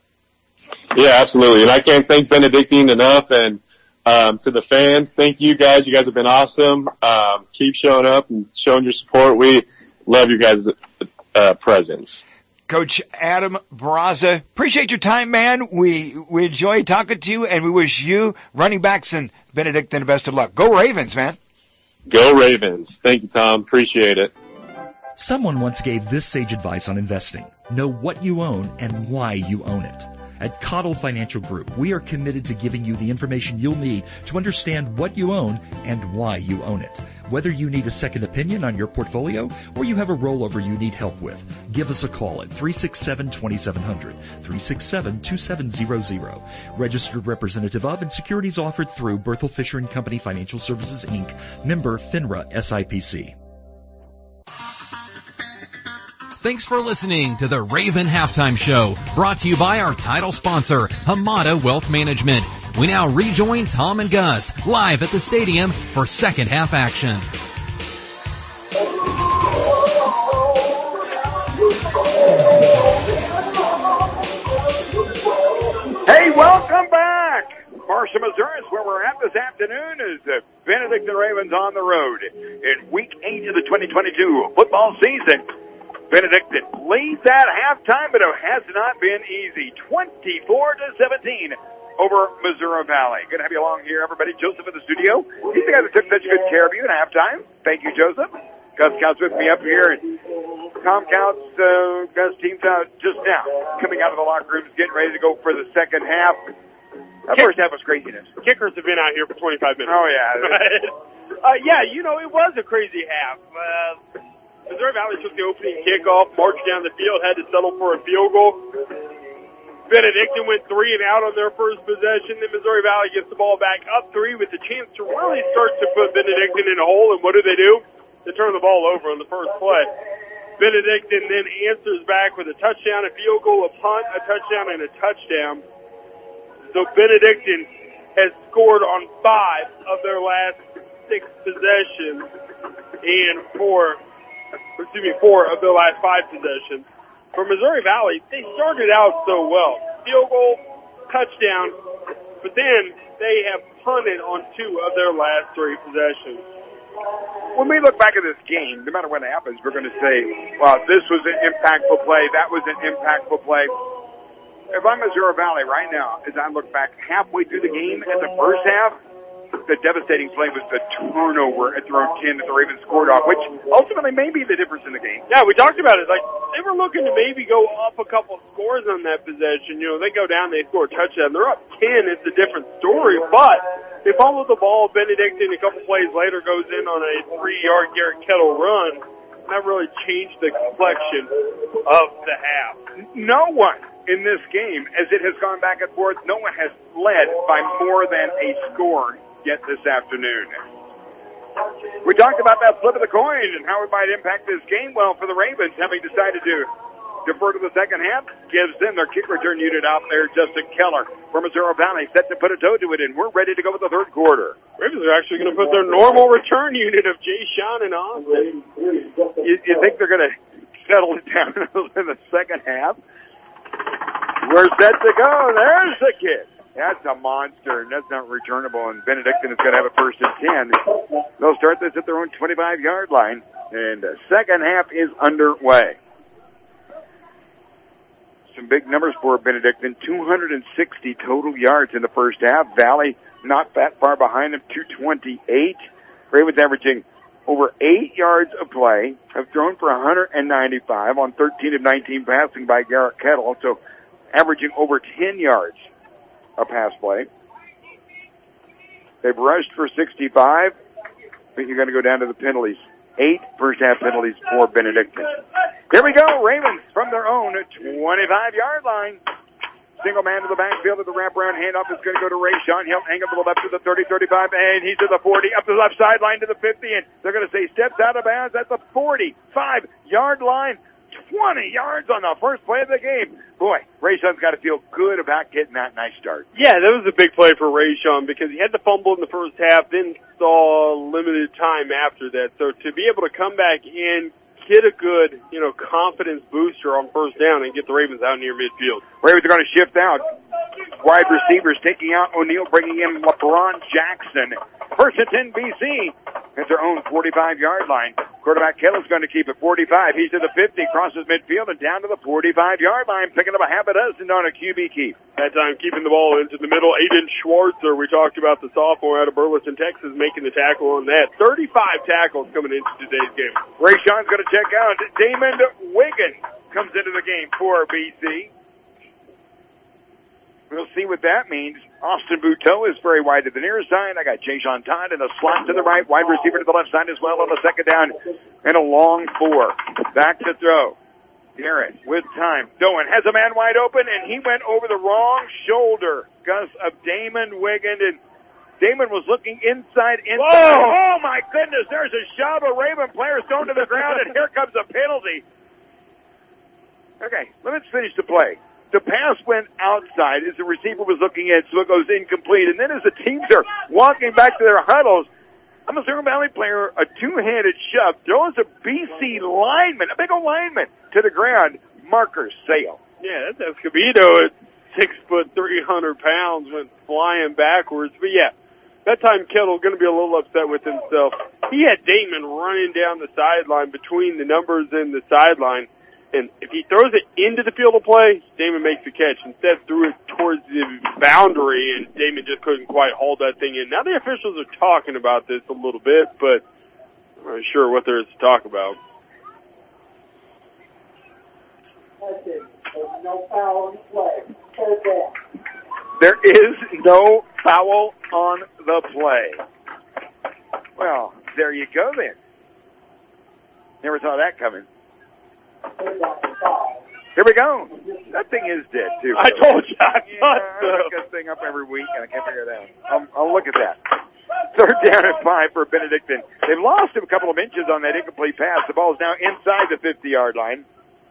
Yeah, absolutely. And I can't thank Benedictine enough. And um, to the fans, thank you guys. You guys have been awesome. Um, keep showing up and showing your support. We love you guys' uh, presence. Coach Adam Barraza, appreciate your time, man. We we enjoy talking to you, and we wish you, running backs, and Benedictine the best of luck. Go Ravens, man. Go Ravens. Thank you, Tom. Appreciate it. Someone once gave this sage advice on investing. Know what you own and why you own it. At Cottle Financial Group, we are committed to giving you the information you'll need to understand what you own and why you own it. Whether you need a second opinion on your portfolio or you have a rollover you need help with, give us a call at three six seven, two seven zero zero, three six seven, two seven zero zero. Registered representative of and securities offered through Berthel Fisher and Company Financial Services, Incorporated, member FINRA S I P C. Thanks for listening to the Raven Halftime Show, brought to you by our title sponsor, Hamada Wealth Management. We now rejoin Tom and Gus live at the stadium for second half action. Hey, welcome back. Marshall, Missouri is where we're at this afternoon as the Benedictine Ravens on the road in week eight of the twenty twenty-two football season. Benedictine leads at halftime, but it has not been easy. twenty-four to seventeen over Missouri Valley. Good to have you along here, everybody. Joseph in the studio. He's the guy that took such good care of you at halftime. Thank you, Joseph. Gus Counts with me up here. And Tom Counts, uh, Gus team's out just now, coming out of the locker rooms, getting ready to go for the second half. That Kick- first half was craziness. Kickers have been out here for twenty-five minutes. Oh, yeah. uh, yeah, you know, it was a crazy half. Uh, Missouri Valley took the opening kickoff, marched down the field, had to settle for a field goal. Benedictine went three and out on their first possession. Then Missouri Valley gets the ball back up three with a chance to really start to put Benedictine in a hole. And what do they do? They turn the ball over on the first play. Benedictine then answers back with a touchdown, a field goal, a punt, a touchdown, and a touchdown. So Benedictine has scored on five of their last six possessions and four, excuse me, four of their last five possessions. For Missouri Valley, they started out so well. Field goal, touchdown, but then they have punted on two of their last three possessions. When we look back at this game, no matter what happens, we're going to say, well, this was an impactful play, that was an impactful play. If I'm Missouri Valley right now, as I look back halfway through the game at the first half, the devastating play was the turnover at throw ten that the Ravens scored off, which ultimately may be the difference in the game. Yeah, we talked about it. Like, they were looking to maybe go up a couple scores on that possession. You know, they go down, they score a touchdown. They're up ten. It's a different story, but they follow the ball. Benedictine a couple plays later goes in on a three-yard Garrett Kettle run. not really changed the complexion of the half. No one in this game, as it has gone back and forth, no one has led by more than a score yet this afternoon. We talked about that flip of the coin and how it might impact this game. Well, for the Ravens, having decided to defer to the second half, gives them their kick return unit out there, Justin Keller from Missouri Valley, set to put a toe to it, and we're ready to go with the third quarter. Ravens are actually going to put their normal return unit of Jay Sean and Austin. You, you think they're going to settle it down in the second half? We're set to go. There's the kick. That's a monster, and that's not returnable, and Benedictine is going to have a first and ten. They'll start this at their own twenty-five-yard line, and the second half is underway. Some big numbers for Benedictine, two hundred sixty total yards in the first half. Valley not that far behind them, two twenty-eight. Ravens averaging over eight yards a play, have thrown for one hundred ninety-five on thirteen of nineteen passing by Garrett Kettle, so averaging over ten yards a pass play. They've rushed for sixty-five, but you're going to go down to the penalties. Eight first-half penalties for Benedictine. Here we go, Ravens from their own twenty-five-yard line. Single man to the backfield of the wraparound handoff is going to go to Ray Sean. He'll hang up to the left to the thirty, thirty-five, and he's to the forty, up to the left sideline to the fifty, and they're going to say steps out of bounds at the forty-five-yard line. twenty yards on the first play of the game. Boy, Ray Sean's got to feel good about getting that nice start. Yeah, that was a big play for Ray Sean because he had the fumble in the first half, then saw limited time after that. So to be able to come back in, get a good, you know, confidence booster on first down and get the Ravens out near midfield. Ravens are going to shift out. Wide receivers taking out O'Neal, bringing in LeBron Jackson. First and ten B C at their own forty-five-yard line. Quarterback Kettle's going to keep it forty-five. He's to the fifty, crosses midfield, and down to the forty-five-yard line, picking up a half a dozen on a Q B keep. That time keeping the ball into the middle. Aiden Schwartzer, we talked about the sophomore out of Burleson, Texas, making the tackle on that. thirty-five tackles coming into today's game. Ray Sean's going to check out. Damon Wiggins comes into the game for B C. We'll see what that means. Austin Buteau is very wide to the near side. I got Jay-Sean Todd in a slot to the right, wide receiver to the left side as well on the second down, and a long four. Back to throw. Garrett with time. Doan has a man wide open, and he went over the wrong shoulder. Gus of Damon Wiggins, and Damon was looking inside, inside. Whoa! Oh, my goodness, there's a shot of Raven players thrown to the ground, and here comes a penalty. Okay, let's finish the play. The pass went outside as the receiver was looking in, so it goes incomplete. And then as the teams are walking back to their huddles, a Missouri Valley player, a two-handed shove, throws a B C lineman, a big old lineman, to the ground. Marker Sale. Yeah, that's Escobedo at six foot, three hundred pounds, went flying backwards. But yeah, that time Kettle going to be a little upset with himself. He had Damon running down the sideline between the numbers and the sideline. And if he throws it into the field of play, Damon makes the catch. Instead, threw it towards the boundary, and Damon just couldn't quite hold that thing in. Now the officials are talking about this a little bit, but I'm not sure what there is to talk about. No foul on the play. There is no foul on the play. Well, there you go then. Never saw that coming. Here we go. That thing is dead, too. I told you. I yeah, thought so. I look this thing up every week, and I can't figure it out. I'll, I'll look at that. Third down and five for Benedictine. They've lost him a couple of inches on that incomplete pass. The ball's now inside the fifty-yard line.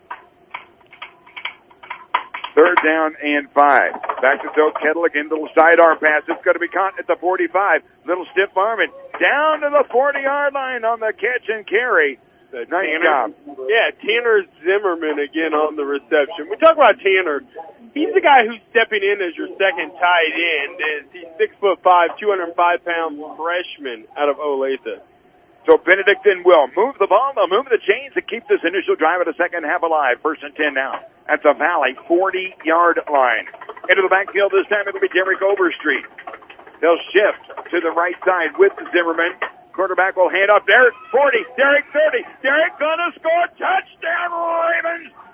Third down and five. Back to throw Kettle again. Little sidearm pass. It's going to be caught at the forty-five. Little stiff arm and down to the forty-yard line on the catch and carry. Nice Tanner, job. Yeah, Tanner Zimmerman again on the reception. We talk about Tanner. He's the guy who's stepping in as your second tight end. He's six foot five, two hundred five pound freshman out of Olathe. So Benedictine will move the ball, they'll move the chains to keep this initial drive of the second half alive. First and ten now at the Valley forty-yard line. Into the backfield this time, it'll be Derek Overstreet. They'll shift to the right side with Zimmerman. Quarterback will hand off Derek forty, Derek thirty, Derek gonna score, touchdown Ravens!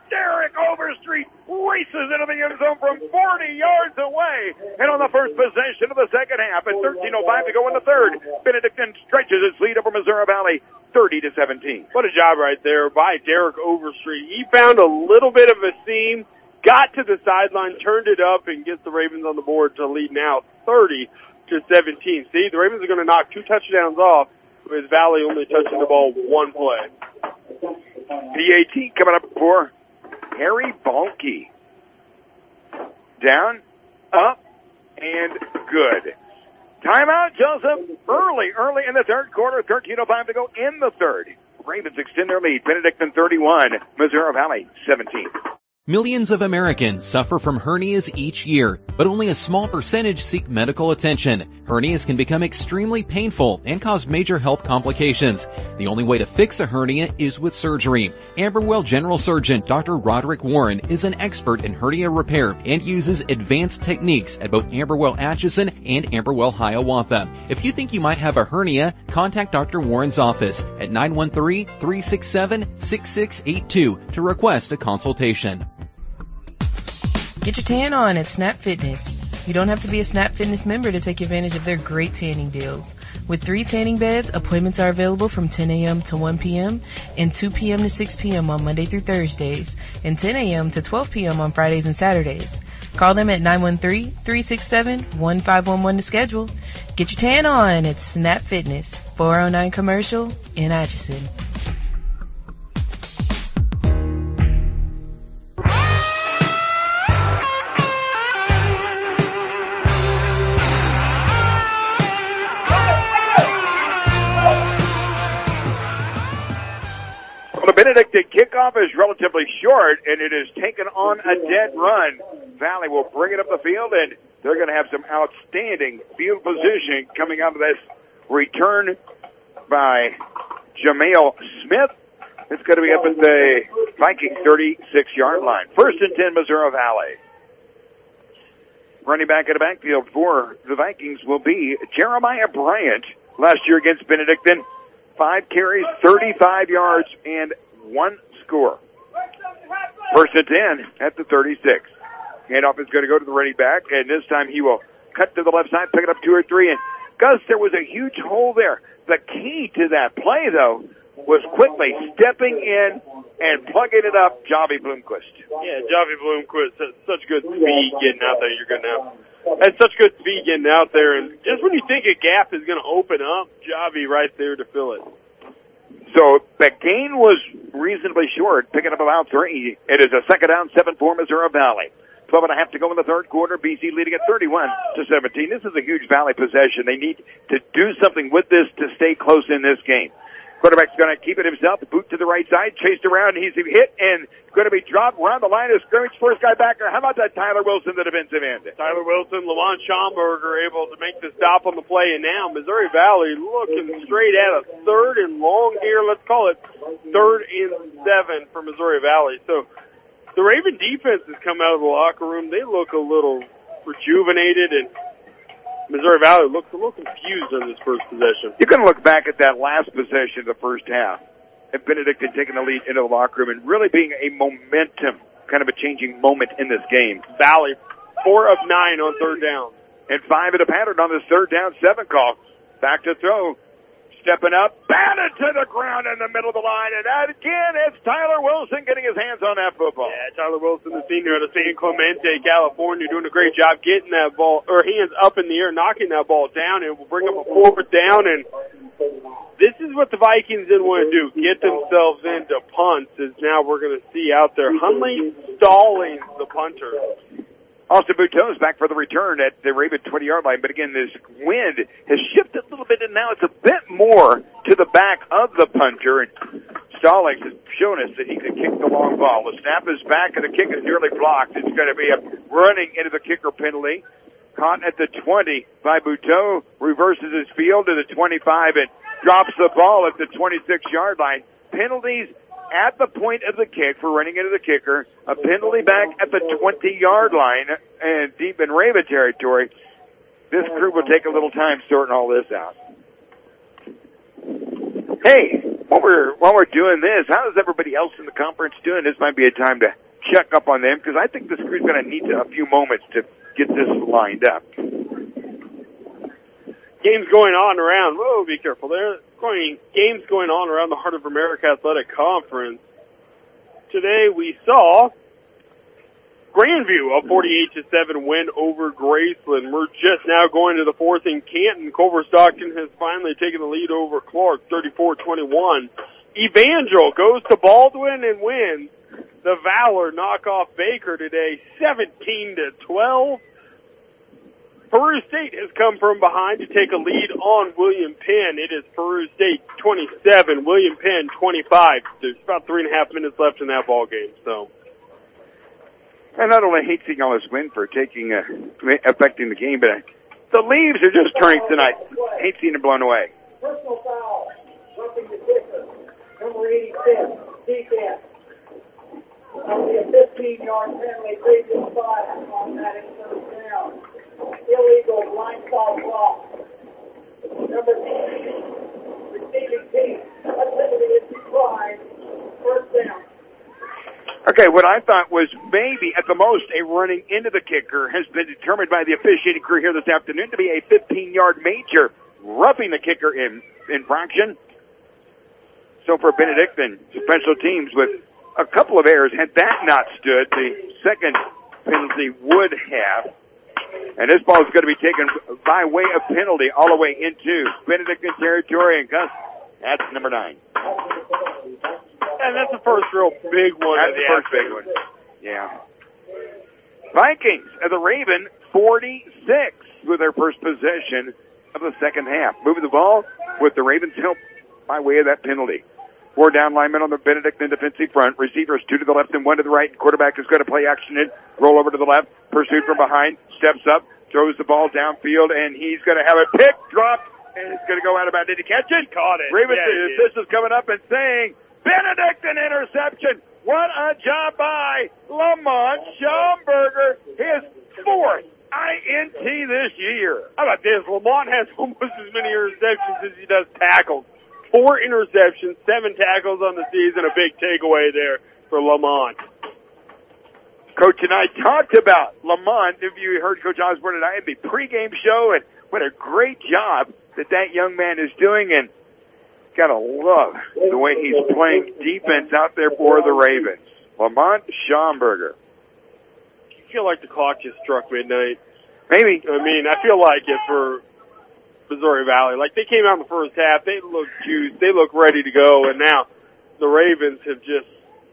Derek Overstreet races into the end zone from forty yards away. And on the first possession of the second half, at thirteen oh five to go in the third, Benedictine stretches its lead over Missouri Valley, thirty to seventeen. What a job right there by Derek Overstreet. He found a little bit of a seam, got to the sideline, turned it up, and gets the Ravens on the board to lead now thirty to seventeen. See, the Ravens are going to knock two touchdowns off, with Valley only touching the ball one play. P A T coming up for Harry Balke. Down, up, and good. Timeout, Joseph. Early, early in the third quarter. thirteen oh five to go in the third. Ravens extend their lead. Benedictine thirty-one, Missouri Valley seventeen. Millions of Americans suffer from hernias each year, but only a small percentage seek medical attention. Hernias can become extremely painful and cause major health complications. The only way to fix a hernia is with surgery. Amberwell General Surgeon Doctor Roderick Warren is an expert in hernia repair and uses advanced techniques at both Amberwell Atchison and Amberwell Hiawatha. If you think you might have a hernia, contact Doctor Warren's office at nine one three, three six seven, six six eight two to request a consultation. Get your tan on at Snap Fitness. You don't have to be a Snap Fitness member to take advantage of their great tanning deals. With three tanning beds, appointments are available from ten a.m. to one p.m. and two p.m. to six p.m. on Monday through Thursdays, and ten a.m. to twelve p.m. on Fridays and Saturdays. Call them at nine one three, three six seven, one five one one to schedule. Get your tan on at Snap Fitness, four oh nine Commercial in Atchison. The Benedictine kickoff is relatively short, and it is taken on a dead run. Valley will bring it up the field, and they're going to have some outstanding field positioning coming out of this return by Jameel Smith. It's going to be up at the Viking thirty-six-yard line. First and ten, Missouri Valley. Running back in the backfield for the Vikings will be Jeremiah Bryant. Last year against Benedictine, five carries, thirty-five yards, and one score. First and ten at the thirty-six. Handoff is going to go to the running back, and this time he will cut to the left side, pick it up two or three. And Gus, there was a huge hole there. The key to that play, though, was quickly stepping in and plugging it up, Javi Bloomquist. Yeah, Javi Bloomquist has such good speed getting out there. You're going to have has such good speed getting out there, and just when you think a gap is going to open up, Javi right there to fill it. So the gain was reasonably short, picking up about three. It is a second down, seven for Missouri Valley. Twelve and a half to go in the third quarter. B C leading at thirty-one to seventeen. This is a huge Valley possession. They need to do something with this to stay close in this game. Quarterback's going to keep it himself, boot to the right side, chased around, he's hit, and going to be dropped around the line of scrimmage. First guy back there. How about that Tyler Wilson, the defensive end? Tyler Wilson, Lamont Schomburger able to make the stop on the play, and now Missouri Valley looking straight at a third and long here. Let's call it third and seven for Missouri Valley. So the Raven defense has come out of the locker room. They look a little rejuvenated, and Missouri Valley looks a little confused on this first possession. You're going to look back at that last possession of the first half, and Benedictine taking the lead into the locker room and really being a momentum, kind of a changing moment in this game. Valley, four of nine on third down. And five of the pattern on this third down, seven call. Back to throw. Stepping up, batted to the ground in the middle of the line, and that again, it's Tyler Wilson getting his hands on that football. Yeah, Tyler Wilson, the senior out of San Clemente, California, doing a great job getting that ball, or hands up in the air, knocking that ball down, and will bring up a fourth down, and this is what the Vikings didn't want to do, get themselves into punts, as now we're going to see out there. Hunley Stallings, the punter. Austin Buteau is back for the return at the Raven twenty-yard line. But again, this wind has shifted a little bit, and now it's a bit more to the back of the punter. And Stallings has shown us that he can kick the long ball. The snap is back, and the kick is nearly blocked. It's going to be a running into the kicker penalty. Caught at the twenty by Buteau. Reverses his field to the twenty-five and drops the ball at the twenty-six-yard line. Penalties at the point of the kick for running into the kicker, a penalty back at the twenty-yard line and deep in Raven territory. This crew will take a little time sorting all this out. Hey, while we're while we're doing this, how is everybody else in the conference doing? This might be a time to check up on them because I think this crew's going to need a few moments to get this lined up. Games going on around. Whoa, be careful there. Going games going on around the Heart of America Athletic Conference. Today we saw Grandview a forty-eight to seven win over Graceland. We're just now going to the fourth in Canton. Culver Stockton has finally taken the lead over Clark, thirty-four twenty-one. Evangel goes to Baldwin and wins. The Valor knock off Baker today, seventeen to twelve. Peru State has come from behind to take a lead on William Penn. It is Peru State twenty-seven, William Penn twenty-five. There's about three and a half minutes left in that ball game, so. I not only hate seeing all this wind for taking, uh, affecting the game, but uh, the leaves are just turning tonight. I hate seeing it blown away. Personal foul, roughing the kicker, number eighty-six, defense. That'll be a fifteen-yard penalty, previous five on that in third down. Illegal blindside block. Number eighteen, receiving team. That penalty is declined. First down. Okay, what I thought was maybe at the most a running into the kicker has been determined by the officiating crew here this afternoon to be a fifteen-yard major roughing the kicker in infraction. So for Benedictine, special teams with a couple of errors, had that not stood, the second penalty would have. And this ball is going to be taken by way of penalty all the way into Benedictine territory. And Gus, that's number nine. And that's the first real big one. That's the first big one. Yeah. Vikings at the Raven, forty-six with their first possession of the second half. Moving the ball with the Ravens' help by way of that penalty. Four down linemen on the Benedictine defensive front. Receivers two to the left and one to the right. Quarterback is going to play action in. Roll over to the left. Pursued from behind. Steps up. Throws the ball downfield. And he's going to have it picked, dropped, and it's going to go out about. Did he catch it? Caught it. Ravens yeah, assist is coming up and saying, Benedictine interception. What a job by Lamont Schaumburger. His fourth I N T this year. How about this? Lamont has almost as many interceptions as he does tackles. Four interceptions, seven tackles on the season, a big takeaway there for Lamont. Coach and I talked about Lamont. If you heard Coach Osborne and I in the pregame show, and what a great job that that young man is doing, and gotta love the way he's playing defense out there for the Ravens. Lamont Schaumburger. You feel like the clock just struck midnight? Maybe. I mean, I feel like it for Missouri Valley. Like, they came out in the first half, they looked juiced, they looked ready to go, and now the Ravens have just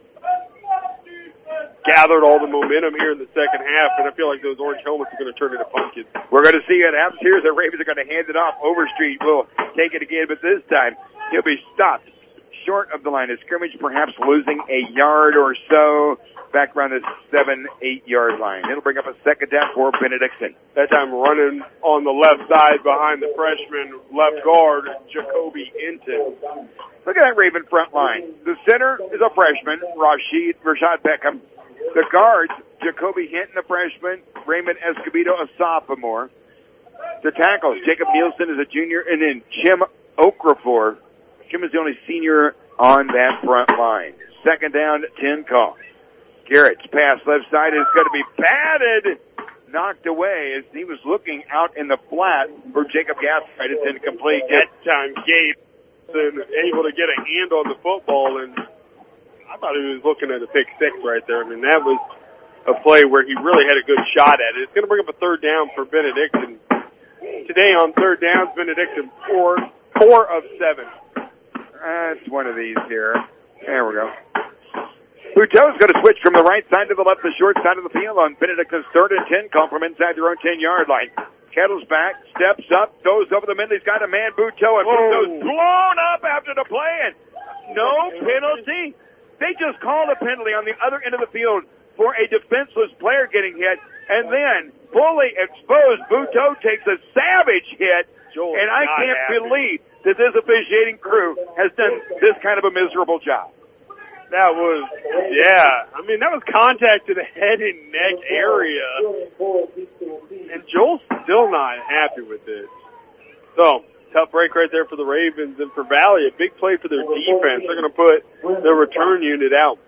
gathered all the momentum here in the second half, and I feel like those orange helmets are going to turn into pumpkins. We're going to see what happens here. The Ravens are going to hand it off. Overstreet will take it again, but this time he'll be stopped short of the line of scrimmage, perhaps losing a yard or so back around the seven, eight-yard line. It'll bring up a second down for Benedictine. That time running on the left side behind the freshman left guard, Jacoby Inton. Look at that Raven front line. The center is a freshman, Rashid, Rashad Beckham. The guards, Jacoby Hinton, a freshman, Raymond Escobedo, a sophomore. The tackles, Jacob Nielsen is a junior, and then Jim Okafor. Jim is the only senior on that front line. Second down, ten call. Garrett's pass left side is going to be batted, knocked away as he was looking out in the flat for Jacob Gaspard. It's incomplete. That time, Gabe able to get a hand on the football, and I thought he was looking at a pick six right there. I mean, that was a play where he really had a good shot at it. It's going to bring up a third down for Benedictine. Today on third downs, Benedictine four, four of seven. That's one of these here. There we go. Buteau's going to switch from the right side to the left, the short side of the field on Benedictine's third and ten. Call from inside their own ten-yard line. Kettle's back, steps up, goes over the middle. He's got a man, Buteau, and Buteau's blown up after the play, and no penalty. They just called a penalty on the other end of the field for a defenseless player getting hit, and then fully exposed, Buteau takes a savage hit, Joel and I can't happy. believe that this officiating crew has done this kind of a miserable job. That was, yeah. I mean, that was contact to the head and neck area. And Joel's still not happy with this. So, tough break right there for the Ravens. And for Valley, a big play for their defense. They're going to put their return unit out.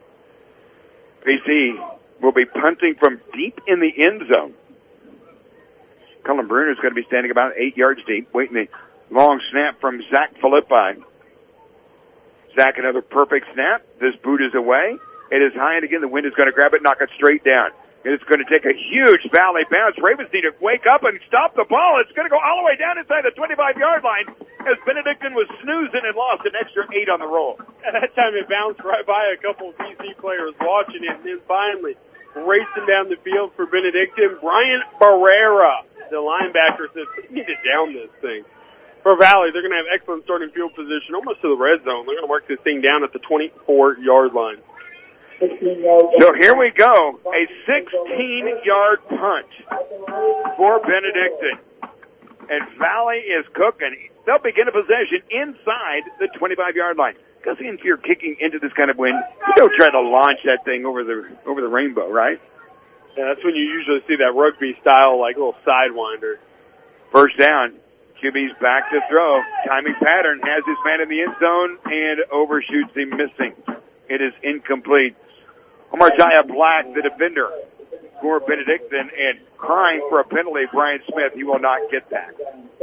P C will be punting from deep in the end zone. Cullen Bruner is going to be standing about eight yards deep, waiting the long snap from Zach Philippi. Zach, another perfect snap. This boot is away. It is high, and again, the wind is going to grab it, knock it straight down. It's going to take a huge Valley bounce. Ravens need to wake up and stop the ball. It's going to go all the way down inside the twenty-five-yard line as Benedictine was snoozing and lost an extra eight on the roll. At that time, it bounced right by a couple of B C players watching it, and then finally racing down the field for Benedictine, Brian Barrera, the linebacker, says, we need to down this thing. For Valley, they're going to have excellent starting field position, almost to the red zone. They're going to work this thing down at the twenty-four-yard line. So here we go, a sixteen-yard punt for Benedictine. And Valley is cooking. They'll begin a possession inside the twenty-five-yard line. Because if you're kicking into this kind of wind, you don't try to launch that thing over the over the rainbow, right? Yeah, that's when you usually see that rugby style, like little sidewinder. First down. Q B's back to throw. Timing pattern has his man in the end zone and overshoots him, missing. It is incomplete. Omar Jaya Black, the defender for Benedictine, and crying for a penalty, Brian Smith. He will not get that.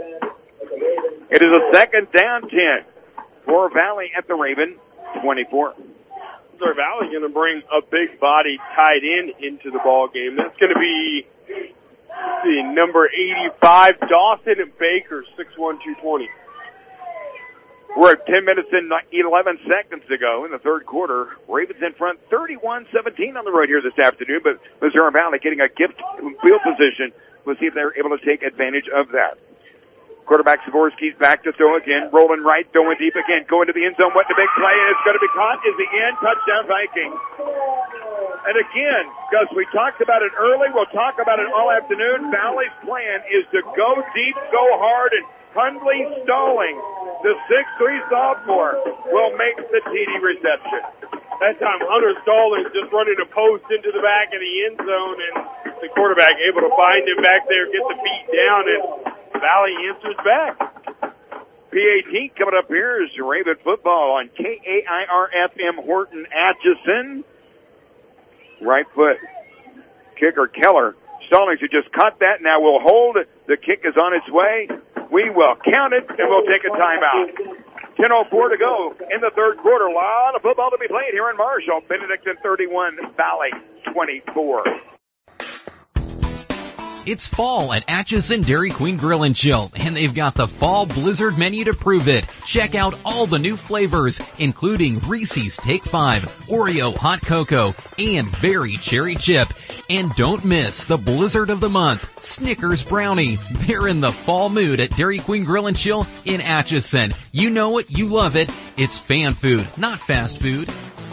It is a second down ten for Valley at the Raven twenty-four. So Valley going to bring a big body tight end into the ball game. That's going to be the number eighty-five, Dawson Baker, six one, two twenty. We're at ten minutes and eleven seconds to go in the third quarter. Ravens in front thirty-one seventeen on the road here this afternoon, but Missouri Valley getting a gift field position. We'll see if they're able to take advantage of that. Quarterback Zaborski's back to throw again, rolling right, throwing deep again, going to the end zone. What the big play, and it's going to be caught. Is the end touchdown Vikings. And again, Gus, we talked about it early. We'll talk about it all afternoon. Valley's plan is to go deep, go hard, and Hundley Stalling, the six three sophomore, will make the T D reception. That time, Hunter Stalling just running a post into the back of the end zone, and the quarterback able to find him back there, get the beat down, and Valley answers back. P A T coming up here is Raven football on K A I R F M Horton Atchison. Right foot. Kicker Keller. Stallings who just caught that. Now will hold. The kick is on its way. We will count it, and we'll take a timeout. ten oh four to go in the third quarter. A lot of football to be played here in Marshall. Benedictine thirty-one, Valley twenty-four. It's fall at Atchison Dairy Queen Grill and Chill, and they've got the Fall Blizzard menu to prove it. Check out all the new flavors, including Reese's Take five, Oreo Hot Cocoa, and Berry Cherry Chip. And don't miss the Blizzard of the Month, Snickers Brownie. They're in the fall mood at Dairy Queen Grill and Chill in Atchison. You know it, you love it. It's fan food, not fast food.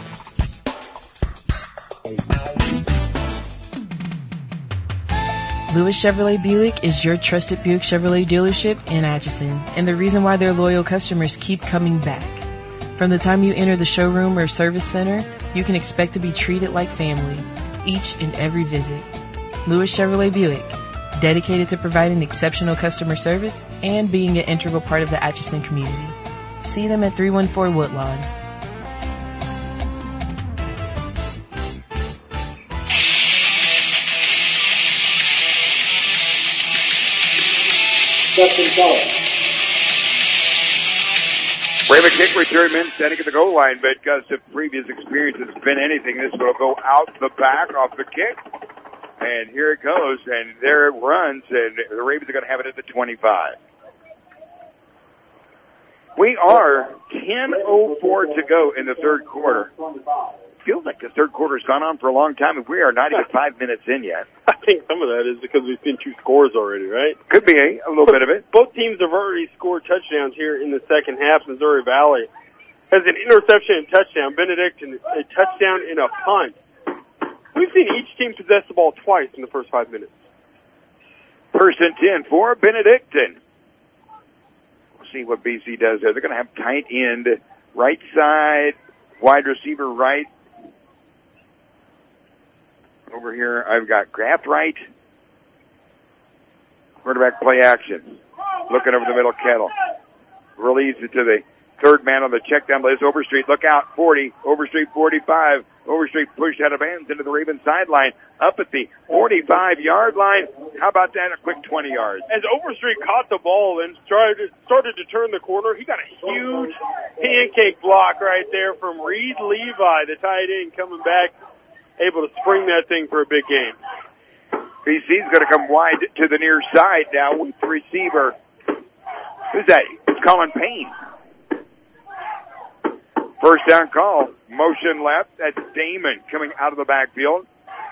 Lewis Chevrolet Buick is your trusted Buick Chevrolet dealership in Atchison, and the reason why their loyal customers keep coming back. From the time you enter the showroom or service center, you can expect to be treated like family each and every visit. Lewis Chevrolet Buick, dedicated to providing exceptional customer service and being an integral part of the Atchison community. See them at three one four Woodlawn. Raven kick return men standing at the goal line, but Gus, if previous experience has been anything, this will go out the back off the kick. And here it goes, and there it runs, and the Ravens are going to have it at the twenty-five. We are ten oh four to go in the third quarter. Feels like the third quarter's gone on for a long time, and we are not even five minutes in yet. I think some of that is because we've seen two scores already, right? Could be a, a little bit of it. Both teams have already scored touchdowns here in the second half. Missouri Valley has an interception and touchdown. Benedictine, a touchdown and a punt. We've seen each team possess the ball twice in the first five minutes. First and ten for Benedictine. We'll see what B C does there. They're going to have tight end, right side, wide receiver right. Over here, I've got Graft right. Quarterback play action. Looking over the middle, Kettle. Release it to the third man on the check down list. Overstreet, look out, forty. Overstreet, forty-five. Overstreet pushed out of bounds into the Ravens sideline. Up at the forty-five-yard line. How about that? A quick twenty yards. As Overstreet caught the ball and started, started to turn the corner, he got a huge pancake block right there from Reed Levi, the tight end, coming back, able to spring that thing for a big game. B C's going to come wide to the near side now with the receiver. Who's that? It's Colin Payne. First down call. Motion left. That's Damon coming out of the backfield.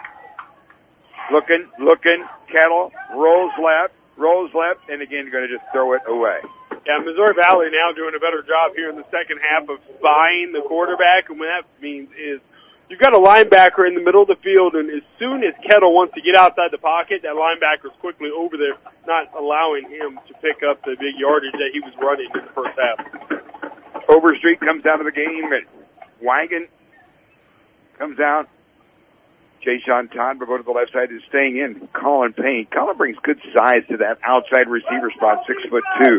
Looking, looking. Kettle rolls left, rolls left, and again going to just throw it away. Yeah, Missouri Valley now doing a better job here in the second half of spying the quarterback, and what that means is you've got a linebacker in the middle of the field, and as soon as Kettle wants to get outside the pocket, that linebacker's quickly over there, not allowing him to pick up the big yardage that he was running in the first half. Overstreet comes out of the game, and Wagon comes out. Jay-Sean Todd will go to the left side, is staying in. Colin Payne. Colin brings good size to that outside receiver spot, six foot two.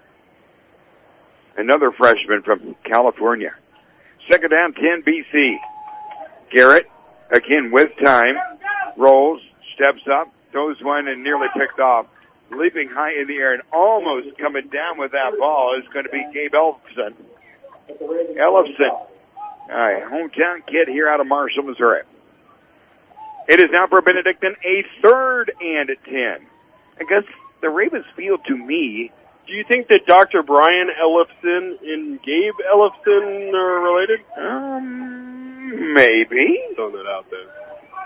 Another freshman from California. Second down, ten B C. Garrett, again with time, rolls, steps up, throws one, and nearly picked off. Leaping high in the air and almost coming down with that ball is going to be Gabe Ellefson. Ellefson, all right, hometown kid here out of Marshall, Missouri. It is now for Benedictine, a third and ten. I guess the Ravens feel to me. Do you think that Doctor Brian Ellefson and Gabe Ellefson are related? Um, maybe. Throwing that out there.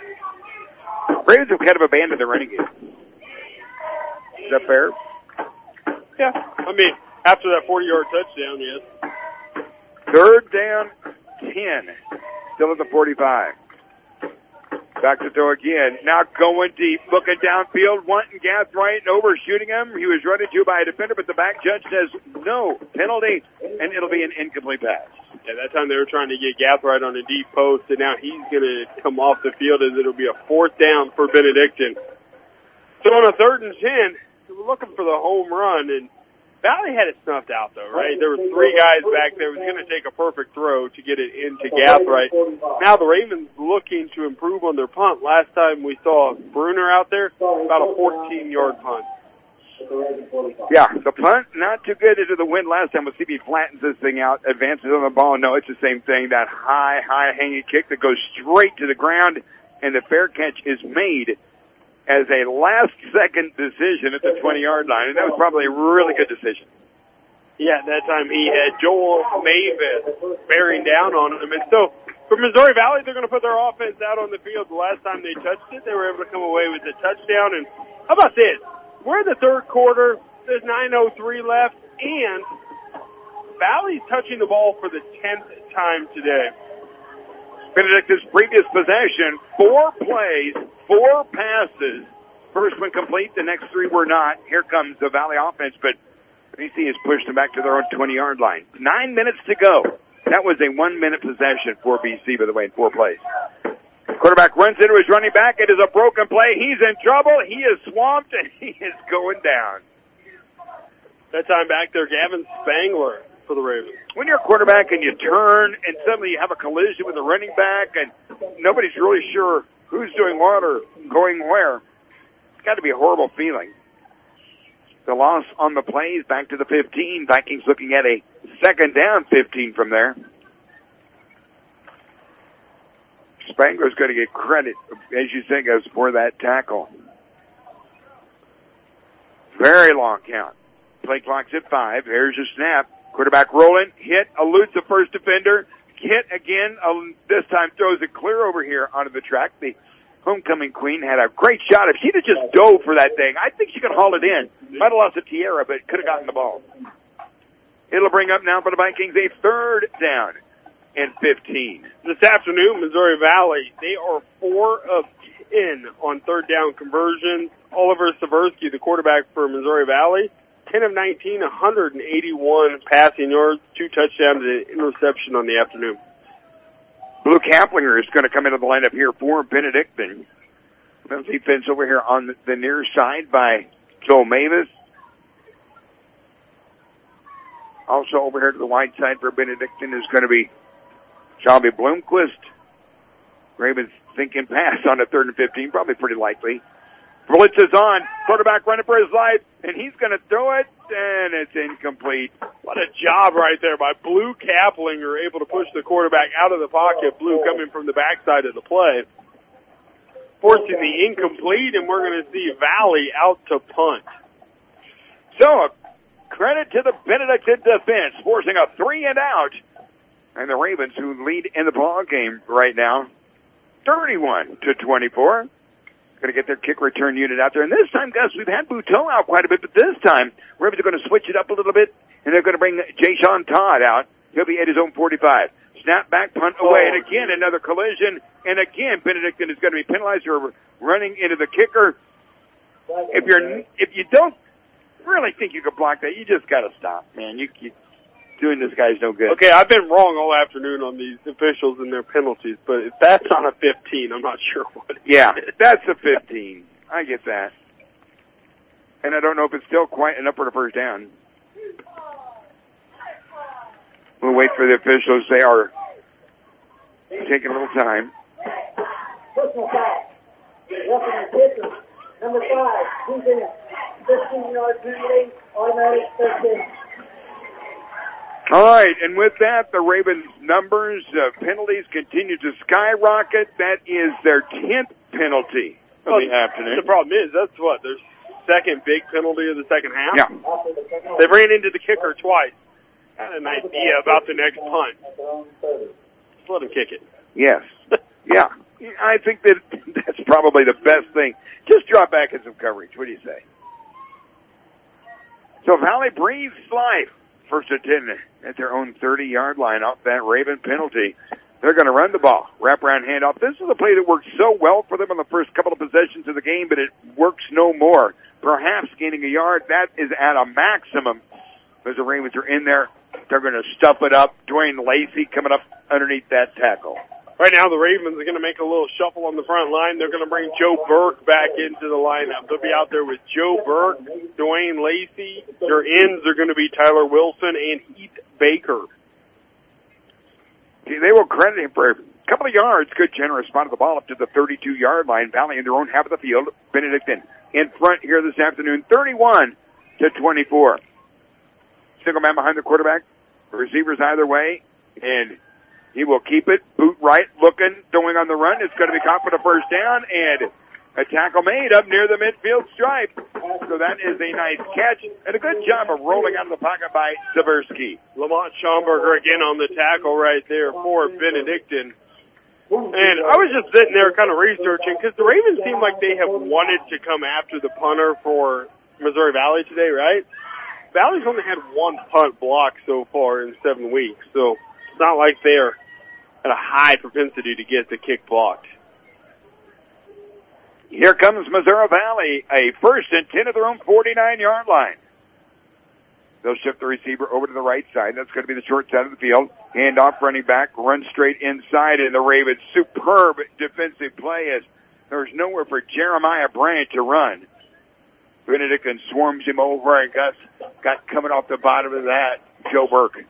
Ravens have kind of abandoned the running game. Is that fair? Yeah. I mean, after that forty-yard touchdown, yes. Third down, ten. Still at the forty-five. Back to throw again. Now going deep, looking downfield, wanting Gathright and overshooting him. He was running to by a defender, but the back judge says no penalty, and it'll be an incomplete pass. Yeah, that time they were trying to get Gathright on a deep post, and now he's going to come off the field as it'll be a fourth down for Benedictine. So on a third and ten, we were looking for the home run, and Valley had it snuffed out, though, right? There were three guys back there. It was going to take a perfect throw to get it into Gathright. Now the Ravens looking to improve on their punt. Last time we saw Bruner out there, about a fourteen-yard punt. Yeah, the punt, not too good into the wind last time. We'll see if he flattens this thing out, advances on the ball. No, it's the same thing. That high, high hanging kick that goes straight to the ground, and the fair catch is made as a last-second decision at the twenty-yard line, and that was probably a really good decision. Yeah, that time he had Joel Mavis bearing down on him. And so for Missouri Valley, they're going to put their offense out on the field. The last time they touched it, they were able to come away with a touchdown. And how about this? We're in the third quarter. There's nine oh three left, and Valley's touching the ball for the tenth time today. Benedictine's previous possession, four plays, four passes. First one complete, the next three were not. Here comes the Valley offense, but B C has pushed them back to their own twenty-yard line. Nine minutes to go. That was a one-minute possession for B C, by the way, in four plays. Quarterback runs into his running back. It is a broken play. He's in trouble. He is swamped, and he is going down. That time back there, Gavin Spangler for the Ravens. When you're a quarterback and you turn and suddenly you have a collision with a running back and nobody's really sure who's doing what or going where, it's got to be a horrible feeling. The loss on the plays back to the fifteen. Vikings looking at a second down fifteen from there. Spangler's going to get credit, as you think, as for that tackle. Very long count. Play clock's at five. Here's your snap. Quarterback rolling. Hit. Eludes the first defender. Hit again. Uh, this time throws it clear over here onto the track. The homecoming queen had a great shot. If she'd have just dove for that thing, I think she could haul it in. Might have lost a tiara, but could have gotten the ball. It'll bring up now for the Vikings a third down and fifteen. This afternoon, Missouri Valley, they are four of ten on third down conversions. Oliver Seversky, the quarterback for Missouri Valley, ten of nineteen, one hundred eighty-one passing yards, two touchdowns, and an interception on the afternoon. Luke Haplinger is going to come into the lineup here for Benedictine. Defense over here on the near side by Joe Mavis. Also over here to the wide side for Benedictine is going to be Shelby Bloomquist. Ravens thinking pass on a third and fifteen, probably pretty likely. Blitz is on. Quarterback running for his life, and he's going to throw it, and it's incomplete. What a job right there by Blue Kaplinger, able to push the quarterback out of the pocket. Blue coming from the backside of the play, forcing the incomplete, and we're going to see Valley out to punt. So, a credit to the Benedictine defense, forcing a three and out. And the Ravens, who lead in the ball game right now, thirty-one to twenty-four. Going to get their kick return unit out there. And this time, Gus, we've had Buteau out quite a bit, but this time, Ravens are going to switch it up a little bit, and they're going to bring Jay Sean Todd out. He'll be at his own forty-five. Snap back, punt away, and again, another collision. And again, Benedictine is going to be penalized for running into the kicker. If you're, if you don't really think you can block that, you just got to stop, man. You, you doing this guy's no good. Okay, I've been wrong all afternoon on these officials and their penalties, but if that's on a fifteen, I'm not sure what it Yeah, is. that's a fifteen. I get that. And I don't know if it's still quite enough for the first down. We'll wait for the officials. They are taking a little time. Personal foul. Roughing the kicker. Number five. He's in it. fifteen-yard penalty. Automatic fifteen. All right, and with that, the Ravens' numbers of penalties continue to skyrocket. That is their tenth penalty of Well, the afternoon. The problem is, that's what, their second big penalty of the second half? Yeah. They ran into the kicker twice. Had an idea about the next punt. Just let him kick it. Yes. Yeah. I think that that's probably the best thing. Just drop back in some coverage. What do you say? So Valley breathes life. First and ten at their own thirty-yard line off that Raven penalty. They're going to run the ball. Wraparound handoff. This is a play that worked so well for them on the first couple of possessions of the game, but it works no more. Perhaps gaining a yard. That is at a maximum. As the Ravens are in there, they're going to stuff it up. Dwayne Lacey coming up underneath that tackle. Right now, the Ravens are going to make a little shuffle on the front line. They're going to bring Joe Burke back into the lineup. They'll be out there with Joe Burke, Dwayne Lacey. Their ends are going to be Tyler Wilson and Heath Baker. See, they will credit him for a couple of yards. Good, generous spot of the ball up to the thirty-two-yard line. Valley in their own half of the field. Benedictine in front here this afternoon, thirty-one to twenty-four. Single man behind the quarterback. The receivers either way, and he will keep it, boot right, looking, throwing on the run. It's going to be caught for the first down, and a tackle made up near the midfield stripe. So that is a nice catch, and a good job of rolling out of the pocket by Seversky. Lamont Schomburger again on the tackle right there for Benedictine. And I was just sitting there kind of researching, because the Ravens seem like they have wanted to come after the punter for Missouri Valley today, right? Valley's only had one punt block so far in seven weeks, so it's not like they're at a high propensity to get the kick blocked. Here comes Missouri Valley, a first and ten at their own forty-nine-yard line. They'll shift the receiver over to the right side. That's going to be the short side of the field. Hand off, running back, run straight inside, and the Ravens' superb defensive play is there's nowhere for Jeremiah Bryant to run. Benedictine swarms him over, and Gus got coming off the bottom of that, Joe Burke.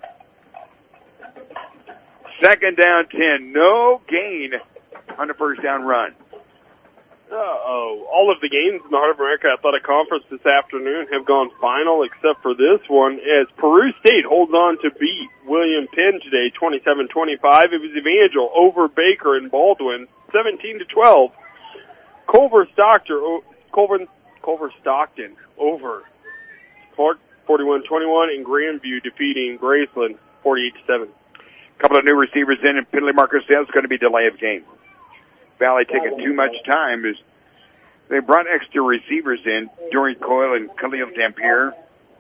Second down, ten. No gain on the first down run. Uh-oh. All of the games in the Heart of America Athletic Conference this afternoon have gone final except for this one, as Peru State holds on to beat William Penn today, twenty-seven twenty-five. It was Evangel over Baker and Baldwin, seventeen to twelve. Culver Stockton, Culver, Culver Stockton over Clark, forty-one twenty-one, and Grandview defeating Graceland, forty-eight to seven. Couple of new receivers in, and penalty marker says going to be delay of game. Valley taking too much time as they brought extra receivers in, Jory Coyle and Khalil Dampier.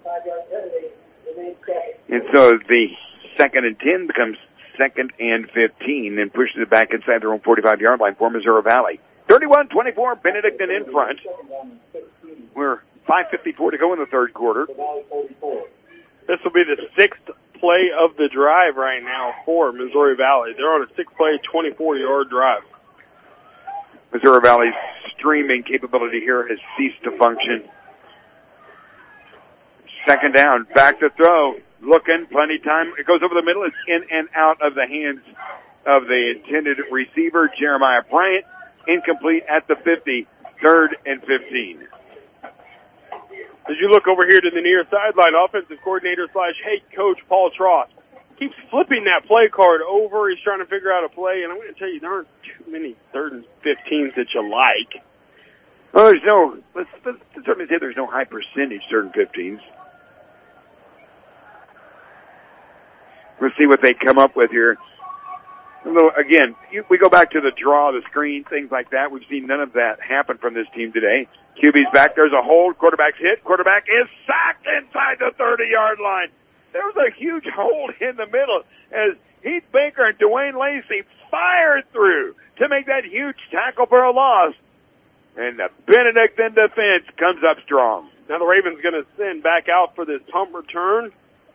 And so the second and ten becomes second and fifteen and pushes it back inside their own forty-five-yard line for Missouri Valley. thirty-one twenty-four, Benedictine in front. We're five fifty-four to go in the third quarter. This will be the sixth play of the drive right now for Missouri Valley. They're on a six-play, twenty-four-yard drive. Missouri Valley's streaming capability here has ceased to function. Second down, back to throw. looking, plenty of time. It goes over the middle. It's in and out of the hands of the intended receiver, Jeremiah Bryant. Incomplete at the fifty, third and fifteen. As you look over here to the near sideline, offensive coordinator slash head coach Paul Trost keeps flipping that play card over. He's trying to figure out a play, and I'm going to tell you, there aren't too many third and fifteens that you like. Well, there's no, let's, let's certainly say there's no high percentage third and fifteens. We'll see what they come up with here. Little, again, you, we go back to the draw, the screen, things like that. We've seen none of that happen from this team today. Q B's back. There's a hold. Quarterback's hit. Quarterback is sacked inside the thirty-yard line. There was a huge hold in the middle as Heath Baker and Dwayne Lacey fired through to make that huge tackle for a loss. And the Benedictine defense comes up strong. Now the Ravens going to send back out for this punt return.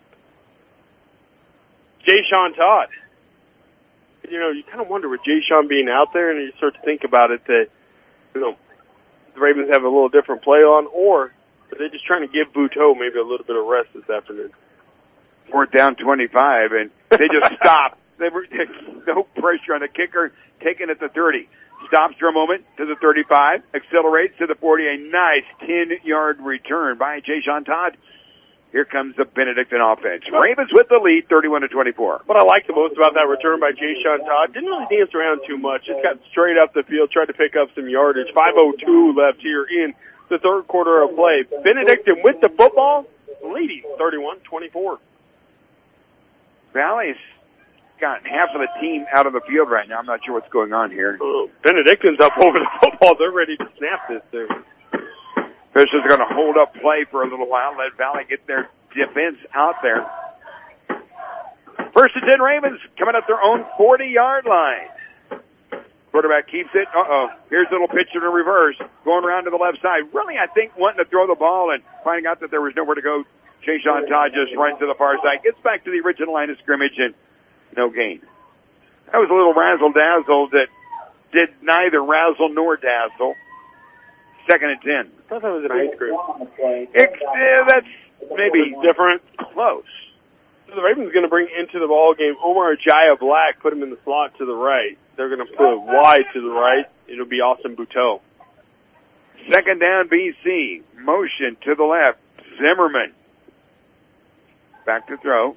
Jay-Sean Todd. You know, you kind of wonder with Jay-Sean being out there, and you start to think about it that, you know, the Ravens have a little different play on, or are they just trying to give Buteau maybe a little bit of rest this afternoon? Fourth down twenty-five, and they just stopped. They were no pressure on the kicker, taken at the thirty. Stops for a moment to the thirty-five, accelerates to the forty. A nice ten-yard return by Jay-Sean Todd. Here comes the Benedictine offense. Ravens with the lead, thirty-one to twenty-four. What I like the most about that return by Jay-Sean Todd, didn't really dance around too much. Just got straight up the field, tried to pick up some yardage. five oh two left here in the third quarter of play. Benedictine with the football, leading thirty-one twenty-four. Valley's got half of the team out of the field right now. I'm not sure what's going on here. Oh, Benedictine's up over the football. They're ready to snap this thing. Fisher's going to hold up play for a little while, let Valley get their defense out there. First and ten Ravens coming up their own forty-yard line. Quarterback keeps it. Uh-oh. Here's a little pitch in a reverse. Going around to the left side. Really, I think, wanting to throw the ball and finding out that there was nowhere to go. Jay-Sean Todd just runs to the far side. Gets back to the original line of scrimmage and no gain. That was a little razzle-dazzle that did neither razzle nor dazzle. Second and ten. I thought that was an ice cream. It, uh, that's maybe different. Close. So the Ravens going to bring into the ball game Omar Jaya Black, put him in the slot to the right. They're going to put wide to the right. It'll be Austin Buteau. Second down, B C. Motion to the left. Zimmerman. Back to throw.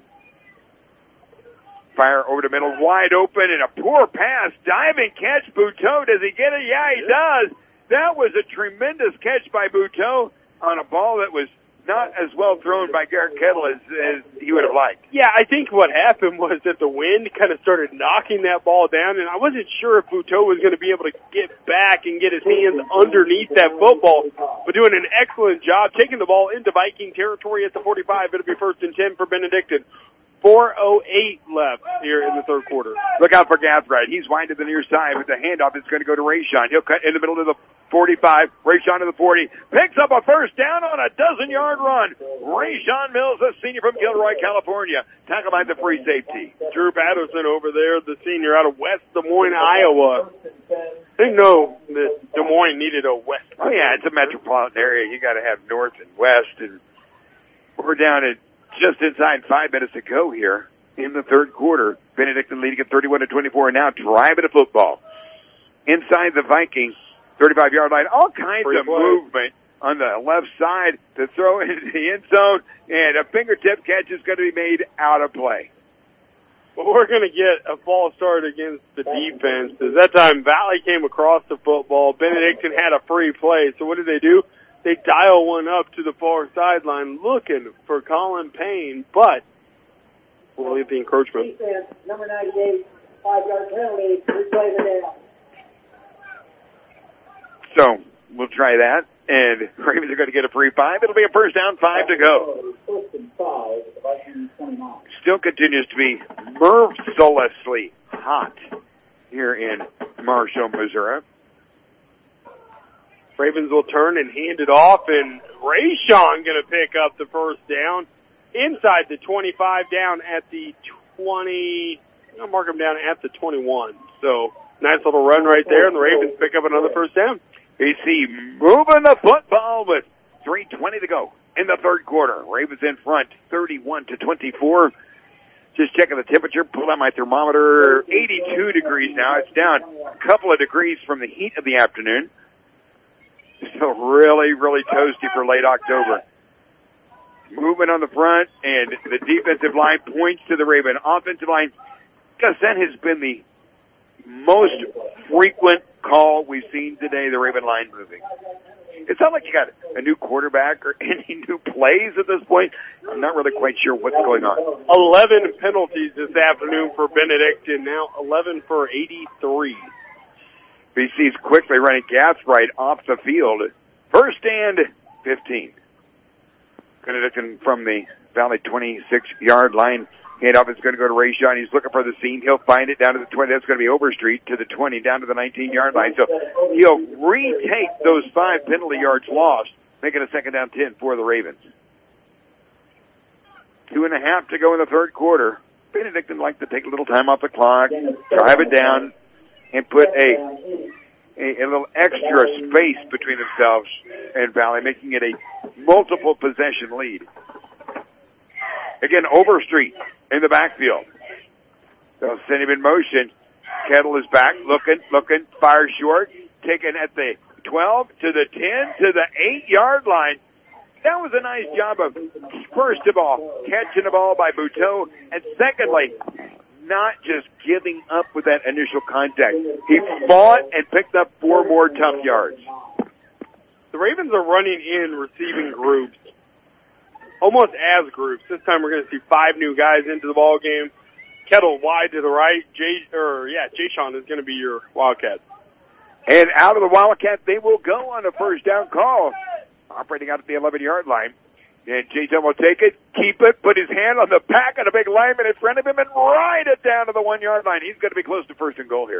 Fire over the middle, wide open, and a poor pass. Diving catch, Buteau. Does he get it? Yeah, he does. That was a tremendous catch by Buteau on a ball that was not as well thrown by Garrett Kettle as, as he would have liked. Yeah, I think what happened was that the wind kind of started knocking that ball down, and I wasn't sure if Buteau was going to be able to get back and get his hands underneath that football, but doing an excellent job taking the ball into Viking territory at the forty-five. It'll be first and ten for Benedictine. four oh eight left here in the third quarter. Look out for Gathright. He's wide to the near side with the handoff. It's going to go to Rayshawn. He'll cut in the middle of the forty-five. Rayshawn to the forty. Picks up a first down on a dozen-yard run. Rayshawn Mills, a senior from Gilroy, California. Tackled by the free safety. Drew Patterson over there, the senior out of West Des Moines, Iowa. I didn't know that Des Moines needed a west. Oh, yeah, it's a metropolitan area. You got to have north and west. And we're down at just inside five minutes to go here in the third quarter. Benedictine leading at thirty-one to twenty-four, and now driving the football. Inside the Vikings thirty-five-yard line, all kinds Free of play. movement on the left side to throw into the end zone, and a fingertip catch is going to be made out of play. Well, we're going to get a false start against the defense. At that time, Valley came across the football. Benedictine had a free play. So what did they do? They dial one up to the far sideline looking for Colin Payne, but we'll leave the encroachment. Defense, number ninety-eight, five-yard penalty, replay the down. So we'll try that, and Ravens are going to get a free five. It'll be a first down, five to go. Still continues to be mercilessly hot here in Marshall, Missouri. Ravens will turn and hand it off, and Rayshawn going to pick up the first down inside the twenty-five, down at the twenty. I'm going to mark him down at the twenty-one. So nice little run right there, and the Ravens pick up another first down. B C moving the football with three twenty to go. in the third quarter. Ravens in front, thirty-one to twenty-four. Just checking the temperature, pulled out my thermometer, eighty-two degrees now. It's down a couple of degrees from the heat of the afternoon. So really, really toasty for late October. Movement on the front, and the defensive line points to the Raven offensive line. Because that has been the most frequent call we've seen today, the Raven line moving. It's not like you got a new quarterback or any new plays at this point. I'm not really quite sure what's going on. eleven penalties this afternoon for Benedictine, now eleven for eighty-three. B C's quickly running gas right off the field. First and fifteen. Benedictine from the Valley twenty-six-yard line. Handoff is going to go to Rayshawn. He's looking for the seam. He'll find it down to the twenty. That's going to be Overstreet to the twenty, down to the nineteen-yard line. So he'll retake those five penalty yards lost, making a second down ten for the Ravens. Two and a half to go in the third quarter. Benedictine like to take a little time off the clock, drive it down, and put a, a, a little extra space between themselves and Valley, making it a multiple possession lead. Again, Overstreet in the backfield. They'll send him in motion. Kettle is back, looking, looking, fires short, taken at the twelve, to the ten, to the eight-yard line. That was a nice job of, first of all, catching the ball by Buteau, and secondly, not just giving up with that initial contact. He fought and picked up four more tough yards. The Ravens are running in receiving groups, almost as groups. This time we're going to see five new guys into the ball game. Kettle wide to the right. Jay, or yeah, Jay Sean is going to be your Wildcat. And out of the Wildcat, they will go on a first down call, operating out at the eleven-yard line. And Jason will take it, keep it, put his hand on the back of the big lineman in front of him, and ride it down to the one-yard line. He's going to be close to first and goal here.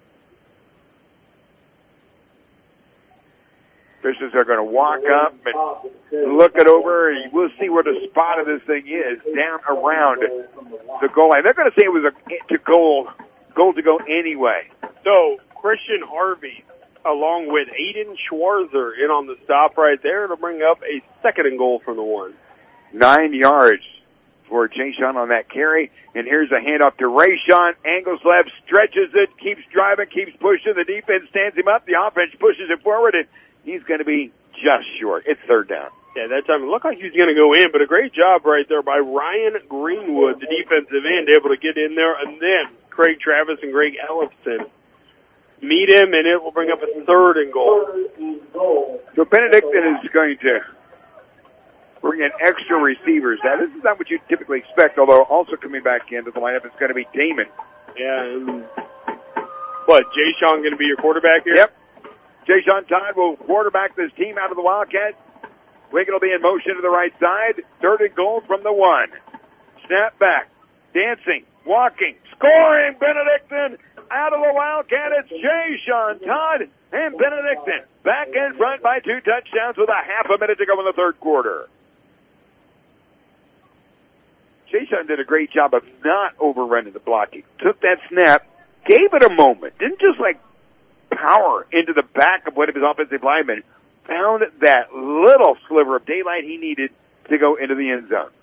Officials are going to walk up and look it over, and we'll see where the spot of this thing is, down around the goal line. They're going to say it was a to goal, goal to go anyway. So Christian Harvey, along with Aiden Schwarzer, in on the stop right there to bring up a second and goal from the one. Nine yards for Jay-Sean on that carry. And here's a handoff to Rayshawn. Angles left, stretches it, keeps driving, keeps pushing. The defense stands him up. The offense pushes it forward, and he's going to be just short. It's third down. Yeah, that time it looked like he was going to go in, but a great job right there by Ryan Greenwood, the defensive end, able to get in there. And then Craig Travis and Greg Ellison meet him, and it will bring up a third and goal. So Benedictine is going to bring in extra receivers. Now, this is not what you typically expect, although also coming back into the lineup is going to be Damon. Yeah, and what, Jay-Sean going to be your quarterback here? Yep. Jay-Sean Todd will quarterback this team out of the Wildcat. Wiggin will be in motion to the right side. Third and goal from the one. Snap back. Dancing. Walking. Scoring. Benedictine out of the Wildcat. It's Jay-Sean Todd and Benedictine back in front by two touchdowns with a half a minute to go in the third quarter. Jay-Sean did a great job of not overrunning the block. He took that snap, gave it a moment, didn't just like power into the back of one of his offensive linemen, found that little sliver of daylight he needed to go into the end zone.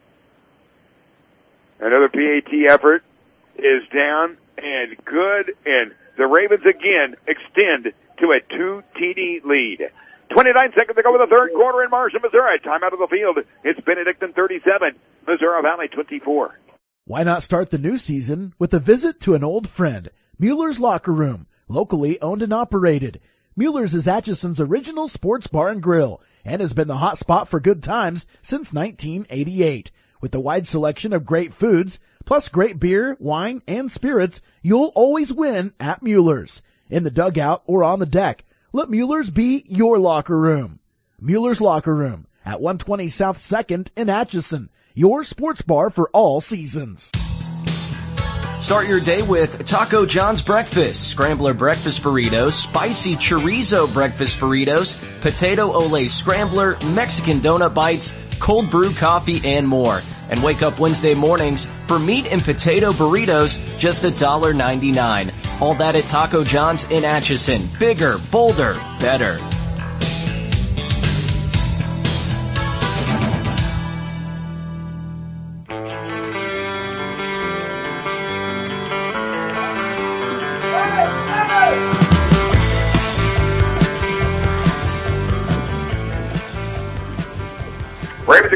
Another P A T effort is down and good, and the Ravens again extend to a two T D lead. twenty-nine seconds to go in the third quarter in Marshall, Missouri. Time out of the field. It's Benedictine thirty-seven, Missouri Valley twenty-four. Why not start the new season with a visit to an old friend, Mueller's Locker Room, locally owned and operated. Mueller's is Atchison's original sports bar and grill and has been the hot spot for good times since nineteen eighty-eight. With a wide selection of great foods, plus great beer, wine, and spirits, you'll always win at Mueller's. In the dugout or on the deck, let Mueller's be your locker room. Mueller's Locker Room at one twenty South second in Atchison, your sports bar for all seasons. Start your day with Taco John's Breakfast, Scrambler Breakfast Burritos, Spicy Chorizo Breakfast Burritos, Potato Ole Scrambler, Mexican Donut Bites, Cold Brew Coffee, and more. And wake up Wednesday mornings for meat and potato burritos, just one dollar ninety-nine. All that at Taco John's in Atchison. Bigger, bolder, better.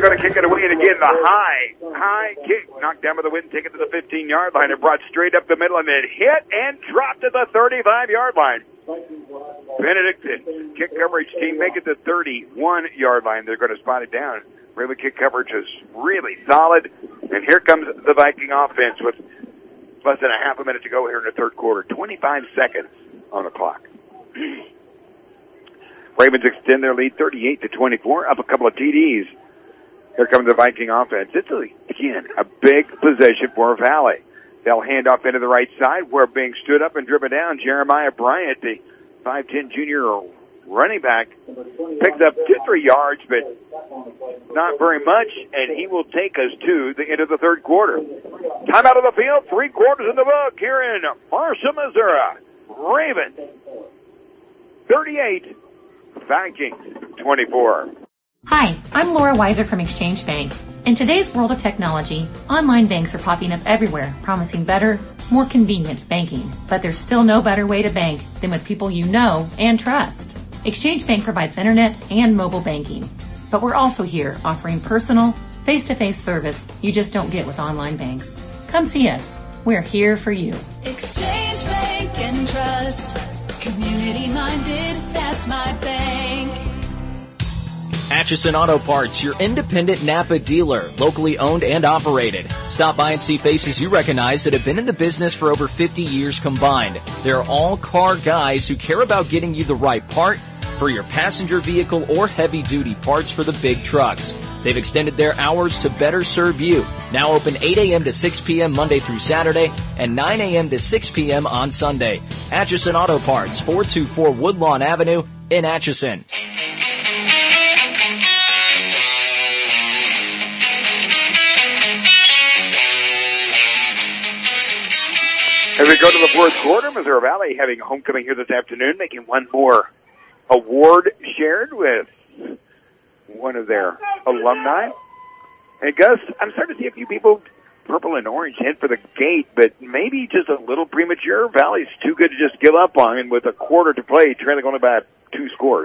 are going to kick it away, and again, the high, high kick knocked down by the wind, taken to the fifteen-yard line, and brought straight up the middle, and then hit and dropped at the thirty-five-yard line. Benedictine kick coverage team make it the thirty-one-yard line. They're going to spot it down. Raven kick coverage is really solid, and here comes the Viking offense with less than a half a minute to go here in the third quarter. twenty-five seconds on the clock. Ravens extend their lead thirty-eight to twenty-four, up a couple of T Ds. Here comes the Viking offense. It's, a, again, a big possession for Valley. They'll hand off into the right side where being stood up and driven down. Jeremiah Bryant, the five ten junior running back, picks up two, three yards, but not very much, and he will take us to the end of the third quarter. Time out of the field, three quarters in the book here in Marshall, Missouri. Ravens, thirty-eight, Vikings, twenty-four. Hi, I'm Laura Weiser from Exchange Bank. In today's world of technology, online banks are popping up everywhere, promising better, more convenient banking. But there's still no better way to bank than with people you know and trust. Exchange Bank provides internet and mobile banking. But we're also here offering personal, face-to-face service you just don't get with online banks. Come see us. We're here for you. Exchange Bank and Trust. Community-minded, that's my bank. Atchison Auto Parts, your independent Napa dealer, locally owned and operated. Stop by and see faces you recognize that have been in the business for over fifty years combined. They're all car guys who care about getting you the right part for your passenger vehicle or heavy-duty parts for the big trucks. They've extended their hours to better serve you. Now open eight a.m. to six p.m. Monday through Saturday and nine a.m. to six p.m. on Sunday. Atchison Auto Parts, four two four Woodlawn Avenue in Atchison. As we go to the fourth quarter, Missouri Valley having homecoming here this afternoon, making one more award shared with one of their alumni. And Gus, I'm starting to see a few people, purple and orange, head for the gate, but maybe just a little premature. Valley's too good to just give up on, and with a quarter to play, trailing only by two scores.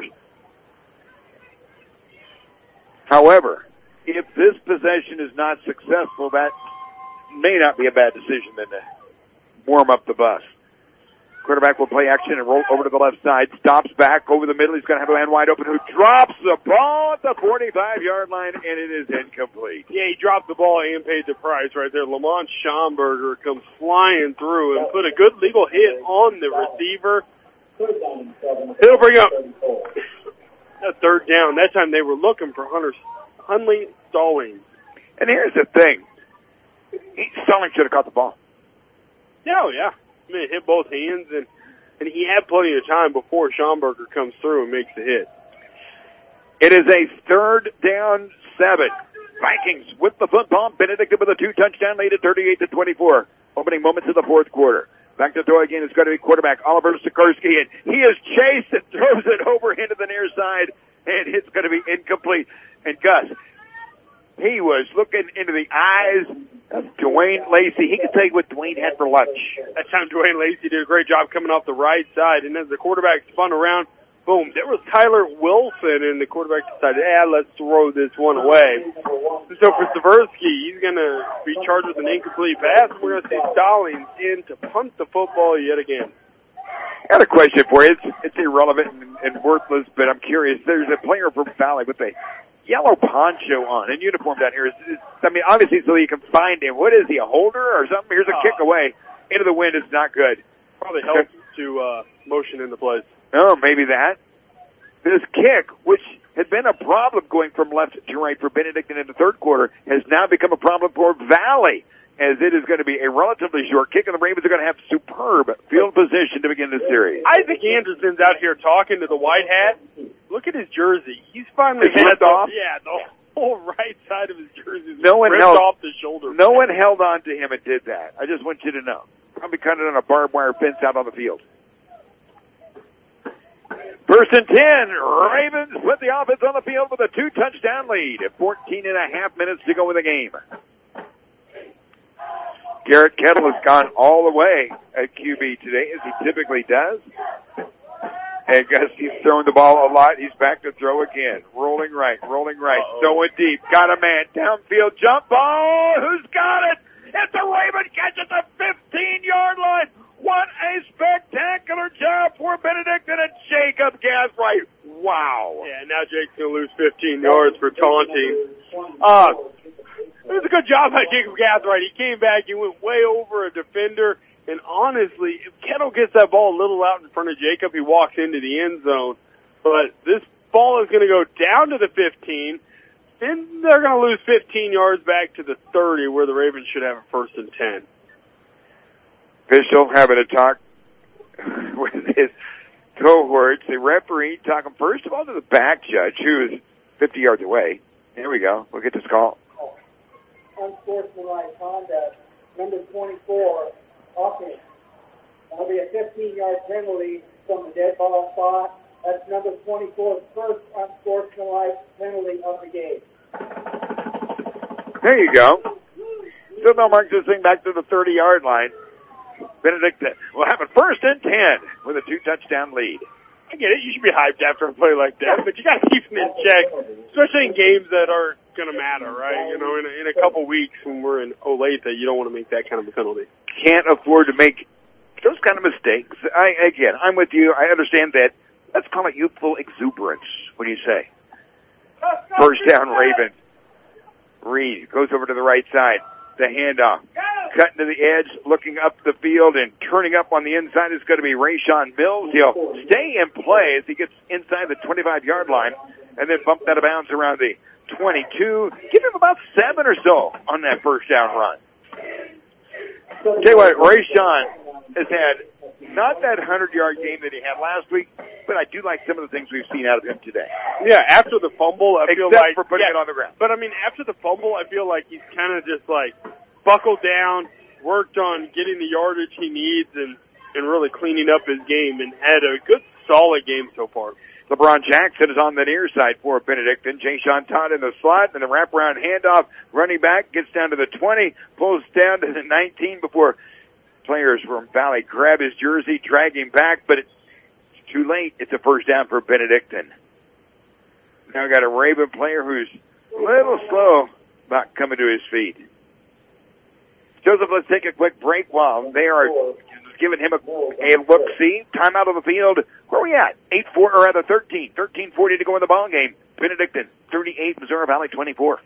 However, if this possession is not successful, that may not be a bad decision then to warm up the bus. Quarterback will play action and roll over to the left side. Stops back over the middle. He's going to have a man wide open who drops the ball at the forty-five-yard line, and it is incomplete. Yeah, he dropped the ball and paid the price right there. Lamont Schomburger comes flying through and put a good legal hit on the receiver. He'll bring up a third down. That time they were looking for Hunter Hunley Stallings. And here's the thing. He, Stallings should have caught the ball. Oh, yeah. I mean, it hit both hands, and, and he had plenty of time before Schomburger comes through and makes the hit. It is a third down seven. Vikings with the football. Benedictine with a two-touchdown lead at thirty-eight to twenty-four. Opening moments of the fourth quarter. Back to throw again is going to be quarterback Oliver Sikorsky, and he is chased and throws it over into the near side, and it's going to be incomplete. And Gus, he was looking into the eyes of Dwayne Lacey. He could tell you what Dwayne had for lunch. That time Dwayne Lacey did a great job coming off the right side, and as the quarterback spun around, boom, there was Tyler Wilson, and the quarterback decided, ah, let's throw this one away. And so for Seversky, he's going to be charged with an incomplete pass. We're going to see Stallings in to punt the football yet again. I got a question for you. It's, it's irrelevant and, and worthless, but I'm curious. There's a player from Valley with a yellow poncho on in uniform down here. Is, is, I mean, obviously so you can find him. What is he, a holder or something? Here's a uh, kick away. Into the wind is not good. Probably helps to uh, motion in the place. Oh, maybe that. This kick, which had been a problem going from left to right for Benedictine in the third quarter, has now become a problem for Valley, as it is going to be a relatively short kick, and the Ravens are going to have superb field position to begin this series. Isaac Anderson's out here talking to the white hat. Look at his jersey. He's finally ripped off. Yeah, the whole right side of his jersey is no one ripped held, off the shoulder. No one held on to him and did that. I just want you to know. Probably cut it on a barbed wire fence out on the field. First and ten, Ravens with the offense on the field with a two-touchdown lead. fourteen and a half minutes to go in the game. Garrett Kettle has gone all the way at Q B today, as he typically does. And Gus, he's throwing the ball a lot. He's back to throw again. Rolling right, rolling right, Uh-oh. throwing deep. Got a man. Downfield jump ball. Who's got it? It's a Raven catch at the fifteen-yard line. What a spectacular job for Benedictine and Jacob Gathright. Wow. Yeah, now Jake's going to lose fifteen yards for taunting. Uh, it was a good job by Jacob Gathright. He came back. He went way over a defender. And honestly, if Kettle gets that ball a little out in front of Jacob, he walks into the end zone. But this ball is going to go down to the fifteen. Then they're going to lose fifteen yards back to the thirty, where the Ravens should have a first and ten. Official having a talk with his cohorts. The referee talking first of all to the back judge, who is fifty yards away. Here we go. We'll get this call. Unsportsmanlike conduct. Number twenty-four, Hawkins. That'll be a fifteen-yard penalty from the dead ball spot. That's number twenty-four's first unsportsmanlike penalty of the game. There you go. Still no marks this thing back to the thirty-yard line. Benedictine will have a first and ten with a two-touchdown lead. I get it. You should be hyped after a play like that, but you got to keep them in check, especially in games that aren't going to matter, right? You know, in a, in a couple weeks when we're in Olathe, you don't want to make that kind of a penalty. Can't afford to make those kind of mistakes. I again, I'm with you. I understand that. Let's call it youthful exuberance. What do you say? First down, Ravens. Reed goes over to the right side. The handoff. Cutting to the edge, looking up the field, and turning up on the inside is going to be Rayshawn Mills. He'll stay in play as he gets inside the twenty-five-yard line and then bump that bounce around the twenty-two. Give him about seven or so on that first down run. Tell you what, Rayshawn has had not that hundred-yard game that he had last week, but I do like some of the things we've seen out of him today. Yeah, after the fumble, I feel Except like... for putting yeah, it on the ground. But, I mean, after the fumble, I feel like he's kind of just, like, buckled down, worked on getting the yardage he needs, and, and really cleaning up his game, and had a good, solid game so far. LeBron Jackson is on the near side for Benedictine. Jay-Sean Todd in the slot, and the wraparound handoff. Running back gets down to the twenty, pulls down to the nineteen before players from Valley grab his jersey, drag him back, but it's too late. It's a first down for Benedictine. Now got a Raven player who's a little slow about coming to his feet. Joseph, let's take a quick break while they are giving him a, a look-see. Time out of the field. Where are we at? eight four, or rather thirteen. thirteen forty to go in the ball game. Benedictine, thirty-eight, Missouri Valley, twenty-four.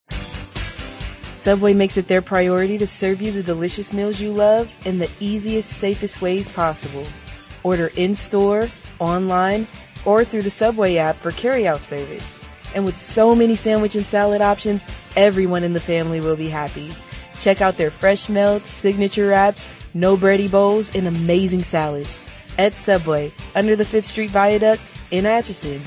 Subway makes it their priority to serve you the delicious meals you love in the easiest, safest ways possible. Order in-store, online, or through the Subway app for carry-out service. And with so many sandwich and salad options, everyone in the family will be happy. Check out their fresh melts, signature wraps, no bready bowls, and amazing salads at Subway under the fifth Street Viaduct in Atchison.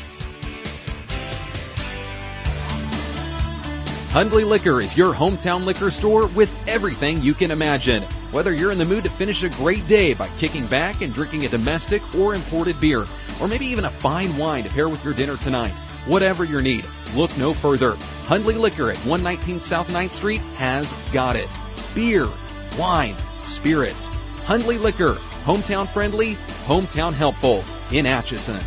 Hundley Liquor is your hometown liquor store with everything you can imagine. Whether you're in the mood to finish a great day by kicking back and drinking a domestic or imported beer, or maybe even a fine wine to pair with your dinner tonight, whatever your need, look no further. Hundley Liquor at one nineteen South ninth Street has got it. Beer, wine, spirits. Hundley Liquor, hometown friendly, hometown helpful in Atchison.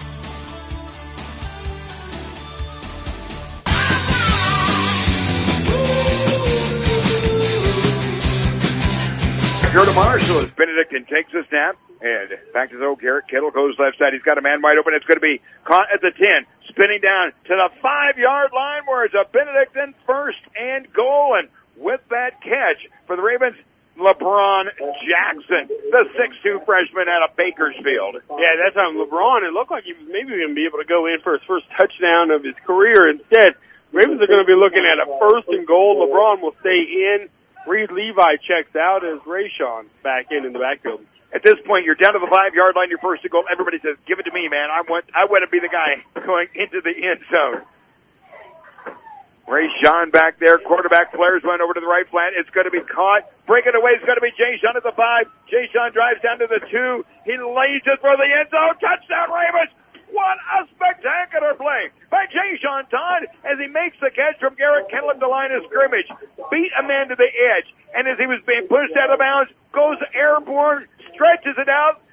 Go to Marshall as Benedictine takes a snap, and back to throw. Garrett Kittle goes left side. He's got a man wide open. It's going to be caught at the ten, spinning down to the five-yard line where it's a Benedictine first and goal. And with that catch for the Ravens, LeBron Jackson, the six two freshman out of Bakersfield. Yeah, that time LeBron, it looked like he was maybe going to be able to go in for his first touchdown of his career. Instead, Ravens are going to be looking at a first and goal. LeBron will stay in. Reed Levi checks out as Rayshawn back in in the backfield. At this point, you're down to the five-yard line, your first and goal. Everybody says, give it to me, man. I want I want to be the guy going into the end zone. Rayshawn back there. Quarterback players run over to the right flat. It's going to be caught. Breaking away is going to be Jay-Sean at the five. Jay-Sean drives down to the two. He lays it for the end zone. Touchdown, Ravens! What a spectacular play by Jay-Sean Todd as he makes the catch from Garrett Kettle at the line of scrimmage. Beat a man to the edge, and as he was being pushed out of bounds, goes airborne, stretches it out,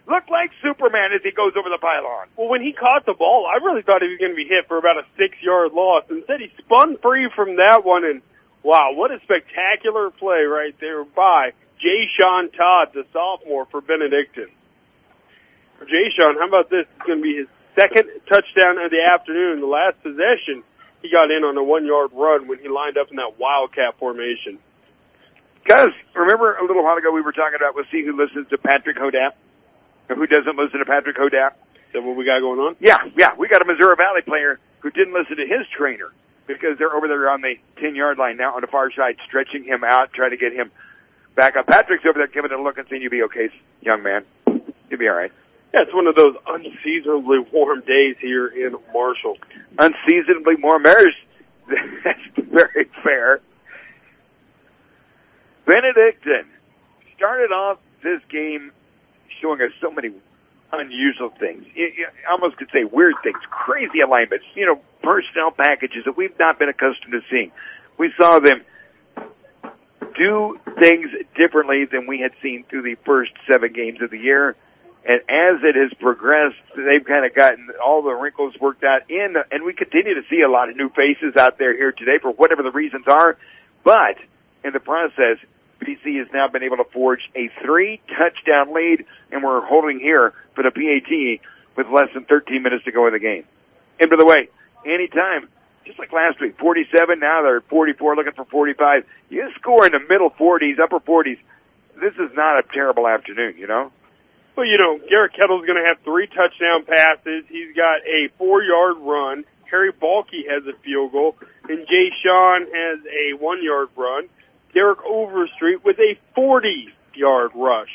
looked like Superman as he goes over the pylon. Well, when he caught the ball, I really thought he was going to be hit for about a six-yard loss. Instead, he spun free from that one, and wow, what a spectacular play right there by Jay Sean Todd, the sophomore for Benedictine. For Jay Sean, how about this? It's going to be his second touchdown of the afternoon. The last possession, he got in on a one-yard run when he lined up in that wildcat formation. Because, remember a little while ago we were talking about, we'll see who listens to Patrick Hodap, or who doesn't listen to Patrick Hodap. Is that what we got going on? Yeah, yeah. We got a Missouri Valley player who didn't listen to his trainer because they're over there on the ten-yard line now on the far side, stretching him out, trying to get him back up. Patrick's over there giving it a look and saying, you'll be okay, young man. You'll be all right. Yeah, it's one of those unseasonably warm days here in Marshall. Unseasonably warm. There's, that's very fair. Benedictine started off this game showing us so many unusual things. You, you almost could say weird things, crazy alignments, you know, personnel packages that we've not been accustomed to seeing. We saw them do things differently than we had seen through the first seven games of the year. And as it has progressed, they've kind of gotten all the wrinkles worked out in, and we continue to see a lot of new faces out there here today for whatever the reasons are. But in the process, B C has now been able to forge a three-touchdown lead, and we're holding here for the P A T with less than thirteen minutes to go in the game. And by the way, anytime, just like last week, forty-seven, now they're forty-four, looking for forty-five. You score in the middle forties, upper forties. This is not a terrible afternoon, you know? Well, you know, Garrett Kettle's going to have three touchdown passes. He's got a four-yard run. Harry Balke has a field goal, and Jay Sean has a one-yard run. Derek Overstreet with a forty-yard rush.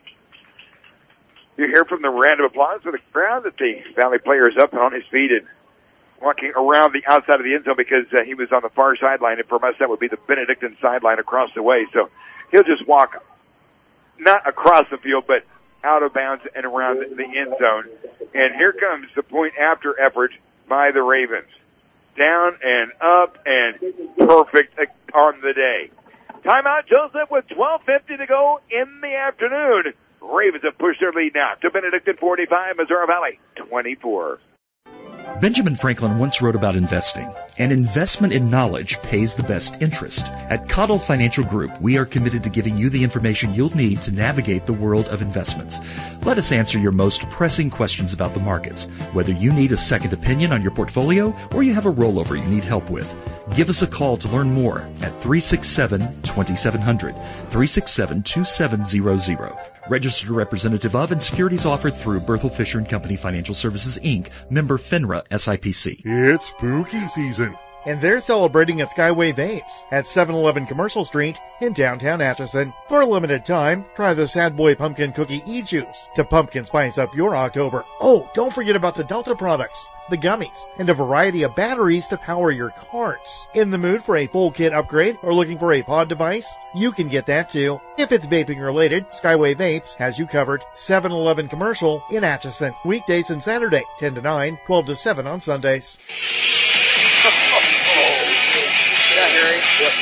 You hear from the round of applause for the crowd that the Valley player is up on his feet and walking around the outside of the end zone because uh, he was on the far sideline, and for us that would be the Benedictine sideline across the way. So he'll just walk not across the field, but out of bounds and around the end zone. And here comes the point after effort by the Ravens. Down and up and perfect on the day. Timeout, Joseph, with twelve fifty to go in the afternoon. Ravens have pushed their lead now to Benedictine forty-five, Missouri Valley twenty-four. Benjamin Franklin once wrote about investing, and investment in knowledge pays the best interest. At Cottle Financial Group, we are committed to giving you the information you'll need to navigate the world of investments. Let us answer your most pressing questions about the markets, whether you need a second opinion on your portfolio or you have a rollover you need help with. Give us a call to learn more at three six seven, two seven zero zero, three six seven, two seven zero zero. Registered representative of and securities offered through Berthel Fisher and Company Financial Services, Incorporated, member FINRA S I P C. It's spooky season. And they're celebrating at Skyway Vapes at seven eleven Commercial Street in downtown Atchison. For a limited time, try the Sad Boy Pumpkin Cookie E-Juice to pumpkin spice up your October. Oh, don't forget about the Delta products, the gummies, and a variety of batteries to power your carts. In the mood for a full kit upgrade or looking for a pod device? You can get that too. If it's vaping related, Skyway Vapes has you covered. seven eleven Commercial in Atchison. Weekdays and Saturday, ten to nine, twelve to seven on Sundays. Yeah, Harry.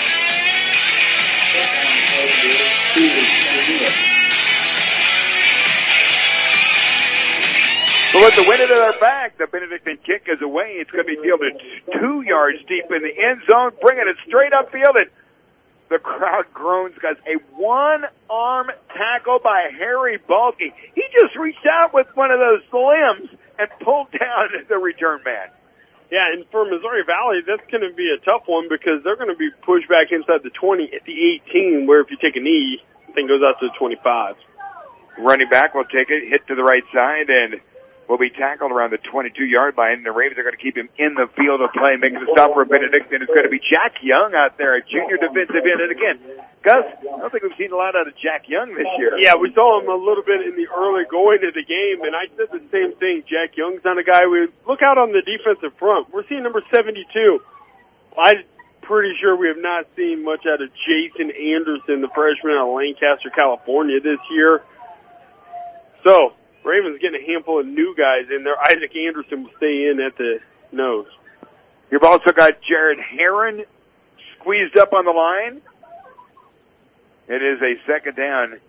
So with the wind at their back, the Benedictine kick is away. It's going to be fielded two yards deep in the end zone, bringing it straight upfield. And the crowd groans because a one-arm tackle by Harry Balke. He just reached out with one of those limbs and pulled down the return man. Yeah, and for Missouri Valley, that's going to be a tough one because they're going to be pushed back inside the twenty at the eighteen, where if you take a knee, the thing goes out to the twenty-five. Running back will take it, hit to the right side, and will be tackled around the twenty-two-yard line. The Ravens are going to keep him in the field of play, making the stop for Benedictine. It's going to be Jack Young out there, a junior defensive end. And again, Gus, I don't think we've seen a lot out of Jack Young this year. Yeah, we saw him a little bit in the early going of the game, and I said the same thing. Jack Young's not a guy we look out on the defensive front. We're seeing number seventy-two. I'm pretty sure we have not seen much out of Jason Anderson, the freshman out of Lancaster, California this year. So, Ravens getting a handful of new guys in there. Isaac Anderson will stay in at the nose. You've also got Jared Heron squeezed up on the line. It is a second down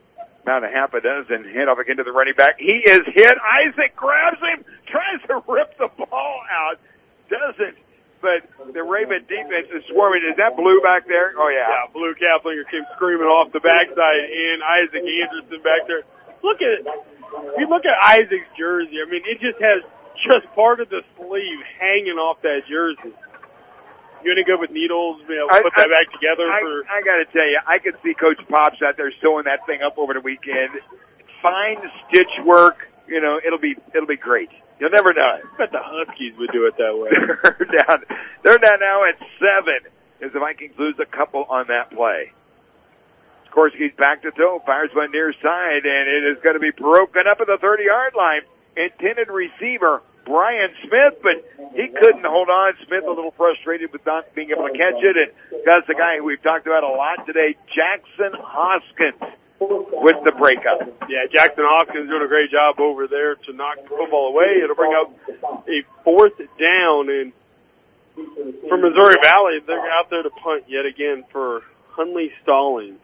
about a half a dozen. Handoff again to the running back. He is hit. Isaac grabs him, tries to rip the ball out. Doesn't. But the Raven defense is swarming. Is that Blue back there? Oh, yeah. Yeah, Blue Kaplinger came screaming off the backside, and Isaac Anderson back there. Look at it. If you look at Isaac's jersey, I mean, it just has just part of the sleeve hanging off that jersey. You any good with needles? You know, put I, that back together. I, for... I got to tell you, I could see Coach Pops out there sewing that thing up over the weekend. Fine stitch work. You know, it'll be it'll be great. You'll never know. I bet the Huskies would do it that way. they're down. They're down now at seven as the Vikings lose a couple on that play. Skorsky's back to throw, fires one near side, and it is going to be broken up at the thirty-yard line. Intended receiver Brian Smith, but he couldn't hold on. Smith a little frustrated with not being able to catch it, and that's the guy who we've talked about a lot today, Jackson Hoskins, with the breakup. Yeah, Jackson Hoskins doing a great job over there to knock the football away. It'll bring up a fourth down, and for Missouri Valley, they're out there to punt yet again for Hunley Stallings.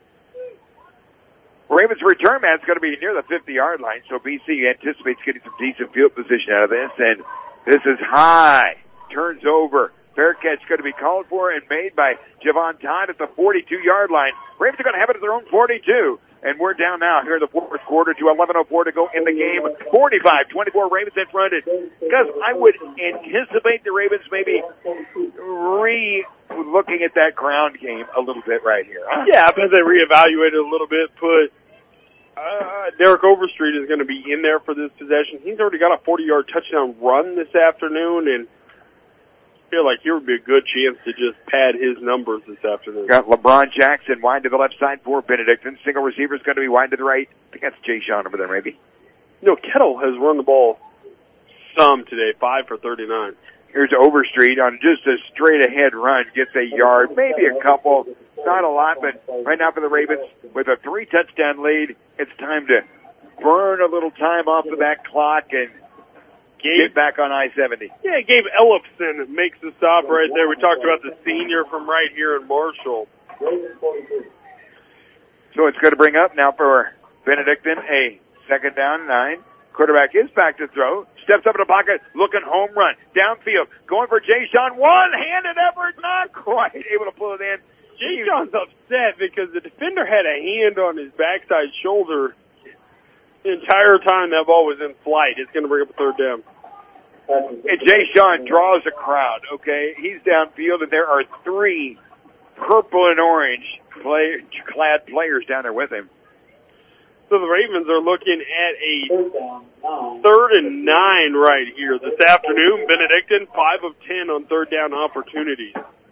Ravens return man is going to be near the fifty-yard line, so B C anticipates getting some decent field position out of this, and this is high. Turns over. Fair catch going to be called for and made by Javon Todd at the forty-two-yard line. Ravens are going to have it at their own forty-two, and we're down now here in the fourth quarter to eleven oh four to go in the game. forty-five twenty-four Ravens in front. Because I would anticipate the Ravens maybe re-looking at that ground game a little bit right here. Huh? Yeah, because they reevaluated a little bit, put uh, Derek Overstreet is going to be in there for this possession. He's already got a forty-yard touchdown run this afternoon, and I feel like here would be a good chance to just pad his numbers this afternoon. Got LeBron Jackson wide to the left side for Benedictine. Single receiver is going to be wide to the right. I think that's Jay Sean over there, maybe. You know, Kettle has run the ball some today, five for thirty-nine. Here's Overstreet on just a straight-ahead run. Gets a yard, maybe a couple. Not a lot, but right now for the Ravens, with a three-touchdown lead, it's time to burn a little time off of that clock and Gabe, get back on I seventy. Yeah, Gabe Ellefson makes the stop right there. We talked about the senior from right here in Marshall. So it's going to bring up now for Benedictine a second down, nine. Quarterback is back to throw. Steps up in the pocket, looking home run. Downfield, going for Jay Sean. One-handed effort, not quite able to pull it in. Jay Sean's upset because the defender had a hand on his backside shoulder the entire time that ball was in flight. It's going to bring up a third down. And Jay Sean draws a crowd, okay? He's downfield, and there are three purple and orange play, clad players down there with him. So the Ravens are looking at a third and nine right here this afternoon. Benedictine, five of ten on third down opportunities.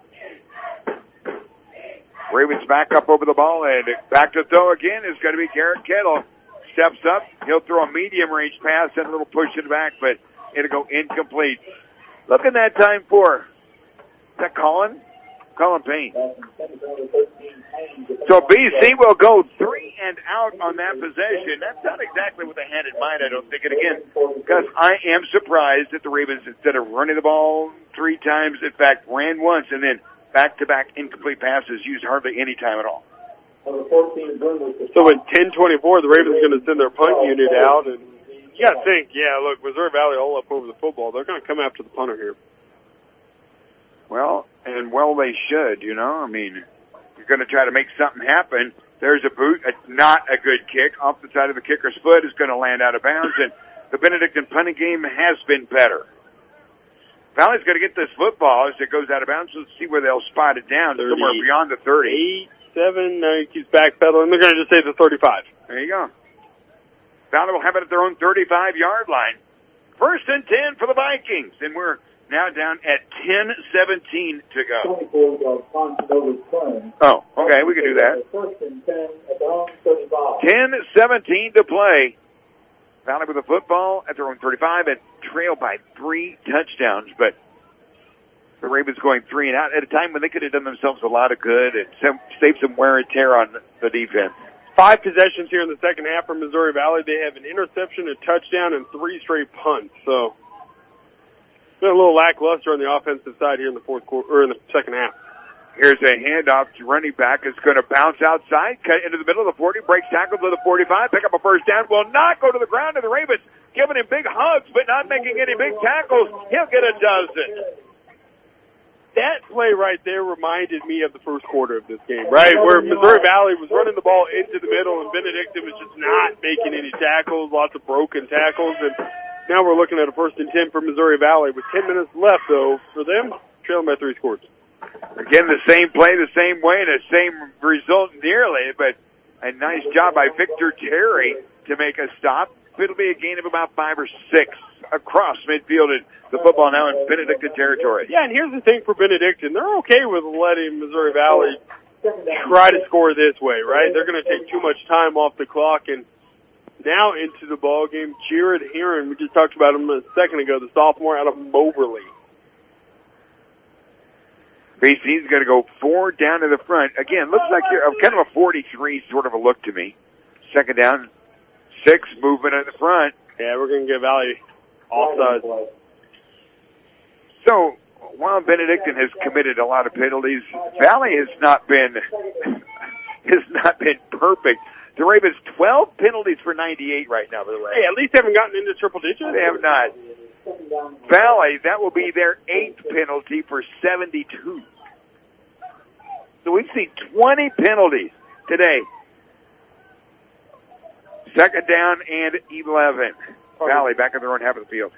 Ravens back up over the ball, and back to throw again is going to be Garrett Kettle. Steps up, he'll throw a medium-range pass and a little push it back, but it'll go incomplete. Look at that time for, is that Colin? Colin Payne. So B C will go three and out on that possession. That's not exactly what they had in mind, I don't think. And again, because I am surprised that the Ravens, instead of running the ball three times, in fact, ran once and then back-to-back incomplete passes used hardly any time at all. So at ten twenty-four, the Ravens are going to send their punt unit out. And you got to think, yeah, look, Missouri Valley all up over the football. They're going to come after the punter here. Well, and well they should, you know. I mean, you're going to try to make something happen. There's a boot, a, not a good kick. Off the side of the kicker's foot is going to land out of bounds, and the Benedictine punting game has been better. Valley's going to get this football as it goes out of bounds. Let's see where they'll spot it down, somewhere beyond the thirty. Eight, seven, now he keeps backpedaling. They're going to just say the thirty-five. There you go. Valley will have it at their own thirty-five-yard line. First and ten for the Vikings, and we're now down at ten seventeen to go. Oh, okay, we can do that. ten seventeen to play. Valley with the football at their own thirty-five and trail by three touchdowns, but the Ravens going three and out at a time when they could have done themselves a lot of good and some, saved some wear and tear on the defense. Five possessions here in the second half for Missouri Valley. They have an interception, a touchdown, and three straight punts. So been a little lackluster on the offensive side here in the fourth quarter or in the second half. Here's a handoff to running back. It's going to bounce outside, cut into the middle of the forty, breaks tackle to the forty-five, pick up a first down, will not go to the ground, and the Ravens giving him big hugs, but not making any big tackles. He'll get a dozen. That play right there reminded me of the first quarter of this game, right, where Missouri Valley was running the ball into the middle, and Benedictine was just not making any tackles, lots of broken tackles, and now we're looking at a first and ten for Missouri Valley with ten minutes left, though, for them, trailing by three scores. Again, the same play, the same way, and the same result nearly, but a nice job by Victor Terry to make a stop. It'll be a gain of about five or six across midfield, and the football now in Benedictine territory. Yeah, and here's the thing for Benedictine. They're okay with letting Missouri Valley try to score this way, right? They're going to take too much time off the clock, and now into the ball game, Jared Heron, we just talked about him a second ago, the sophomore out of Moberly. B C's going to go four down to the front. Again, looks like you're kind of a forty-three sort of a look to me. Second down, six, movement at the front. Yeah, we're going to get Valley offside. So, while Benedictine has committed a lot of penalties, Valley has not been has not been perfect. The Ravens twelve penalties for ninety-eight right now, by the way. Hey, at least they haven't gotten into triple digits. They have not. Valley, that will be their eighth penalty for seventy-two. So we've seen twenty penalties today. Second down and eleven. Valley back in their own half of the field.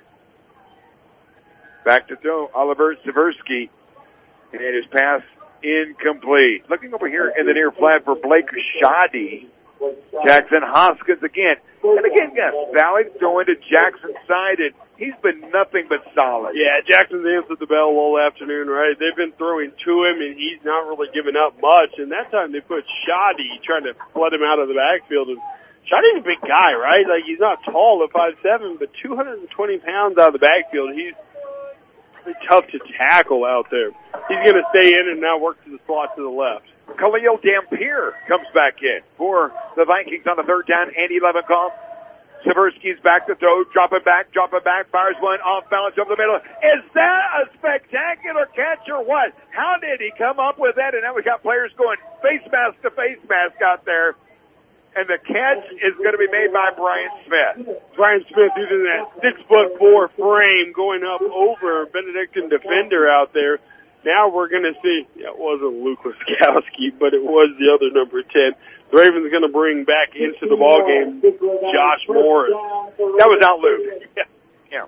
Back to throw, Oliver Seversky. And his pass incomplete. Looking over here in the near flat for Blake Shoddy. Jackson Hoskins again. And again, yes, Valley throwing to Jackson's side, and he's been nothing but solid. Yeah, Jackson's answered the bell all afternoon, right? They've been throwing to him, and he's not really giving up much. And that time they put Shoddy trying to flood him out of the backfield. And Shoddy's a big guy, right? Like, he's not tall at five seven, but two hundred twenty pounds out of the backfield. He's really tough to tackle out there. He's going to stay in and now work to the slot to the left. Khalil Dampier comes back in for the Vikings on the third down and eleven call. Seversky's back to throw, drop it back, drop it back, fires one off balance over the middle. Is that a spectacular catch or what? How did he come up with that? And now we got players going face mask to face mask out there. And the catch is going to be made by Brian Smith. Brian Smith using that six foot four frame going up over Benedictine defender out there. Now we're going to see, yeah, it wasn't Luke Laskowski, but it was the other number ten. The Ravens are going to bring back into the ballgame Josh Morris. That was not Luke. Yeah. yeah.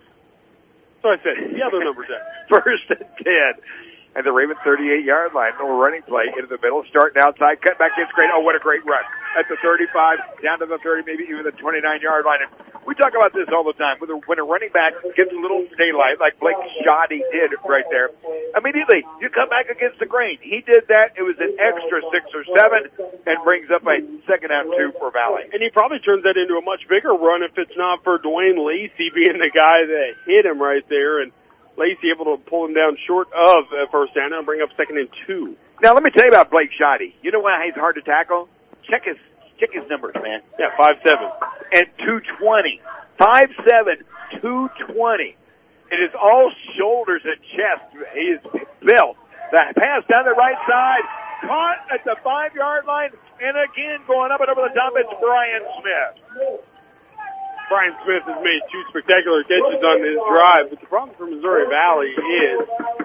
So I said, the other number ten. First and ten. And the Ravens thirty-eight-yard line, little running play into the middle, starting outside, cut back, gets great. Oh, what a great run. At the thirty-five, down to the thirty, maybe even the twenty-nine-yard line. And we talk about this all the time. When a, when a running back gets a little daylight, like Blake Shoddy did right there, immediately you come back against the grain. He did that. It was an extra six or seven and brings up a second down two for Valley. And he probably turns that into a much bigger run if it's not for Dwayne Lacey being the guy that hit him right there. And Lacey able to pull him down short of a first down and bring up second and two. Now, let me tell you about Blake Shoddy. You know why he's hard to tackle? Check his check his numbers, man. Yeah, five seven. And two twenty. five seven, two twenty. It is all shoulders and chest. He is built. The pass down the right side, caught at the five-yard line, and again going up and over the top, it's Brian Smith. Brian Smith has made two spectacular catches on this drive, but the problem for Missouri Valley is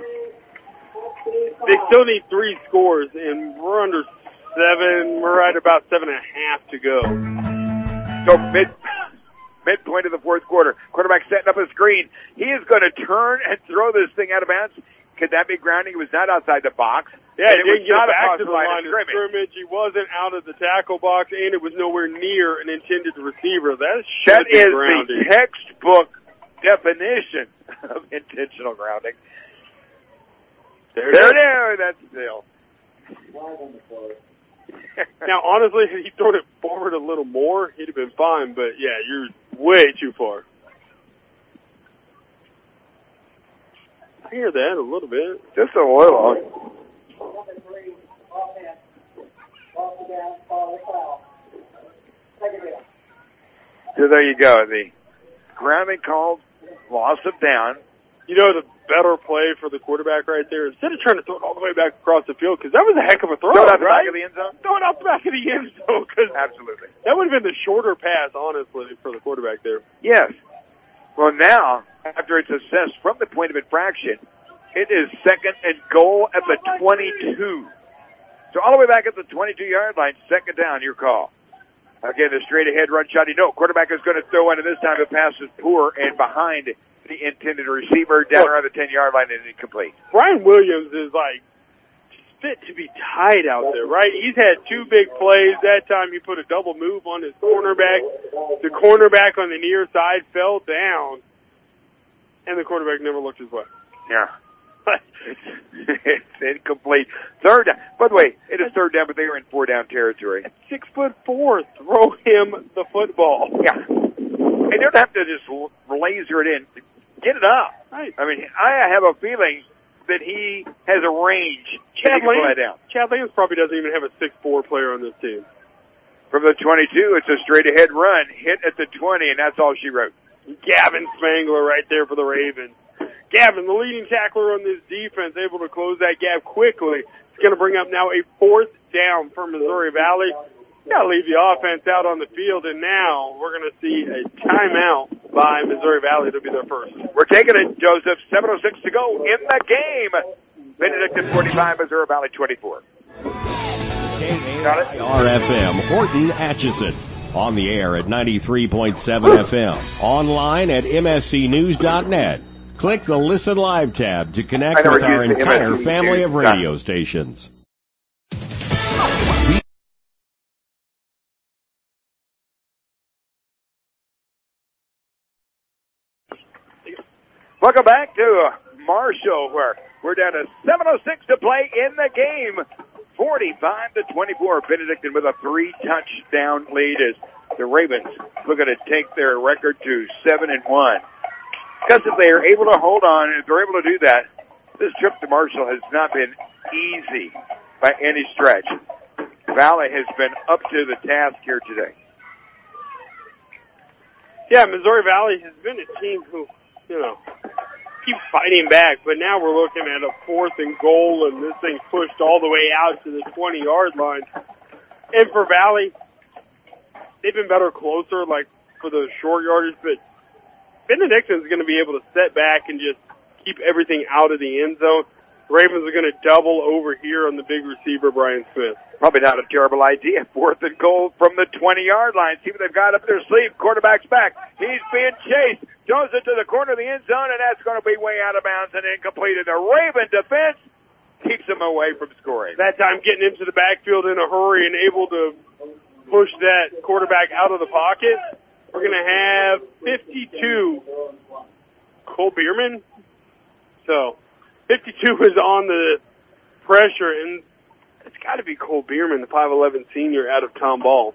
they still need three scores, and we're under seven. We're at about seven and a half to go. So mid midpoint of the fourth quarter, quarterback setting up a screen. He is going to turn and throw this thing out of bounds. Could that be grounding? He was not outside the box. Yeah, and he didn't get back to the line line of scrimmage. scrimmage. He wasn't out of the tackle box, and it was nowhere near an intended receiver. That should That be is grounding. the textbook definition of intentional grounding. There, there, there that's still. Now, honestly, if he thrown it forward a little more, he'd have been fine. But, yeah, you're way too far. I hear that a little bit. Just a little. So there you go. The grounding called, loss of down. You know, the better play for the quarterback right there. Instead of trying to throw it all the way back across the field, because that was a heck of a throw, Throw it out the right? back of the end zone? Throw it out the back of the end zone. Cause Absolutely. that would have been the shorter pass, honestly, for the quarterback there. Yes. Well, now, after it's assessed from the point of infraction, it is second and goal at the twenty-two. So all the way back at the twenty-two-yard line, second down, your call. Again, the straight-ahead run shot. You know, quarterback is going to throw in, and this time the pass is poor and behind the intended receiver down around the ten-yard line and incomplete. Brian Williams is, like, fit to be tied out there, right? He's had two big plays. That time he put a double move on his cornerback. The cornerback on the near side fell down, and the quarterback never looked his way. Yeah. it's, it's incomplete. Third down. By the way, it is third down, but they are in four-down territory. At six foot four, throw him the football. Yeah. And you don't have to just laser it in. Get it up. Right. I mean, I have a feeling that he has a range. Chad Lance, down. Chad Lance probably doesn't even have a six four player on this team. From the twenty-two, it's a straight-ahead run. Hit at the twenty, and that's all she wrote. Gavin Spangler right there for the Ravens. Gavin, the leading tackler on this defense, able to close that gap quickly. It's going to bring up now a fourth down for Missouri Valley. Got to leave the offense out on the field, and now we're going to see a timeout by Missouri Valley to be their first. We're taking it, Joseph. seven oh six to go in the game. Benedictine forty-five, Missouri Valley twenty-four. Got it? R F M, Horton Atchison. On the air at ninety-three point seven F M. Online at M S C news dot net. Click the Listen Live tab to connect with our entire family of radio stations. Welcome back to Marshall, where we're down to seven oh six to play in the game. forty-five to twenty-four. Benedictine with a three-touchdown lead as the Ravens looking to take their record to seven and one. Because if they are able to hold on, if they're able to do that, this trip to Marshall has not been easy by any stretch. Valley has been up to the task here today. Yeah, Missouri Valley has been a team who, you know, keeps fighting back, but now we're looking at a fourth and goal, and this thing's pushed all the way out to the twenty-yard line. And for Valley, they've been better closer, like for the short yardage, but Benedictine's going to be able to set back and just keep everything out of the end zone. Ravens are going to double over here on the big receiver, Brian Smith. Probably not a terrible idea. Fourth and goal from the twenty-yard line. See what they've got up their sleeve. Quarterback's back. He's being chased. Throws it to the corner of the end zone, and that's going to be way out of bounds and incomplete. And the Raven defense keeps them away from scoring. That time getting into the backfield in a hurry and able to push that quarterback out of the pocket. We're going to have fifty-two. Cole Bierman. So, fifty-two is on the pressure, and it's got to be Cole Bierman, the five eleven senior out of Tomball.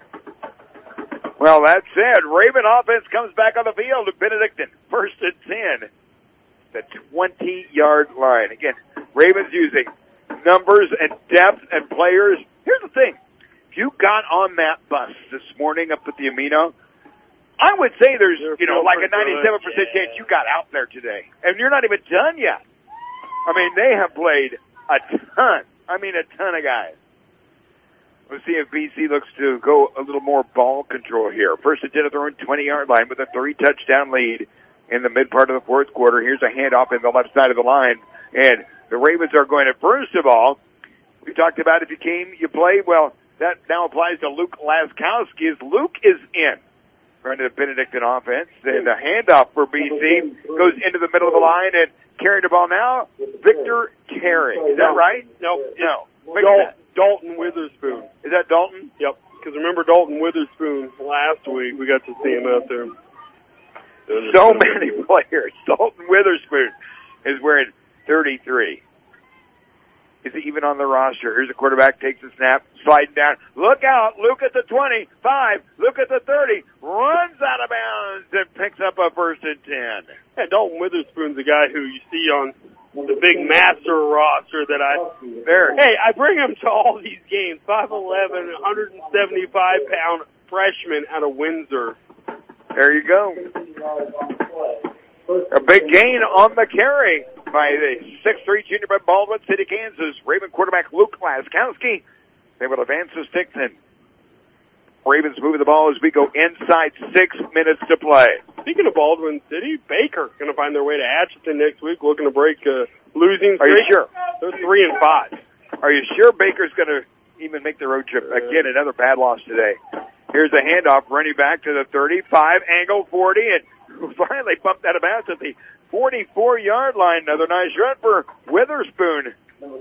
Well, that said, Raven offense comes back on the field to Benedictine. First and ten. The twenty-yard line. Again, Ravens using numbers and depth and players. Here's the thing. If you got on that bus this morning up at the Amino, I would say there's, you know, like a ninety-seven percent chance you got out there today. And you're not even done yet. I mean, they have played a ton. I mean, a ton of guys. We'll see if B C looks to go a little more ball control here. First and ten at their own twenty-yard line with a three-touchdown lead in the mid part of the fourth quarter. Here's a handoff in the left side of the line. And the Ravens are going to, first of all, we talked about if you came, you played. Well, that now applies to Luke Laskowski as Luke is in. Running the Benedictine offense. Then the handoff for B C goes into the middle of the line and carrying the ball now, Victor Carey. Is that right? Nope. No. Dal- Dalton Witherspoon. Is that Dalton? Yep. Because remember Dalton Witherspoon last week? We got to see him out there. So many players. Dalton Witherspoon is wearing thirty-three. Is he even on the roster? Here's a quarterback, takes a snap, sliding down. Look out, Luke at the twenty-five, Luke at the thirty, runs out of bounds and picks up a first and ten. Yeah, Dalton Witherspoon's a guy who you see on the big master roster that I... There. Hey, I bring him to all these games. five eleven, one seventy-five pound freshman out of Windsor. There you go. A big gain on the carry. by the six three junior from Baldwin City, Kansas. Raven quarterback Luke Laskowski. They will advance to Stickton. Ravens moving the ball as we go inside six minutes to play. Speaking of Baldwin City, Baker going to find their way to Atchison next week, looking to break uh, losing streak. Are you sure? They're three and five. Are you sure Baker's going to even make the road trip? Again, another bad loss today. Here's a handoff, running back to the thirty-five, angle forty, and finally bumped out of bounds at the forty-four-yard line. Another nice run for Witherspoon.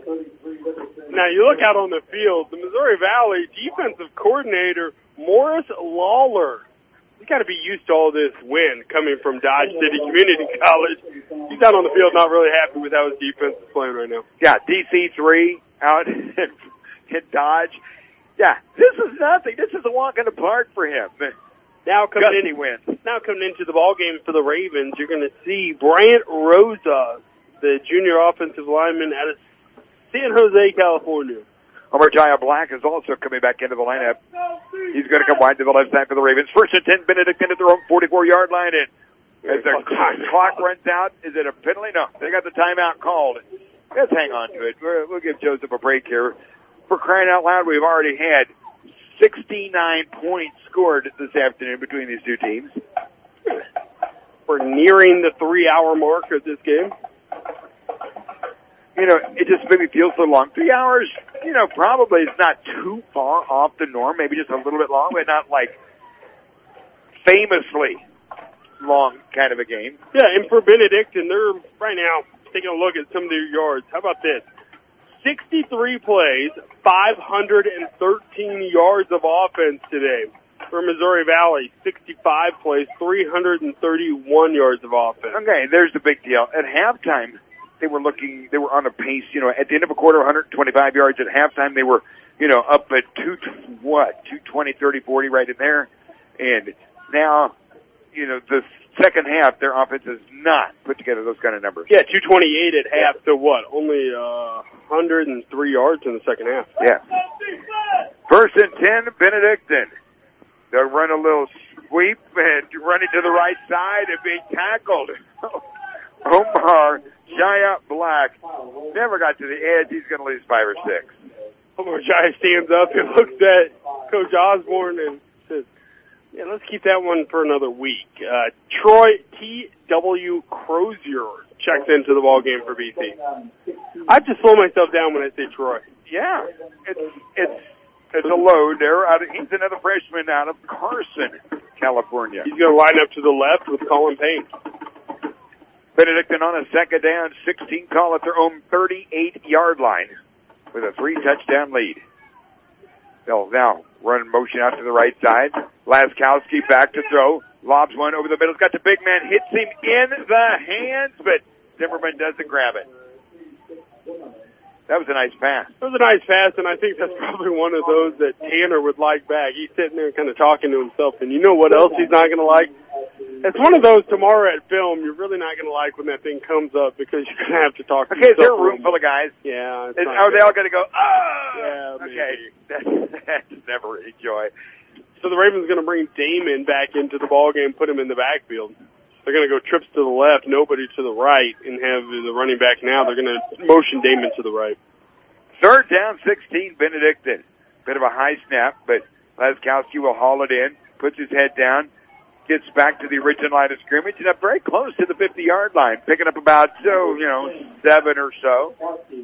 Now, you look out on the field, the Missouri Valley defensive coordinator, Morris Lawler. He's got to be used to all this wind coming from Dodge City Community College. He's out on the field not really happy with how his defense is playing right now. Yeah, D C three out in, in Dodge. Yeah, this is nothing. This is a walk in the park for him. Now coming Gusty in, wins. Now coming into the ball game for the Ravens, you're going to see Bryant Rosa, the junior offensive lineman out of San Jose, California. Omarjaya Black is also coming back into the lineup. He's going to come wide to the left side for the Ravens. First and ten, Benedictine at their own forty-four-yard line. And as their clock runs out, is it a penalty? No, they got the timeout called. Let's hang on to it. We're, we'll give Joseph a break here. For crying out loud, we've already had sixty-nine points scored this afternoon between these two teams. We're nearing the three-hour mark of this game. You know, it just maybe feels so long. Three hours, you know, probably it's not too far off the norm. Maybe just a little bit long, but not like famously long kind of a game. Yeah, and for Benedictine, they're right now taking a look at some of their yards. How about this? sixty-three plays, five hundred thirteen yards of offense today. For Missouri Valley, sixty-five plays, three hundred thirty-one yards of offense. Okay, there's the big deal. At halftime, they were looking, they were on a pace, you know, at the end of a quarter, one hundred twenty-five yards. At halftime, they were, you know, up at two, what, two twenty, thirty, forty right in there. And now, you know, the second half, their offense has not put together those kind of numbers. Yeah, two twenty-eight at half, so what? Only uh, one hundred three yards in the second half. Yeah. First and ten, Benedictine. They'll run a little sweep and run it to the right side and being tackled. Omar Jaya Black never got to the edge. He's going to lose five or six. Omar Jaya stands up and looks at Coach Osborne and says, yeah, let's keep that one for another week. Uh, Troy T W. Crozier checks into the ball game for B C. I have to slow myself down when I say Troy. Yeah, it's it's it's a load there. Out of, he's another freshman out of Carson, California. He's going to line up to the left with Colin Payne. Benedictine on a second down, sixteen call at their own thirty-eight-yard line with a three-touchdown lead. They'll now run motion out to the right side. Laskowski back to throw. Lobs one over the middle. He's got the big man. Hits him in the hands, but Zimmerman doesn't grab it. That was a nice pass. It was a nice pass, and I think that's probably one of those that Tanner would like back. He's sitting there kind of talking to himself, and you know what else he's not going to like? It's one of those tomorrow at film you're really not going to like when that thing comes up because you're going to have to talk to okay, yourself. Okay, is there a room full of guys? Yeah. Is, are they all going to go, oh! Yeah, okay. That's, that's never a joy. So the Ravens going to bring Damon back into the ballgame, put him in the backfield. They're going to go trips to the left, nobody to the right, and have the running back now. They're going to motion Damon to the right. Third down, sixteen, Benedictine. Bit of a high snap, but Laskowski will haul it in, puts his head down, gets back to the original line of scrimmage, and up very close to the fifty-yard line, picking up about, so, you know, seven or so.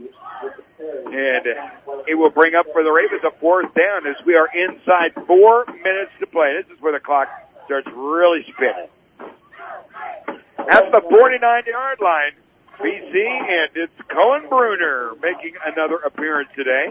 And it will bring up for the Ravens a fourth down as we are inside four minutes to play. This is where the clock starts really spinning. At the forty-nine-yard line, B C, and it's Cohen Bruner making another appearance today.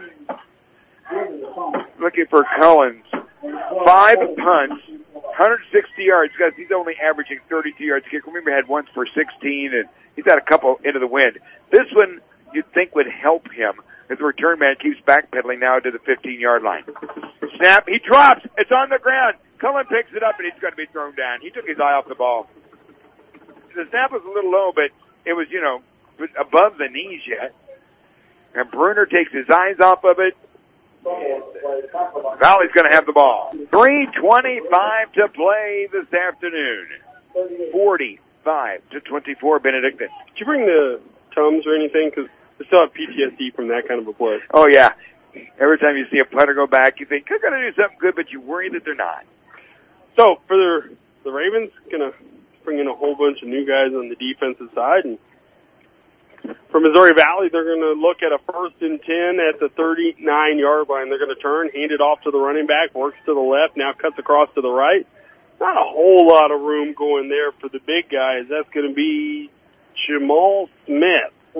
Looking for Collins. Five punts, one hundred sixty yards. Guys, he's only averaging thirty-two yards kick. Remember, he had once for sixteen, and he's had a couple into the wind. This one you'd think would help him as the return man keeps backpedaling now to the fifteen-yard line. Snap, he drops. It's on the ground. Cullen picks it up, and he's going to be thrown down. He took his eye off the ball. The snap was a little low, but it was, you know, above the knees yet. And Bruner takes his eyes off of it. Valley's going to have the ball. three twenty-five to play this afternoon. forty thirty-five to twenty-four, Benedictine. Did you bring the Tums or anything? Because I still have P T S D from that kind of a play. Oh, yeah. Every time you see a punter go back, you think, they're going to do something good, but you worry that they're not. So, for the, the Ravens, going to bring in a whole bunch of new guys on the defensive side. And for Missouri Valley, they're going to look at a first and ten at the thirty-nine-yard line. They're going to turn, hand it off to the running back, works to the left, now cuts across to the right. Not a whole lot of room going there for the big guys. That's going to be Jamal Smith. So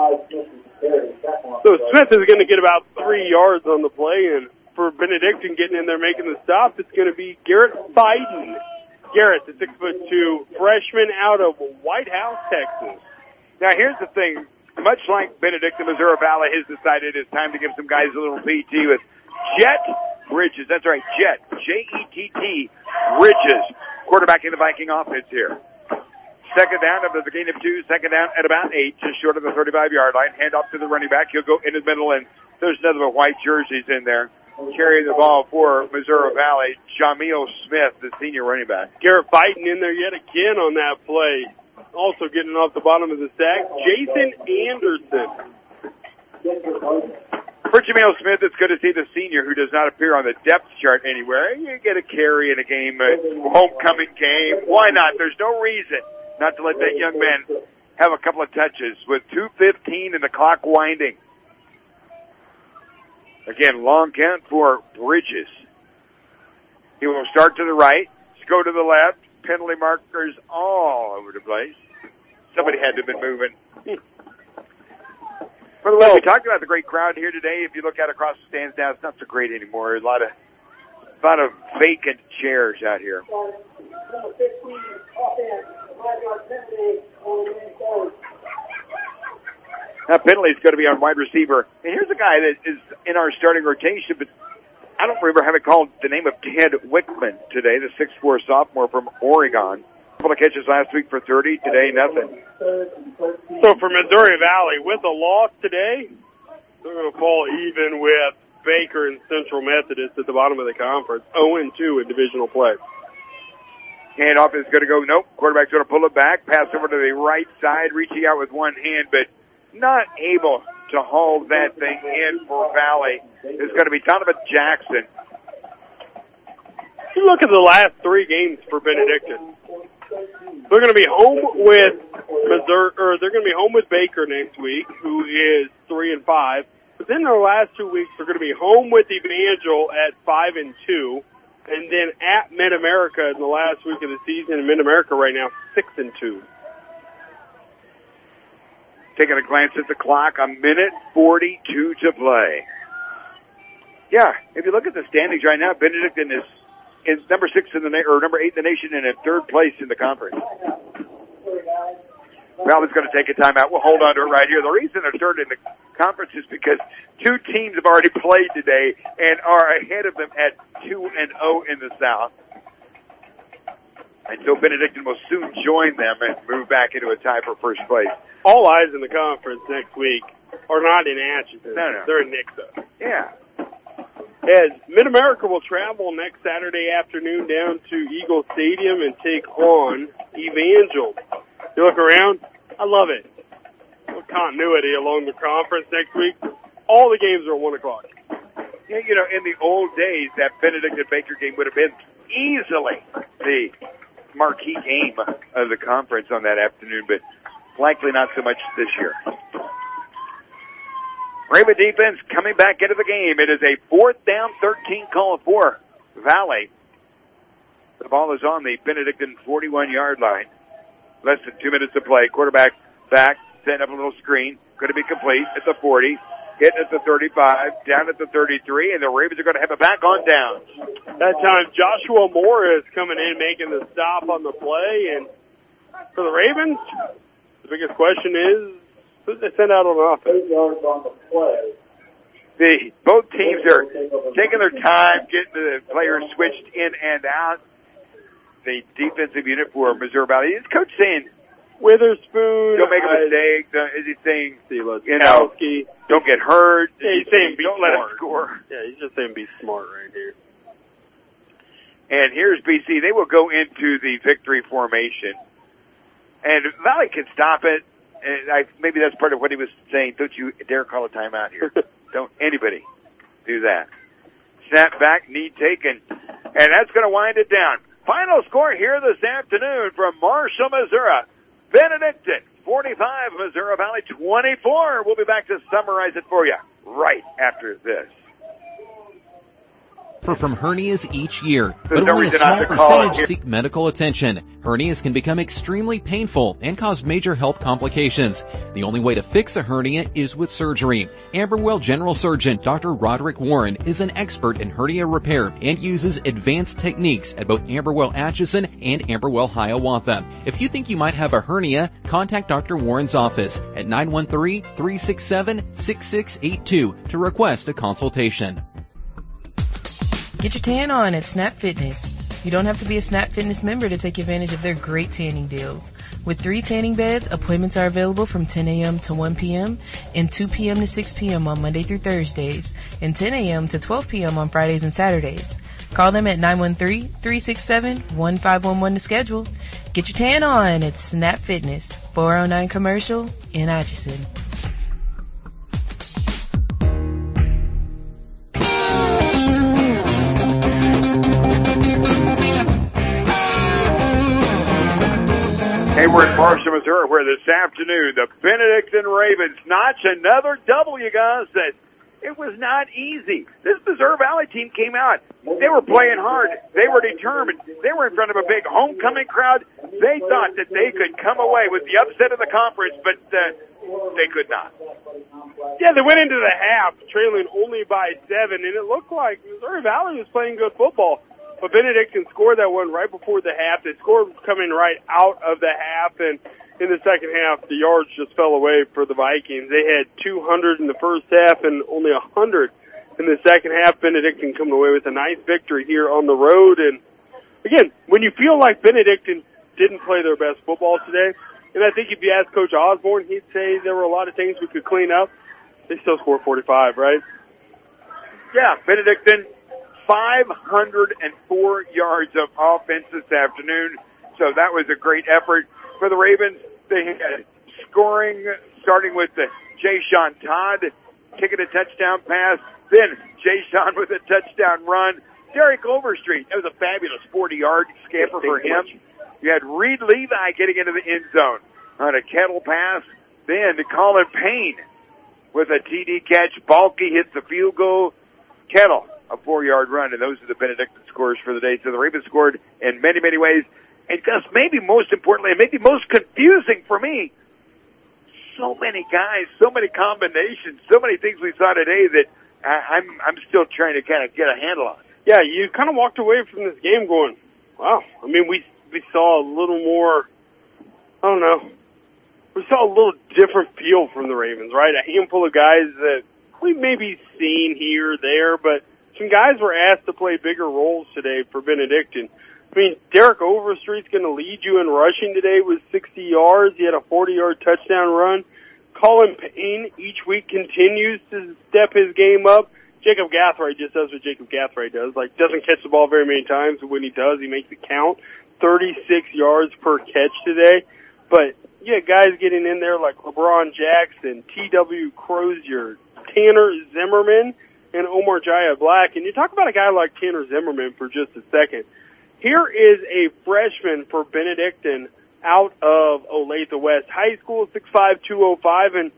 Smith is going to get about three yards on the play, and for Benedictine getting in there making the stop, it's going to be Garrett Biden. Garrett, the six foot two freshman out of White House, Texas. Now, here's the thing. Much like Benedictine, Missouri Valley has decided it's time to give some guys a little P T with Jet Bridges. That's right, Jet, J E T T, Bridges, quarterback in the Viking offense here. Second down after the gain of two, second down at about eight, just short of the thirty-five-yard line. Hand off to the running back. He'll go in the middle, and there's another of white jerseys in there. Carrying the ball for Missouri Valley, Jamil Smith, the senior running back. Garrett Fighting in there yet again on that play. Also getting off the bottom of the stack, Jason Anderson. For Jamil Smith, it's good to see the senior who does not appear on the depth chart anywhere. You get a carry in a game, a homecoming game. Why not? There's no reason not to let that young man have a couple of touches with two fifteen and the clock winding. Again, long count for Bridges. He will start to the right, go to the left, penalty markers all over the place. Somebody had to have been moving. By the way, we talked about the great crowd here today. If you look out across the stands now, it's not so great anymore. There's a lot of, a lot of vacant chairs out here. That penalty is going to be on wide receiver. And here's a guy that is in our starting rotation, but I don't remember having called the name of Ted Wickman today, the six foot four sophomore from Oregon. A couple of catches last week for thirty, today nothing. So for Missouri Valley, with a loss today, they're going to fall even with Baker and Central Methodist at the bottom of the conference, oh and two in divisional play. Handoff is going to go, nope, quarterback's going to pull it back, pass over to the right side, reaching out with one hand, but not able to haul that thing in for Valley. It's going to be Donovan Jackson. You look at the last three games for Benedictine. They're going to be home with Missouri, or they're going to be home with Baker next week, who is three and five. But then their last two weeks, they're going to be home with Evangel at five and two, and then at Mid America in the last week of the season. Mid America right now six and two. Taking a glance at the clock, a minute forty-two to play. Yeah, if you look at the standings right now, Benedictine is is number six in the na- or number eight in the nation and in third place in the conference. Valley's going to take a timeout. We'll hold on to it right here. The reason they're third in the conference is because two teams have already played today and are ahead of them at two and zero in the South. And so Benedictine will soon join them and move back into a tie for first place. All eyes in the conference next week are not in Atchison. No, no. They're in Nixa. Yeah. As Mid-America will travel next Saturday afternoon down to Eagle Stadium and take on Evangel. You look around, I love it. What continuity along the conference next week. All the games are at one o'clock. Yeah, you know, in the old days, that Benedictine-Baker game would have been easily the marquee game of the conference on that afternoon, but likely not so much this year. Raven defense coming back into the game. It is a fourth down, thirteen call for Valley. The ball is on the Benedictine forty-one-yard line. Less than two minutes to play. Quarterback back, setting up a little screen. Going to be complete at the forty. Getting at the thirty-five, down at the thirty-three, and the Ravens are going to have it back on down. That time, Joshua Moore is coming in, making the stop on the play. And for the Ravens, the biggest question is, who did they send out on offense? The, both teams are taking their time, getting the players switched in and out. The defensive unit for Missouri Valley. Is Coach saying, Witherspoon. Don't make a mistake. Uh, is he saying, you know, don't get hurt? Yeah, he's saying be don't smart. let it score. Yeah, he's just saying be smart right here. And here's B C. They will go into the victory formation. And Valley can stop it. And I, maybe that's part of what he was saying. Don't you dare call a timeout here. Don't anybody do that. Snap back, knee taken. And that's going to wind it down. Final score here this afternoon from Marshall, Missouri. Benedictine, forty-five, Missouri Valley, twenty-four. We'll be back to summarize it for you right after this. From hernias each year, There's but no only a reason not small to call it percentage seek medical attention. Hernias can become extremely painful and cause major health complications. The only way to fix a hernia is with surgery. Amberwell General Surgeon Doctor Roderick Warren is an expert in hernia repair and uses advanced techniques at both Amberwell Atchison and Amberwell Hiawatha. If you think you might have a hernia, contact Doctor Warren's office at nine one three, three six seven, six six eight two to request a consultation. Get your tan on at Snap Fitness. You don't have to be a Snap Fitness member to take advantage of their great tanning deals. With three tanning beds, appointments are available from ten a.m. to one p.m. and two p.m. to six p.m. on Monday through Thursdays and ten a.m. to twelve p.m. on Fridays and Saturdays. Call them at nine one three, three six seven, one five one one to schedule. Get your tan on at Snap Fitness, four oh nine Commercial in Atchison. Hey, we're in Marshall, Missouri, where this afternoon the Benedictine Ravens notch another W, guys. That it was not easy. This Missouri Valley team came out. They were playing hard. They were determined. They were in front of a big homecoming crowd. They thought that they could come away with the upset of the conference, but uh, they could not. Yeah, they went into the half trailing only by seven, and it looked like Missouri Valley was playing good football. But Benedictine scored that one right before the half. They scored coming right out of the half, and in the second half, the yards just fell away for the Vikings. They had two hundred in the first half and only one hundred in the second half. Benedictine coming away with a nice victory here on the road. And, again, when you feel like Benedictine didn't play their best football today, and I think if you ask Coach Osborne, he'd say there were a lot of things we could clean up, they still scored forty-five, right? Yeah, Benedictine, five hundred four yards of offense this afternoon. So that was a great effort for the Ravens. They had scoring starting with the Jay Sean Todd kicking a touchdown pass. Then Jay Sean with a touchdown run. Derek Overstreet, that was a fabulous forty-yard scamper for him. You had Reed Levi getting into the end zone on a Kettle pass. Then to Colin Payne with a T D catch. Balky hits the field goal. Kettle, a four-yard run, and those are the Benedictine scores for the day. So the Ravens scored in many, many ways. And Gus, maybe most importantly, and maybe most confusing for me, so many guys, so many combinations, so many things we saw today that I, I'm I'm still trying to kind of get a handle on. Yeah, you kind of walked away from this game going, wow. I mean, we we saw a little more, I don't know, we saw a little different feel from the Ravens, right? A handful of guys that we've maybe seen here or there, but some guys were asked to play bigger roles today for Benedictine. I mean, Derek Overstreet's going to lead you in rushing today with sixty yards. He had a forty-yard touchdown run. Colin Payne each week continues to step his game up. Jacob Gathright just does what Jacob Gathright does. Like, doesn't catch the ball very many times, but when he does, he makes it count. thirty-six yards per catch today. But, yeah, guys getting in there like LeBron Jackson, T W Crozier, Tanner Zimmerman, and Omar Jaya Black. And you talk about a guy like Tanner Zimmerman for just a second. Here is a freshman for Benedictine out of Olathe West High School, six five, two oh five, and,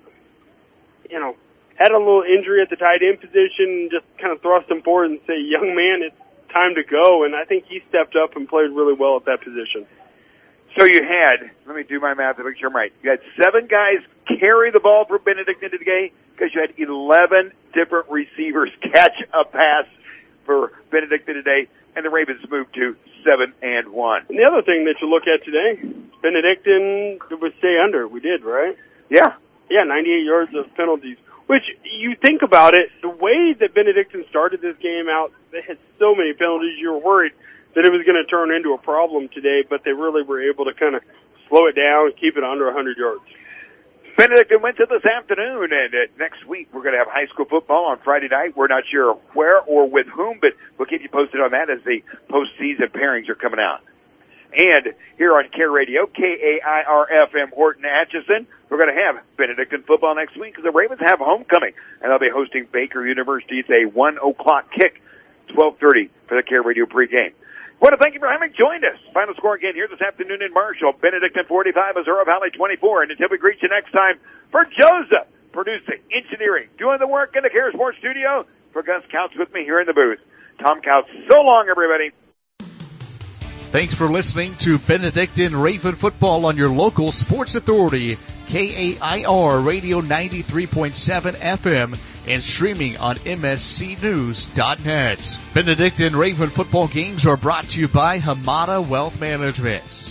you know, had a little injury at the tight end position, just kind of thrust him forward and say, young man, it's time to go. And I think he stepped up and played really well at that position. So you had, let me do my math to make sure I'm right, you had seven guys carry the ball for Benedictine today because you had eleven different receivers catch a pass for Benedictine today, and the Ravens moved to seven and one. And the other thing that you look at today, Benedictine would stay under. We did, right? Yeah. Yeah, ninety-eight yards of penalties. Which, you think about it, the way that Benedictine started this game out, they had so many penalties, you were worried that it was going to turn into a problem today, but they really were able to kind of slow it down and keep it under one hundred yards. Benedictine went to this afternoon, and uh, next week we're going to have high school football on Friday night. We're not sure where or with whom, but we'll keep you posted on that as the postseason pairings are coming out. And here on Care Radio, K A I R F M Horton Atchison, we're going to have Benedictine football next week because the Ravens have homecoming, and they'll be hosting Baker University. It's a one o'clock kick, twelve thirty for the Care Radio pregame. I want to thank you for having joined us. Final score again here this afternoon in Marshall. Benedictine forty-five, Azura Valley twenty-four. And until we greet you next time, for Joseph, producing, engineering, doing the work in the Care Sports studio, for Gus Couch with me here in the booth. Tom Couch, so long, everybody. Thanks for listening to Benedictine Raven Football on your local sports authority, K A I R Radio ninety-three point seven F M, and streaming on M S C news dot net. Benedictine Raven football games are brought to you by Hamada Wealth Management.